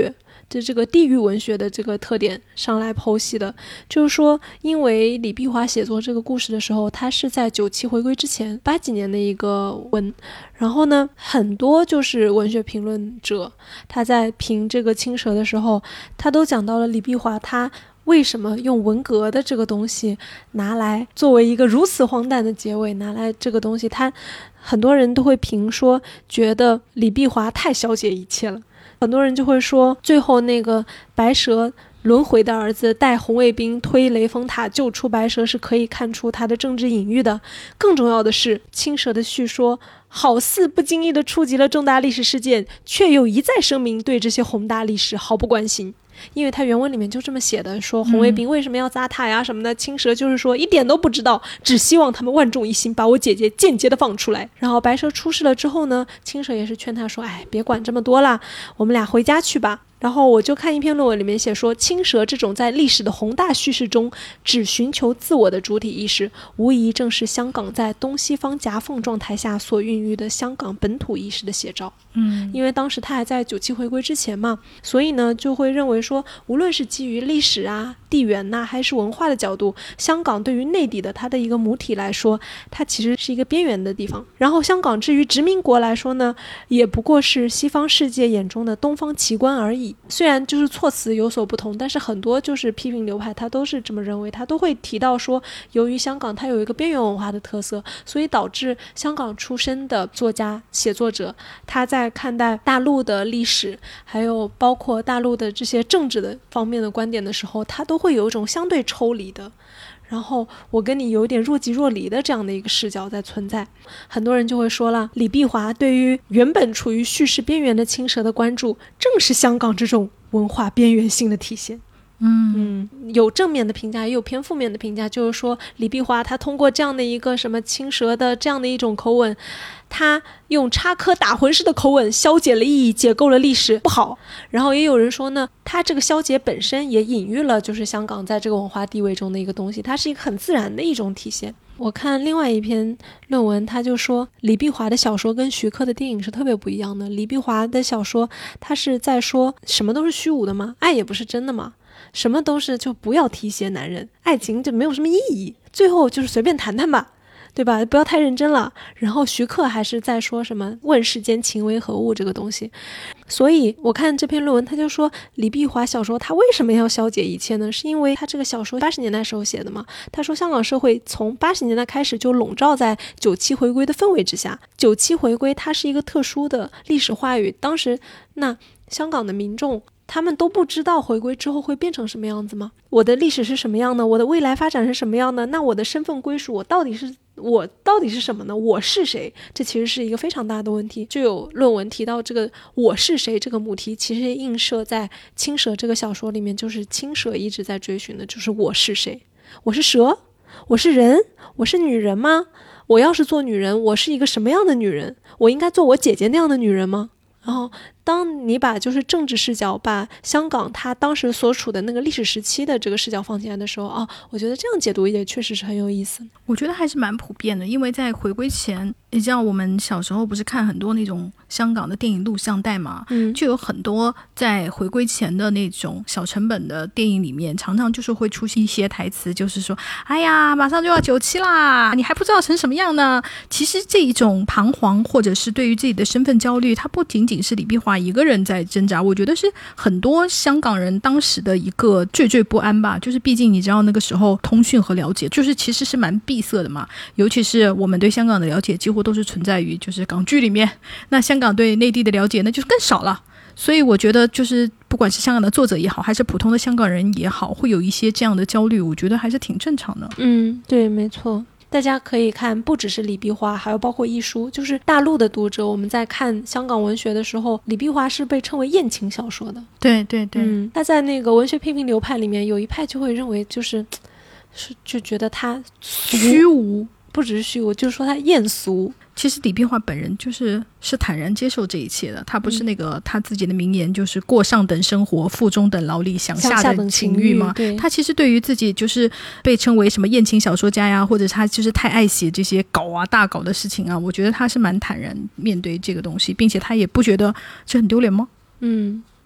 这这个地域文学的这个特点上来剖析的。就是说因为李碧华写作这个故事的时候，他是在九七回归之前八几年的一个文，然后呢很多就是文学评论者他在评这个青蛇的时候，他都讲到了李碧华他为什么用文革的这个东西拿来作为一个如此荒诞的结尾，拿来这个东西，他很多人都会评说觉得李碧华太消解一切了。很多人就会说最后那个白蛇轮回的儿子带红卫兵推雷峰塔救出白蛇是可以看出他的政治隐喻的。更重要的是青蛇的叙说好似不经意地触及了重大历史事件，却又一再声明对这些宏大历史毫不关心。因为他原文里面就这么写的，说红卫兵为什么要砸塔呀什么的、嗯、青蛇就是说一点都不知道，只希望他们万众一心把我姐姐间接的放出来。然后白蛇出事了之后呢，青蛇也是劝他说，哎，别管这么多了，我们俩回家去吧。然后我就看一篇论文里面写说，青蛇这种在历史的宏大叙事中只寻求自我的主体意识，无疑正是香港在东西方夹缝状态下所孕育的香港本土意识的写照。嗯，因为当时他还在九七回归之前嘛，所以呢就会认为说，无论是基于历史啊、地缘呐、啊，还是文化的角度，香港对于内地的它的一个母体来说，它其实是一个边缘的地方。然后香港至于殖民国来说呢，也不过是西方世界眼中的东方奇观而已。虽然就是措辞有所不同，但是很多就是批评流派他都是这么认为，他都会提到说，由于香港它有一个边缘文化的特色，所以导致香港出身的作家写作者，他在看待大陆的历史还有包括大陆的这些政治的方面的观点的时候，他都会有一种相对抽离的，然后我跟你有点若即若离的这样的一个视角在存在。很多人就会说了，李碧华对于原本处于叙事边缘的青蛇的关注，正是香港这种文化边缘性的体现。嗯嗯，有正面的评价也有偏负面的评价，就是说李碧华他通过这样的一个什么青蛇的这样的一种口吻，他用插科打诨式的口吻消解了意义，解构了历史，不好。然后也有人说呢，他这个消解本身也隐喻了就是香港在这个文化地位中的一个东西，它是一个很自然的一种体现。我看另外一篇论文，他就说李碧华的小说跟徐克的电影是特别不一样的。李碧华的小说他是在说什么都是虚无的嘛，爱也不是真的嘛，什么都是就不要提携男人，爱情就没有什么意义，最后就是随便谈谈吧，对吧？不要太认真了。然后徐克还是在说什么问世间情为何物这个东西。所以我看这篇论文，他就说李碧华小说他为什么要消解一切呢？是因为他这个小说八十年代时候写的嘛。他说香港社会从八十年代开始就笼罩在九七回归的氛围之下，九七回归它是一个特殊的历史话语，当时那香港的民众他们都不知道回归之后会变成什么样子吗？我的历史是什么样的？我的未来发展是什么样的？那我的身份归属，我到底是我到底是什么呢？我是谁？这其实是一个非常大的问题。就有论文提到这个我是谁这个母题，其实映射在青蛇这个小说里面，就是青蛇一直在追寻的，就是我是谁？我是蛇？我是人？我是女人吗？我要是做女人，我是一个什么样的女人？我应该做我姐姐那样的女人吗？然后当你把就是政治视角，把香港它当时所处的那个历史时期的这个视角放进来的时候啊，我觉得这样解读也确实是很有意思。 我觉得还是蛮普遍的，因为在回归前，你知道我们小时候不是看很多那种香港的电影录像带嘛，嗯，就有很多在回归前的那种小成本的电影里面，常常就是会出现一些台词，就是说哎呀马上就要九七啦，你还不知道成什么样呢。其实这一种彷徨或者是对于自己的身份焦虑，它不仅仅是李碧华一个人在挣扎，我觉得是很多香港人当时的一个惴惴不安吧。就是毕竟你知道那个时候通讯和了解就是其实是蛮闭塞的嘛，尤其是我们对香港的了解几乎都是存在于就是港剧里面，那香港对内地的了解那就是更少了。所以我觉得就是不管是香港的作者也好，还是普通的香港人也好，会有一些这样的焦虑，我觉得还是挺正常的。 嗯，对，没错。大家可以看不只是李碧华，还有包括一书，就是大陆的读者，我们在看香港文学的时候，李碧华是被称为艳情小说的。 对对对， 嗯，他在那个文学批评流派里面，有一派就会认为就是是就觉得他虚无， 不只是虚无，就是说他艳俗。 其实李碧华本人就是是坦然接受这一切的，他不是那个、嗯、他自己的名言就是过上等生活，负中等劳力，享下等情欲嘛。他其实对于自己就是被称为什么艳情小说家呀，或者他就是太爱写这些搞啊大搞的事情啊，我觉得他是蛮坦然面对这个东西，并且他也不觉得这很丢脸吗？ 嗯，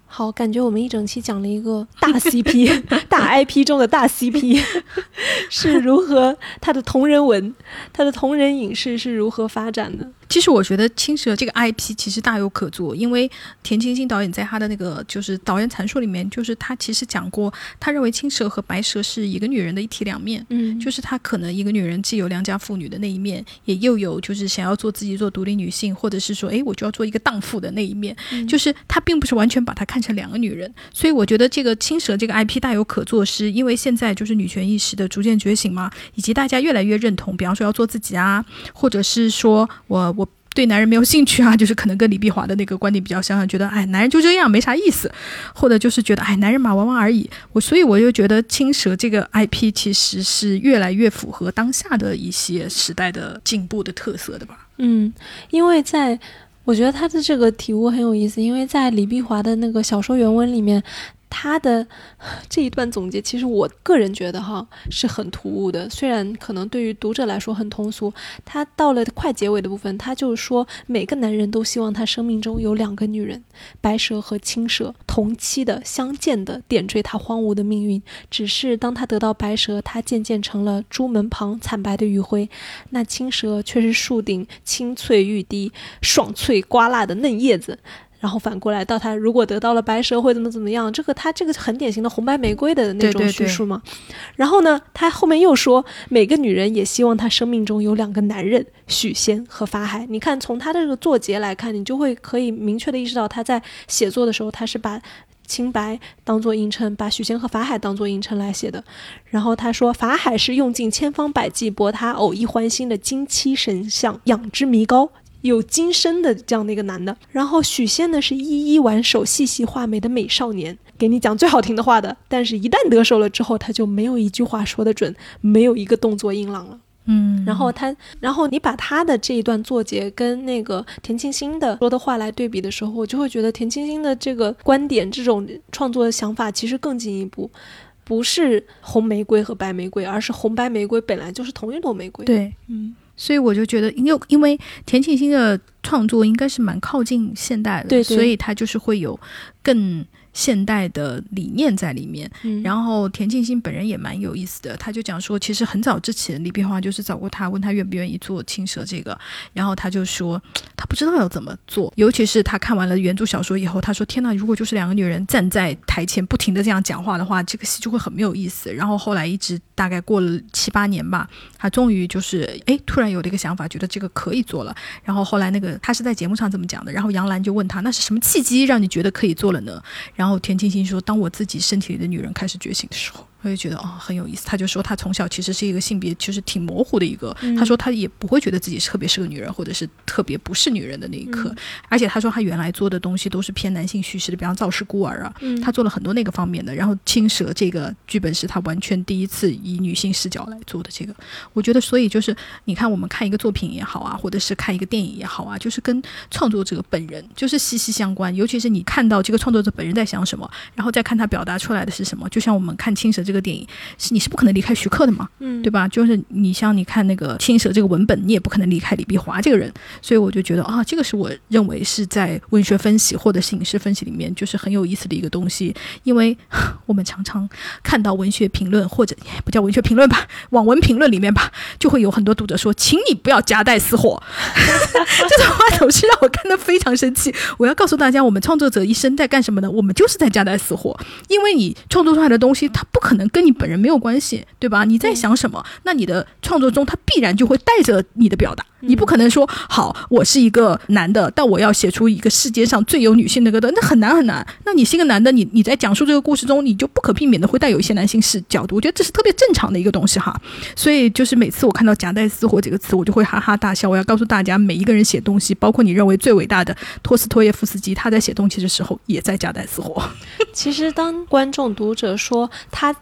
好，感觉我们一整期讲了一个大 C P 大 I P 中的大 C P 是如何，它的同人文它的同人影视是如何发展的。 其实我觉得青蛇这个 I P 其实大有可做，因为田沁鑫导演在他的那个就是导演阐述里面，就是他其实讲过，他认为青蛇和白蛇是一个女人的一体两面，嗯，就是他可能一个女人既有良家妇女的那一面，也又有就是想要做自己做独立女性，或者是说哎我就要做一个荡妇的那一面，嗯，就是他并不是完全把她看成两个女人。所以我觉得这个青蛇这个 I P 大有可做，是因为现在就是女权意识的逐渐觉醒嘛，以及大家越来越认同比方说要做自己啊，或者是说我我对男人没有兴趣啊，就是可能跟李碧华的那个观点比较相像，觉得哎男人就这样没啥意思，或者就是觉得哎男人嘛玩玩而已。我所以我就觉得青蛇这个 I P 其实是越来越符合当下的一些时代的进步的特色的吧。 嗯，因为在我觉得他的这个体悟很有意思，因为在李碧华的那个小说原文里面，他的这一段总结其实我个人觉得哈是很突兀的，虽然可能对于读者来说很通俗。他到了快结尾的部分，他就说每个男人都希望他生命中有两个女人，白蛇和青蛇同期的相间的点缀他荒芜的命运，只是当他得到白蛇，他渐渐成了朱门旁惨白的余晖，那青蛇却是树顶青翠欲滴爽脆瓜辣的嫩叶子。然后反过来到他如果得到了白蛇会怎么怎么样，这个他这个很典型的红白玫瑰的那种叙述嘛。对对对，然后呢他后面又说每个女人也希望她生命中有两个男人，许仙和法海。你看从他的这个作结来看，你就会可以明确的意识到他在写作的时候他是把青白当作映衬，把许仙和法海当作映衬来写的。然后他说法海是用尽千方百计博他偶一欢心的金漆神像，养之弥高，有今生的这样的一个男的。然后许仙呢是一一挽手细细画眉的美少年，给你讲最好听的话的，但是一旦得手了之后他就没有一句话说得准，没有一个动作硬朗了。嗯，然后他，然后你把他的这一段作结跟那个田沁鑫的说的话来对比的时候，我就会觉得田沁鑫的这个观点，这种创作的想法其实更进一步，不是红玫瑰和白玫瑰，而是红白玫瑰本来就是同一朵玫瑰。 对，嗯。所以我就觉得因为因为田沁鑫的创作应该是蛮靠近现代的，对对，所以他就是会有更现代的理念在里面、嗯、然后田沁鑫本人也蛮有意思的，他就讲说其实很早之前李碧华就是找过他，问他愿不愿意做青蛇这个，然后他就说他不知道要怎么做，尤其是他看完了原著小说以后，他说天哪，如果就是两个女人站在台前不停的这样讲话的话，这个戏就会很没有意思。然后后来一直大概过了七八年吧，他终于就是哎突然有了一个想法，觉得这个可以做了。然后后来那个他是在节目上这么讲的，然后杨澜就问他那是什么契机让你觉得可以做了呢？然后田沁鑫说当我自己身体里的女人开始觉醒的时候，我就觉得哦很有意思。他就说他从小其实是一个性别就是挺模糊的一个、嗯、他说他也不会觉得自己特别是个女人或者是特别不是女人的那一刻、嗯、而且他说他原来做的东西都是偏男性叙事的，比方造势孤儿啊、嗯、他做了很多那个方面的。然后青蛇这个剧本是他完全第一次以女性视角来做的这个，我觉得所以就是你看我们看一个作品也好啊，或者是看一个电影也好啊，就是跟创作者本人就是息息相关，尤其是你看到这个创作者本人在想什么，然后再看他表达出来的是什么。就像我们看青蛇这个电影是你是不可能离开徐克的嘛、嗯、对吧？就是你像你看那个青蛇这个文本，你也不可能离开李碧华这个人。所以我就觉得啊，这个是我认为是在文学分析或者是影视分析里面就是很有意思的一个东西。因为我们常常看到文学评论，或者不叫文学评论吧，网文评论里面吧，就会有很多读者说请你不要夹带私货这种话总是让我看得非常生气。我要告诉大家，我们创作者一生在干什么呢？我们就是在夹带私货。因为你创作出来的东西它不可能跟你本人没有关系，对吧？你在想什么，那你的创作中它必然就会带着你的表达。你不可能说好我是一个男的，但我要写出一个世界上最有女性的歌的，那很难很难。那你是一个男的，你你在讲述这个故事中，你就不可避免的会带有一些男性视角度，我觉得这是特别正常的一个东西哈。所以就是每次我看到夹带私货这个词，我就会哈哈大笑。我要告诉大家，每一个人写东西，包括你认为最伟大的托斯托耶夫斯基，他在写东西的时候也在夹带私货。 其实当观众读者说他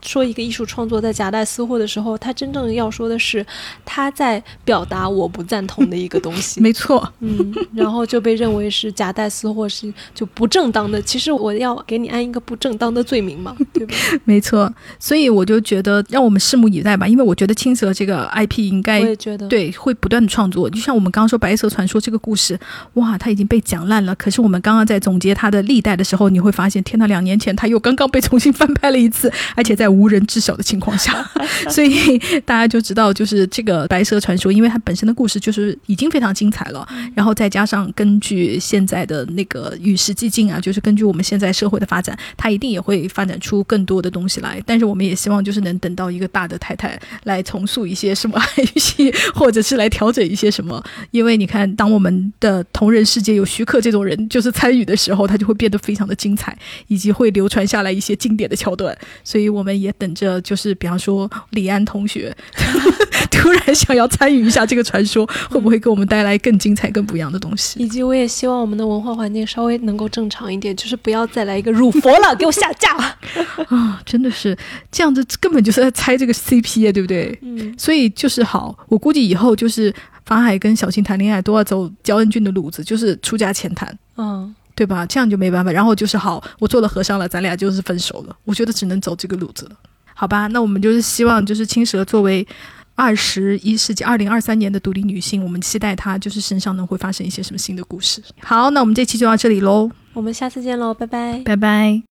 说一个艺术创作在夹带私货的时候，他真正要说的是他在表达我不赞同的一个东西。 没错， 嗯，然后就被认为是夹带私货，是就不正当的。其实我要给你安一个不正当的罪名嘛，对吧？ 没错，所以我就觉得让我们拭目以待吧，因为我觉得青蛇这个 I P 应该我也觉得对会不断的创作。就像我们刚刚说白蛇传说这个故事，哇，它已经被讲烂了。可是我们刚刚在总结它的历代的时候，你会发现，天哪，两年前它又刚刚被重新翻拍了一次，而且在无人知晓的情况下，所以大家就知道，就是这个白蛇传说，因为它本身的故事就是已经非常精彩了，然后再加上根据现在的那个与时俱进啊，就是根据我们现在社会的发展，它一定也会发展出更多的东西来。但是我们也希望就是能等到一个大的太太来重塑一些什么爱戏，或者是来调整一些什么。因为你看，当我们的同人世界有徐克这种人就是参与的时候，它就会变得非常的精彩，以及会流传下来一些经典的桥段。所以我们也等着，就是比方说李安同学突然想要参与一下这个传说，会不会给我们带来更精彩更不一样的东西。 以及我也希望我们的文化环境稍微能够正常一点，就是不要再来一个辱佛了给我下架了啊，真的是这样子，根本就是在猜这个 C P 耶，对不对？ 嗯， 所以就是好，我估计以后就是法海跟小青谈恋爱都要走焦恩俊的路子，就是出家前谈， 嗯， 对吧？这样就没办法。然后就是好，我做了和尚了，咱俩就是分手了。我觉得只能走这个路子了，好吧？那我们就是希望，就是青蛇作为二十一世纪二零二三年的独立女性，我们期待她就是身上能会发生一些什么新的故事。好，那我们这期就到这里喽， 我们下次见喽，拜拜， 拜拜。